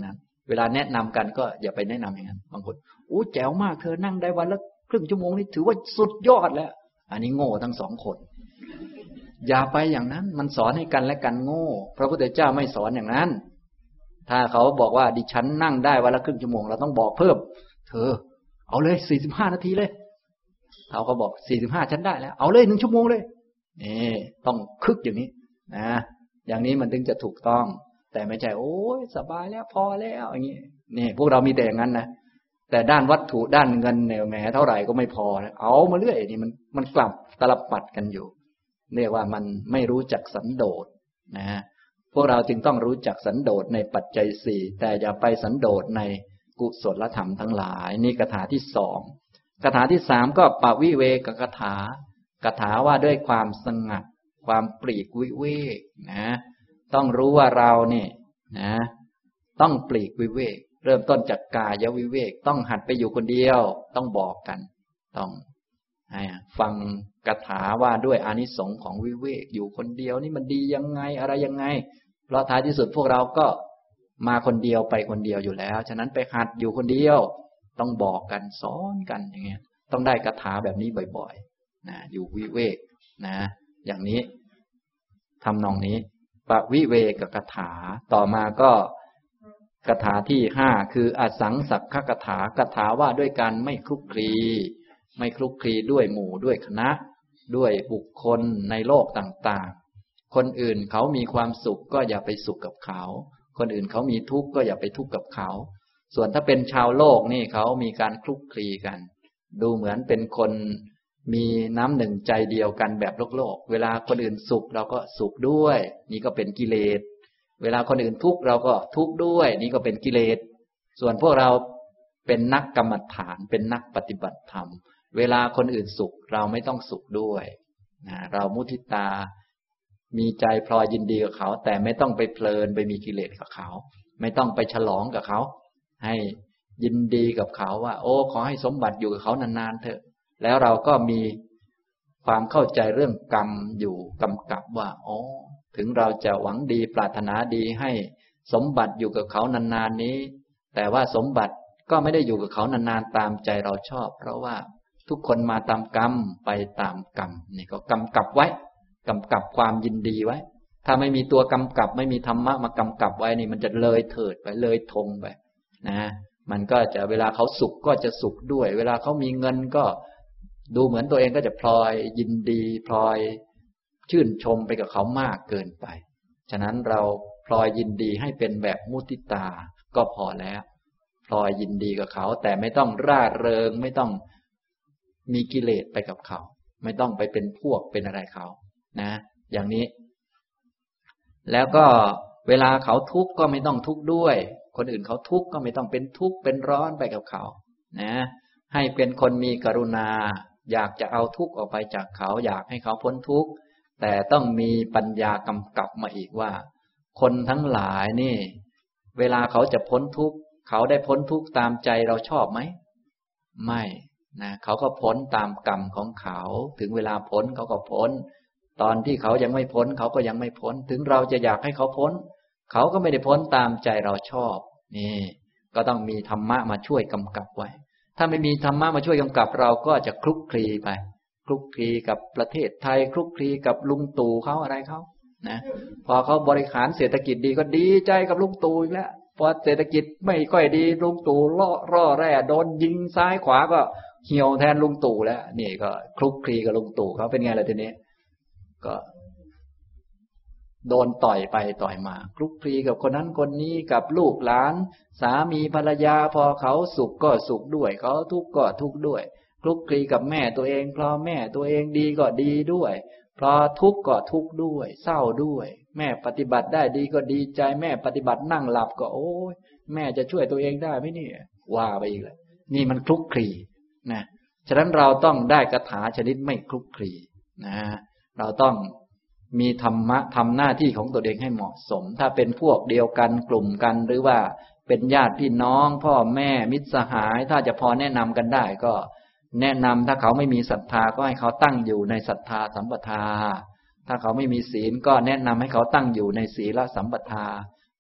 เวลาแนะนำกันก็อย่าไปแนะนำอย่างนั้นบางคนโอ้แจ๋วมากเธอนั่งได้วันละครึ่งชั่วโมงนี่ถือว่าสุดยอดแล้วอันนี้โง่ทั้งสองคนอย่าไปอย่างนั้นมันสอนให้กันและกันโง่พระพุทธเจ้าไม่สอนอย่างนั้นถ้าเขาบอกว่าดิฉันนั่งได้วันละครึ่งชั่วโมงเราต้องบอกเพิ่มเธอเอาเลยสี่สิบห้านาทีเลยเขาก็บอกสี่สิบห้าฉันได้แล้วเอาเลยหนึ่งชั่วโมงเลยนี่ต้องคึกอย่างนี้นะอย่างนี้มันถึงจะถูกต้องแต่ไม่ใช่โอ้ยสบายแล้วพอแล้วอย่างนี้นี่พวกเรามีแต่อย่างนั้นนะแต่ด้านวัตถุด้านเงินเนี่ยแหมเท่าไหร่ก็ไม่พอเอามาเรื่อยนี่มันมันกลับตลับปัดกันอยู่เรียกว่ามันไม่รู้จักสันโดษนะพวกเราจึงต้องรู้จักสันโดษในปัจจัยสี่แต่อย่าไปสันโดษในกุศลธรรมทั้งหลายนี่คาถาที่สองคาถาที่สามก็ปวิเวกคาถาคาถาว่าด้วยความสงัดความปลีกวิเวกนะต้องรู้ว่าเราเนี่ยนะต้องปลีกวิเวกเริ่มต้นจากกายวิเวกต้องหัดไปอยู่คนเดียวต้องบอกกันต้องให้ฟังคาถาว่าด้วยอานิสงส์ของวิเวกอยู่คนเดียวนี่มันดียังไงอะไรยังไงเพราะท้ายที่สุดพวกเราก็มาคนเดียวไปคนเดียวอยู่แล้วฉะนั้นไปหัดอยู่คนเดียวต้องบอกกันสอนกันอย่างเงี้ยต้องได้คาถาแบบนี้บ่อยๆนะอยู่วิเวกนะอย่างนี้ทำนองนี้ปวิเวกคาถาต่อมาก็คาถาที่ห้าคืออสังสักขคาถาคาถาว่าด้วยการไม่คลุกคลีไม่คลุกคลีด้วยหมู่ด้วยคณะด้วยบุคคลในโลกต่างๆคนอื่นเขามีความสุขก็อย่าไปสุขกับเขาคนอื่นเขามีทุกข์ก็อย่าไปทุกข์กับเขาส่วนถ้าเป็นชาวโลกนี่เขามีการคลุกคลีกันดูเหมือนเป็นคนมีน้ำหนึ่งใจเดียวกันแบบโลกโลกเวลาคนอื่นสุขเราก็สุขด้วยนี่ก็เป็นกิเลสเวลาคนอื่นทุกข์เราก็ทุกข์ด้วยนี่ก็เป็นกิเลสส่วนพวกเราเป็นนักกรรมฐานเป็นนักปฏิบัติธรรมเวลาคนอื่นสุขเราไม่ต้องสุขด้วยนะเรามุทิตามีใจพลอยยินดีกับเขาแต่ไม่ต้องไปเพลินไปมีกิเลสกับเขาไม่ต้องไปฉลองกับเขาให้ยินดีกับเขาว่าโอ้ขอให้สมบัติอยู่กับเขานานๆเถอะแล้วเราก็มีความเข้าใจเรื่องกรรมอยู่กำกับว่าอ๋อถึงเราจะหวังดีปรารถนาดีให้สมบัติอยู่กับเขานานๆนี้แต่ว่าสมบัติก็ไม่ได้อยู่กับเขานานๆตามใจเราชอบเพราะว่าทุกคนมาตามกรรมไปตามกรรมนี่ก็กำกับไว้กำกับความยินดีไว้ถ้าไม่มีตัวกำกับไม่มีธรรมะมากำกับไว้นี่มันจะเลยเถิดไปเลยทงไปนะมันก็จะเวลาเขาสุขก็จะสุขด้วยเวลาเขามีเงินก็ดูเหมือนตัวเองก็จะพลอยยินดีพลอยชื่นชมไปกับเขามากเกินไปฉะนั้นเราพลอยยินดีให้เป็นแบบมุทิตาก็พอแล้วพลอยยินดีกับเขาแต่ไม่ต้องร่าเริงไม่ต้องมีกิเลสไปกับเขาไม่ต้องไปเป็นพวกเป็นอะไรเขานะอย่างนี้แล้วก็เวลาเขาทุกข์ก็ไม่ต้องทุกข์ด้วยคนอื่นเขาทุกข์ก็ไม่ต้องเป็นทุกข์เป็นร้อนไปกับเขานะให้เป็นคนมีกรุณาอยากจะเอาทุกข์ออกไปจากเขาอยากให้เขาพ้นทุกข์แต่ต้องมีปัญญากำกับมาอีกว่าคนทั้งหลายนี่เวลาเขาจะพ้นทุกข์เขาได้พ้นทุกข์ตามใจเราชอบไหมไม่นะเขาก็พ้นตามกรรมของเขาถึงเวลาพ้นเขาก็พ้นตอนที่เขายังไม่พ้นเขาก็ยังไม่พ้นถึงเราจะอยากให้เขาพ้นเขาก็ไม่ได้พ้นตามใจเราชอบนี่ก็ต้องมีธรรมะมาช่วยกำกับไว้ถ้าไม่มีธรรมะมาช่วยกำกับเราก็จะคลุกคลีไปคลุกคลีกับประเทศไทยคลุกคลีกับลุงตู่เขาอะไรเขานะพอเขาบริหารเศรษฐกิจดีก็ดีใจกับลุงตู่อีกแล้วพอเศรษฐกิจไม่ค่อยดีลุงตู่ล่อร่อแร่โดนยิงซ้ายขวาก็เหี่ยวแทนลุงตู่แล้วนี่ก็คลุกคลีกับลุงตู่เขาเป็นไงล่ะทีนี้ก็โดนต่อยไปต่อยมาคลุกคลีกับคนนั้นคนนี้กับลูกหลานสามีภรรยาพอเขาสุขก็สุขด้วยเขาทุกข์ก็ทุกข์ด้วยคลุกคลีกับแม่ตัวเองพอแม่ตัวเองดีก็ดีด้วยพอทุกข์ก็ทุกข์ด้วยเศร้าด้วยแม่ปฏิบัติได้ดีก็ดีใจแม่ปฏิบัตินั่งหลับก็โอ้ยแม่จะช่วยตัวเองได้ไหมเนี่ยว่าไปอีกแล้วนี่มันคลุกคลีนะฉะนั้นเราต้องได้คาถาชนิดไม่คลุกคลีนะเราต้องมีธรรมะทำหน้าที่ของตัวเองให้เหมาะสมถ้าเป็นพวกเดียวกันกลุ่มกันหรือว่าเป็นญาติพี่น้องพ่อแม่มิตรสหายถ้าจะพอแนะนำกันได้ก็แนะนำถ้าเขาไม่มีศรัทธาก็ให้เขาตั้งอยู่ในศรัทธาสัมปทาถ้าเขาไม่มีศีลก็แนะนำให้เขาตั้งอยู่ในศีลสัมปทา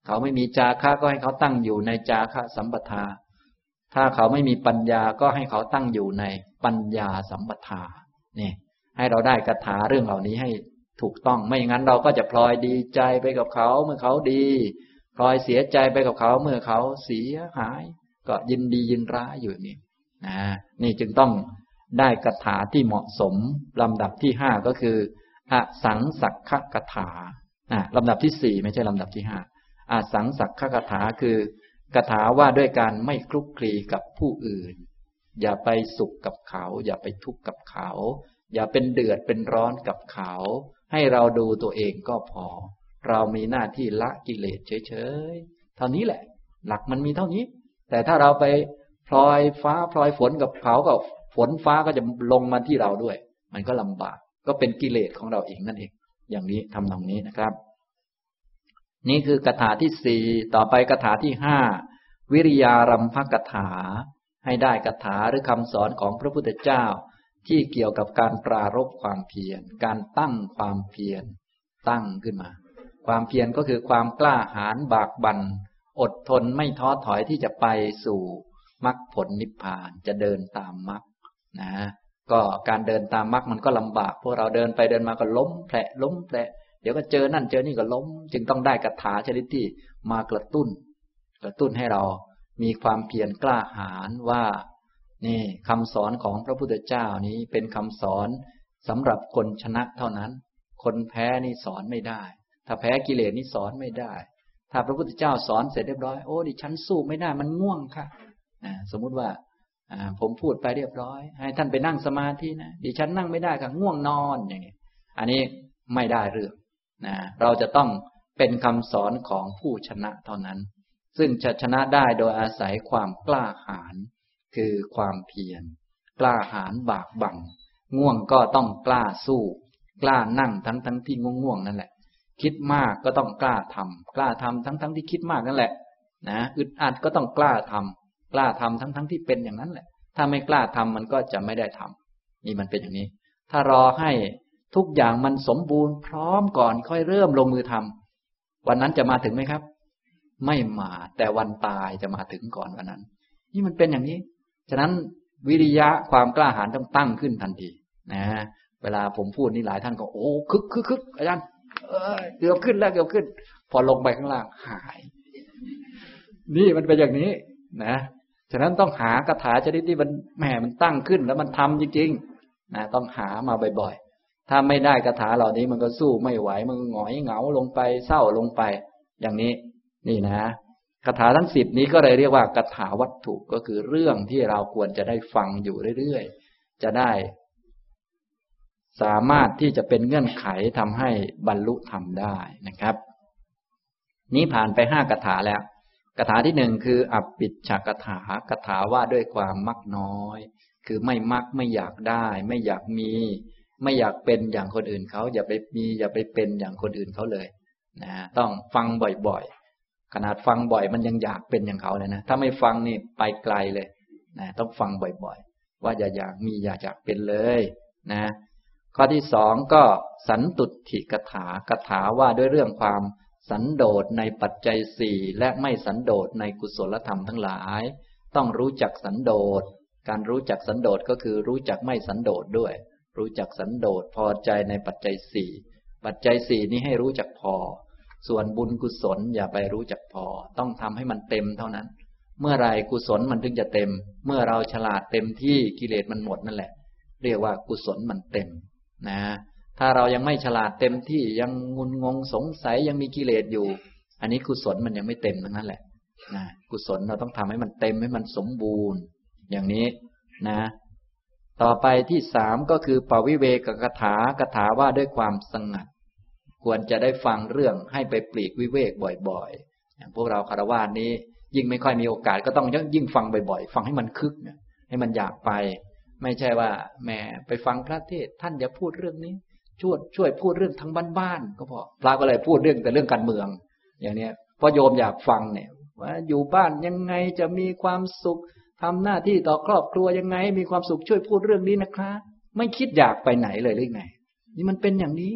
เขาไม่มีจาคะก็ให้เขาตั้งอยู่ในจาคะสัมปทาถ้าเขาไม่มีปัญญาก็ให้เขาตั้งอยู่ในปัญญาสัมปทานี่ให้เราได้คาถาเรื่องเหล่านี้ให้ถูกต้องไม่อย่างนั้นเราก็จะพลอยดีใจไปกับเขาเมื่อเขาดีพลอยเสียใจไปกับเขาเมื่อเขาเสียหายก็ยินดียินร้ายอยู่นี่นะนี่จึงต้องได้คาถาที่เหมาะสมลำดับที่ห้าก็คืออสังสักขคาถาอ่าลำดับที่สี่ไม่ใช่ลำดับที่ห้าอสังสักขคาถาคือคาถาว่าด้วยการไม่คลุกคลีกับผู้อื่นอย่าไปสุขกับเขาอย่าไปทุกข์กับเขาอย่าเป็นเดือดเป็นร้อนกับเขาให้เราดูตัวเองก็พอเรามีหน้าที่ละกิเลสเฉยๆเท่านี้แหละหลักมันมีเท่านี้แต่ถ้าเราไปพลอยฟ้าพลอยฝนกับเขาก็ฝนฟ้าก็จะลงมาที่เราด้วยมันก็ลำบากก็เป็นกิเลสของเราเองนั่นเองอย่างนี้ทำตรงนี้นะครับนี่คือคาถาที่สี่ต่อไปคาถาที่ห้าวิริยารัมภคถาให้ได้คาถาหรือคำสอนของพระพุทธเจ้าที่เกี่ยวกับการปรารภความเพียรการตั้งความเพียรตั้งขึ้นมาความเพียรก็คือความกล้าหาญบากบั่นอดทนไม่ท้อถอยที่จะไปสู่มรรคผลนิพพานจะเดินตามมรรคนะก็การเดินตามมรรคมันก็ลำบากพวกเราเดินไปเดินมาก็ล้มแผลล้มแผลเดี๋ยวก็เจอนั่นเจอนี่ก็ล้มจึงต้องได้คาถาชนิดที่มากระตุ้นกระตุ้นให้เรามีความเพียรกล้าหาญว่านี่คำสอนของพระพุทธเจ้านี้เป็นคำสอนสำหรับคนชนะเท่านั้นคนแพ้นี่สอนไม่ได้ถ้าแพ้กิเลสนี่สอนไม่ได้ถ้าพระพุทธเจ้าสอนเสร็จเรียบร้อยโอ้ดิฉันสู้ไม่ได้มันง่วงค่ะสมมุติว่าผมพูดไปเรียบร้อยให้ท่านไปนั่งสมาธินะดิฉันนั่งไม่ได้ค่ะง่วงนอนอย่างนี้อันนี้ไม่ได้เรื่องนะเราจะต้องเป็นคำสอนของผู้ชนะเท่านั้นซึ่งจะชนะได้โดยอาศัยความกล้าหาญคือความเพียรกล้าหาญบากบั่นง่วงก็ต้องกล้าสู้กล้านั่งทั้งทั้งที่ง่วงๆนั่นแหละคิดมากก็ต้องกล้าทำกล้าทำทั้งทั้งที่คิดมากนั่นแหละนะอึดอัดก็ต้องกล้าทำกล้าทำทั้งทั้งที่เป็นอย่างนั้นแหละถ้าไม่กล้าทำมันก็จะไม่ได้ทำนี่มันเป็นอย่างนี้ถ้ารอให้ทุกอย่างมันสมบูรณ์พร้อมก่อนค่อยเริ่มลงมือทำวันนั้นจะมาถึงไหมครับไม่มาแต่วันตายจะมาถึงก่อนวันนั้นนี่มันเป็นอย่างนี้ฉะนั้นวิริยะความกล้าหาญต้องตั้งขึ้นทันทีนะเวลาผมพูดนี่หลายท่านก็โอ้คึกคึกคึกอาจารย์เออเกือบขึ้นแล้วเกือบขึ้นพอลงไปข้างล่างหายนี่มันเป็นอย่างนี้นะฉะนั้นต้องหาคาถาชนิดที่มันแหมมันตั้งขึ้นแล้วมันทำจริงๆนะต้องหามาบ่อยๆถ้าไม่ได้คาถาเหล่านี้มันก็สู้ไม่ไหวมันหงอยเหงาลงไปเศร้าลงไปอย่างนี้นี่นะคาถาทั้งสิบนี้ก็เลยเรียกว่าคาถาวัตถุก็คือเรื่องที่เราควรจะได้ฟังอยู่เรื่อยๆจะได้สามารถที่จะเป็นเงื่อนไขทำให้บรรลุธรรมได้นะครับนี้ผ่านไปห้าคาถาแล้วคาถาที่หนึ่งคืออปิชฌคาถาคาถาว่าด้วยความมักน้อยคือไม่มักไม่อยากได้ไม่อยากมีไม่อยากเป็นอย่างคนอื่นเขาอย่าไปมีอย่าไปเป็นอย่างคนอื่นเขาเลยนะต้องฟังบ่อยๆขนาดฟังบ่อยมันยังอยากเป็นอย่างเขาเลยนะถ้าไม่ฟังนี่ไปไกลเลยนะต้องฟังบ่อยๆว่าอย่าอยากมีอย่าอยากเป็นเลยนะข้อที่สองก็สันตุถิคาถาคาถาว่าด้วยเรื่องความสันโดษในปัจจัยสี่และไม่สันโดษในกุศลธรรมทั้งหลายต้องรู้จักสันโดษการรู้จักสันโดษก็คือรู้จักไม่สันโดษด้วยรู้จักสันโดษพอใจในปัจจัยสี่ปัจจัยสี่นี้ให้รู้จักพอส่วนบุญกุศลอย่าไปรู้จักพอต้องทำให้มันเต็มเท่านั้นเมื่อไรกุศลมันถึงจะเต็มเมื่อเราฉลาดเต็มที่กิเลสมันหมดนั่นแหละเรียกว่ากุศลมันเต็มนะถ้าเรายังไม่ฉลาดเต็มที่ยังงุนงงสงสัยยังมีกิเลสอยู่อันนี้กุศลมันยังไม่เต็มทั้งนั้นแหละนะกุศลเราต้องทำให้มันเต็มให้มันสมบูรณ์อย่างนี้นะต่อไปที่สามก็คือปวิเวกคาถาคาถาว่าด้วยความสงัดควรจะได้ฟังเรื่องให้ไปปลีกวิเวกบ่อยๆอย่างพวกเราคฤหัสถ์นี้ยิ่งไม่ค่อยมีโอกาสก็ต้องยิ่งฟังบ่อยๆฟังให้มันคึกเนี่ยให้มันอยากไปไม่ใช่ว่าแหมไปฟังพระเทศท่านอย่าพูดเรื่องนี้ช่วยช่วยพูดเรื่องทางบ้านๆก็พอพระก็เลยพูดเรื่องแต่เรื่องการเมืองอย่างนี้เพราะโยมอยากฟังเนี่ยว่าอยู่บ้านยังไงจะมีความสุขทำหน้าที่ต่อครอบครัวยังไงมีความสุขช่วยพูดเรื่องนี้นะครับไม่คิดอยากไปไหนเลยหรือไงนี่มันเป็นอย่างนี้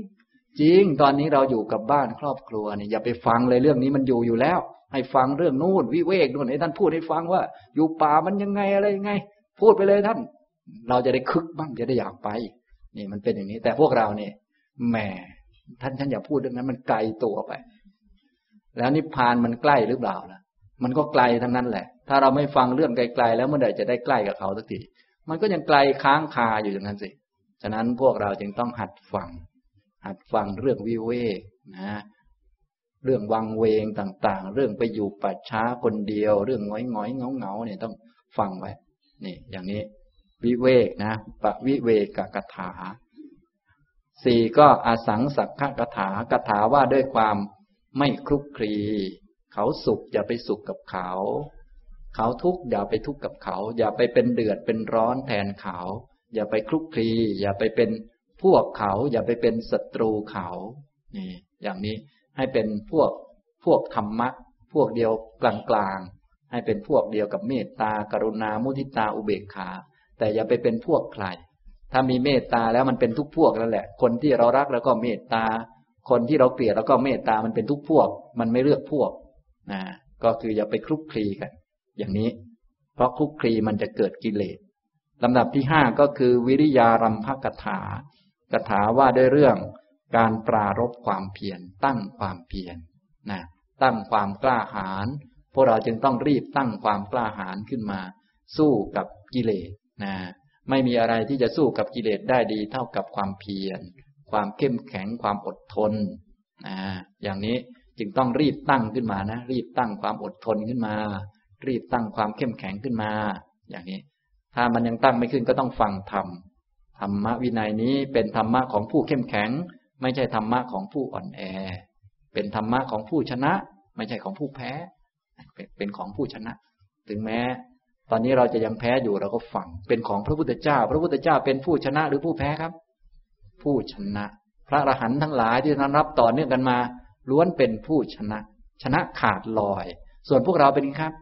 จริงตอนนี้เราอยู่กับบ้านครอบครัวเนี่ยอย่าไปฟังเลยเรื่องนี้มันอยู่อยู่แล้วให้ฟังเรื่องนู่นวิเวกนู่นให้ท่านพูดให้ฟังว่าอยู่ป่ามันยังไงอะไรยังไงพูดไปเลยท่านเราจะได้คึกบ้างจะได้อยากไปนี่มันเป็นอย่างนี้แต่พวกเราเนี่ยแหมท่านท่านอย่าพูดเรื่องนั้นมันไกลตัวไปแล้วนิพพานมันใกล้หรือเปล่าล่ะมันก็ไกลทั้งนั้นแหละถ้าเราไม่ฟังเรื่องไกลๆแล้วเมื่อใดจะได้ใกล้กับเขาสักทีมันก็ยังไกลค้างคาอยู่อย่างนั้นสิฉะนั้นพวกเราจึงต้องหัดฟังหัดฟังเรื่องวิเวกนะเรื่องวังเวงต่างๆเรื่องไปอยู่ป่าช้าคนเดียวเรื่องง้อยๆเงาๆเนี่ยต้องฟังไว้นี่อย่างนี้วิเวกนะปะวิเวกกถาสี่ก็อสังสักขกถากถาว่าด้วยความไม่คลุกคลีเขาสุขอย่าไปสุขกับเขาเขาทุกข์อย่าไปทุกข์กับเขาอย่าไปเป็นเดือดเป็นร้อนแทนเขาอย่าไปคลุกคลีอย่าไปเป็นพวกเขาอย่าไปเป็นศัตรูเขานี่อย่างนี้ให้เป็นพวกพวกธรรมะพวกเดียวกลางๆให้เป็นพวกเดียวกับเมตตากรุณามุทิตาอุเบกขาแต่อย่าไปเป็นพวกใครถ้ามีเมตตาแล้วมันเป็นทุกพวกแล้วแหละคนที่เรารักแล้วก็เมตตาคนที่เราเกลียดแล้วก็เมตตามันเป็นทุกพวกมันไม่เลือกพวกนะก็คืออย่าไปคลุกคลีกันอย่างนี้เพราะคลุกคลีมันจะเกิดกิเลสลำดับที่ห้าก็คือวิริยารัมภกถากถาว่าด้วยเรื่องการปรารภความเพียรตั้งความเพียรนะตั้งความกล้าหาญพวกเราจึงต้องรีบตั้งความกล้าหาญขึ้นมาสู้กับกิเลสนะไม่มีอะไรที่จะสู้กับกิเลสได้ดีเท่ากับความเพียรความเข้มแข็งความอดทนนะอย่างนี้จึงต้องรีบตั้งขึ้นมานะรีบตั้งความอดทนขึ้นมารีบตั้งความเข้มแข็งขึ้นมาอย่างนี้ถ้ามันยังตั้งไม่ขึ้นก็ต้องฟังธรรมธรรมวินัยนี้เป็นธรรมะของผู้เข้มแข็งไม่ใช่ธรรมะของผู้อ่อนแอเป็นธรรมะของผู้ชนะไม่ใช่ของผู้แพ้เป็นของผู้ชนะถึงแม้ตอนนี้เราจะยังแพ้อยู่เราก็ฟังเป็นของพระพุทธเจ้าพระพุทธเจ้าเป็นผู้ชนะหรือผู้แพ้ครับผู้ชนะพระอรหันต์ทั้งหลายที่ท่านรับต่อเนื่องกันมาล้วนเป็นผู้ชนะชนะขาดลอยส่วนพวกเราเป็นไงครับ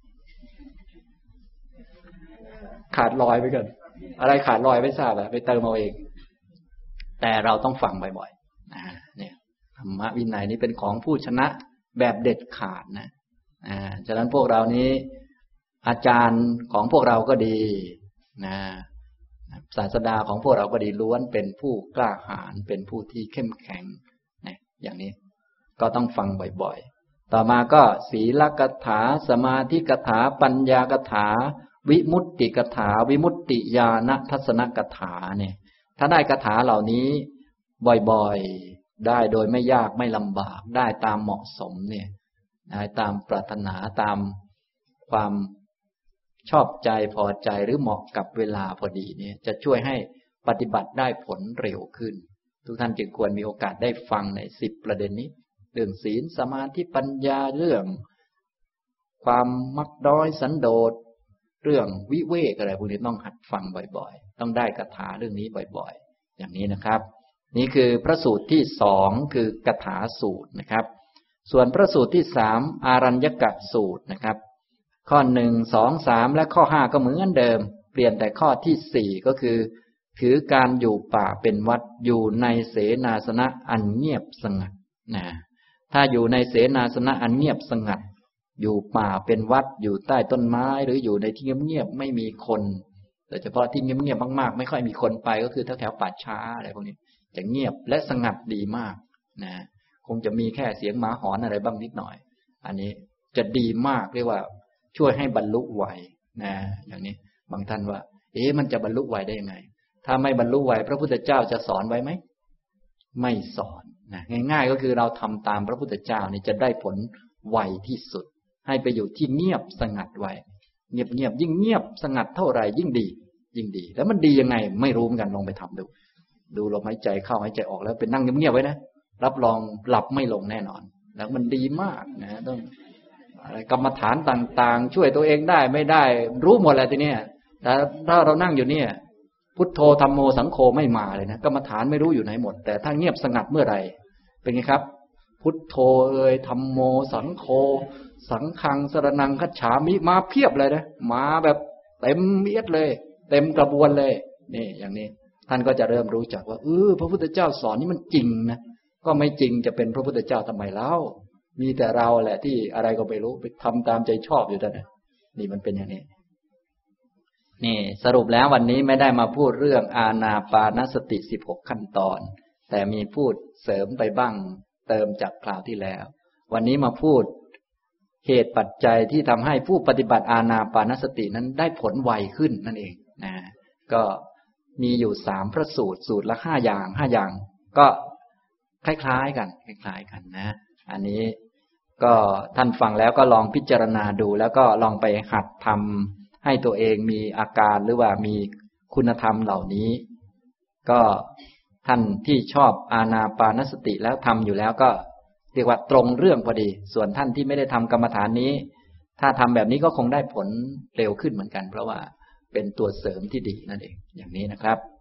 ขาดลอยไปกันอะไรขาดลอยไม่ทราบอะไปเติมเอาเองแต่เราต้องฟังบ่อยๆนะเนี่ยธรรมวินัยนี้เป็นของผู้ชนะแบบเด็ดขาดนะอ่าฉะนั้นพวกเรานี้อาจารย์ของพวกเราก็ดีนะศาสดาของพวกเราก็ดีล้วนเป็นผู้กล้าหาญเป็นผู้ที่เข้มแข็งนะอย่างนี้ก็ต้องฟังบ่อยๆต่อมาก็ศีลกถาสมาธิกถาปัญญากถาวิมุตติกถาวิมุตติญาณทัศนกถาเนี่ยถ้าได้คาถาเหล่านี้บ่อยๆได้โดยไม่ยากไม่ลำบากได้ตามเหมาะสมเนี่ยได้ตามปรารถนาตามความชอบใจพอใจหรือเหมาะกับเวลาพอดีเนี่ยจะช่วยให้ปฏิบัติได้ผลเร็วขึ้นทุกท่านจึงควรมีโอกาสได้ฟังในสิบประเด็นนี้เรื่องศีลสมาธิปัญญาเรื่องความมักน้อยสันโดษเรื่องวิเวกอะไรพวกนี้ต้องหัดฟังบ่อยๆต้องได้คาถาเรื่องนี้บ่อยๆอย่างนี้นะครับนี่คือพระสูตรที่สองคือกถาสูตรนะครับส่วนพระสูตรที่สามอารัญญกสูตรนะครับข้อหนึ่งสองสามและข้อห้าก็เหมือนเดิมเปลี่ยนแต่ข้อที่สี่ก็คือถือการอยู่ป่าเป็นวัดอยู่ในเสนาสนะอันเงียบสงัดนะถ้าอยู่ในเสนาสนะอันเงียบสงัดอยู่ป่าเป็นวัดอยู่ใต้ต้นไม้หรืออยู่ในที่เงียบๆไม่มีคนโดยเฉพาะที่เงียบๆมากๆไม่ค่อยมีคนไปก็คือแถวๆป่าช้าอะไรพวกนี้จะเงียบและสงัดดีมากนะคงจะมีแค่เสียงหมาหอนอะไรบ้างนิดหน่อยอันนี้จะดีมากเรียกว่าช่วยให้บรรลุไวนะอย่างนี้บางท่านว่าเอ๊ะมันจะบรรลุไวได้ยังไงถ้าไม่บรรลุไวพระพุทธเจ้าจะสอนไว้ไหมไม่สอนนะง่ายๆก็คือเราทำตามพระพุทธเจ้านี่จะได้ผลไวที่สุดให้ไปอยู่ที่เงียบสงัดไว้เงียบเงียบยิ่งเงียบสงัดเท่าไหร่ยิ่งดียิ่งดีแล้วมันดียังไงไม่รู้เหมือนกันลองไปทำดูดูลมหายใจเข้าหายใจออกแล้วเป็นนั่งเงียบๆไว้นะรับรองหลับไม่ลงแน่นอนแล้วมันดีมากนะต้องอะไรกรรมฐานต่างๆช่วยตัวเองได้ไม่ได้รู้หมดแหละทีเนี้ยแต่ถ้าเรานั่งอยู่เนี่ยพุทโธธัมโมสังโฆไม่มาเลยนะกรรมฐานไม่รู้อยู่ไหนหมดแต่ถ้าเงียบสงัดเมื่อไหร่เป็นไงครับพุทโธเอ่ยธัมโมสังโฆสังฆังสรณังคัจฉามิมาเพียบเลยนะมาแบบเต็มเอียดเลยเต็มกระบวนเลยนี่อย่างนี้ท่านก็จะเริ่มรู้จักว่าเออพระพุทธเจ้าสอนนี่มันจริงนะก็ไม่จริงจะเป็นพระพุทธเจ้าทำไมเล่ามีแต่เราแหละที่อะไรก็ไม่รู้ไปทำตามใจชอบอยู่แต่เนี่ยนี่มันเป็นอย่างนี้นี่สรุปแล้ววันนี้ไม่ได้มาพูดเรื่องอานาปานสติสิบหกขั้นตอนแต่มีพูดเสริมไปบ้างเติมจากคราวที่แล้ววันนี้มาพูดเหตุปัจจัยที่ทำให้ผู้ปฏิบัติอานาปานสตินั้นได้ผลไวขึ้นนั่นเองนะก็มีอยู่สามพระสูตรสูตรละห้าอย่างห้าอย่างก็คล้ายๆกันคล้ายๆกันนะอันนี้ก็ท่านฟังแล้วก็ลองพิจารณาดูแล้วก็ลองไปหัดทำให้ตัวเองมีอาการหรือว่ามีคุณธรรมเหล่านี้ก็ท่านที่ชอบอานาปานสติแล้วทำอยู่แล้วก็เรียกว่าตรงเรื่องพอดีส่วนท่านที่ไม่ได้ทำกรรมฐานนี้ถ้าทำแบบนี้ก็คงได้ผลเร็วขึ้นเหมือนกันเพราะว่าเป็นตัวเสริมที่ดีนั่นเองอย่างนี้นะครับ